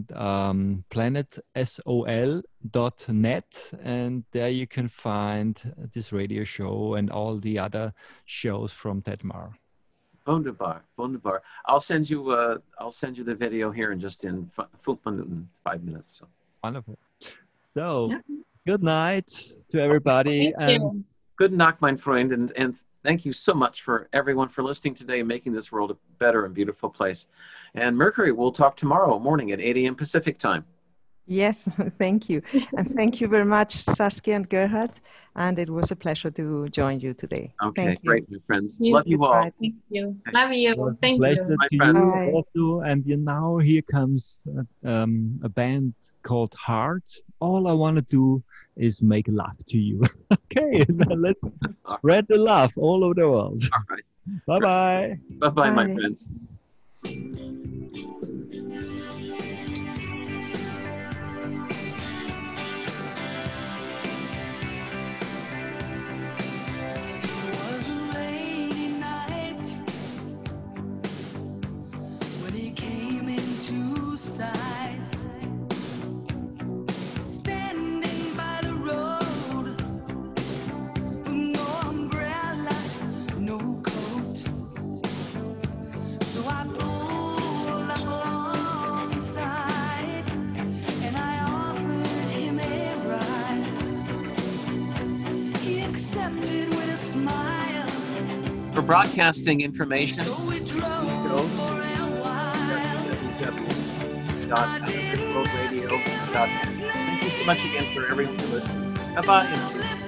dot planet sol dot net, and there you can find this radio show and all the other shows from Tedmar. Wunderbar, wunderbar. I'll send you. Uh, I'll send you the video here in just in f- fünf Minuten, five minutes. So. Wonderful. So, Yeah. good night to everybody, Thank and you. Good Nacht, mein Freund, and and thank you so much for everyone for listening today and making this world a better and beautiful place. And Mercury, we'll talk tomorrow morning at eight a m Pacific time. Yes, thank you. And thank you very much, Saskia and Gerhard. And it was a pleasure to join you today. Okay, Thank you. great, my friends. You Love you all. Goodbye. Thank you. Love you. it was a Thank pleasure you. My to friends. you Bye. also. And you now here comes uh, um, a band called Heart. All I want to do is make love to you. Okay, now let's spread the love all over the world. All right. Bye bye. Bye bye, my Bye. friends. It was a rainy night when he came into sight, standing by the road with no umbrella, no coat. So I pulled up alongside and I offered him a ride. He accepted with a smile. For broadcasting information, So we please drove go for a while. w w w dot world radio dot net. Thank you so much again for everyone for listening. Bye bye.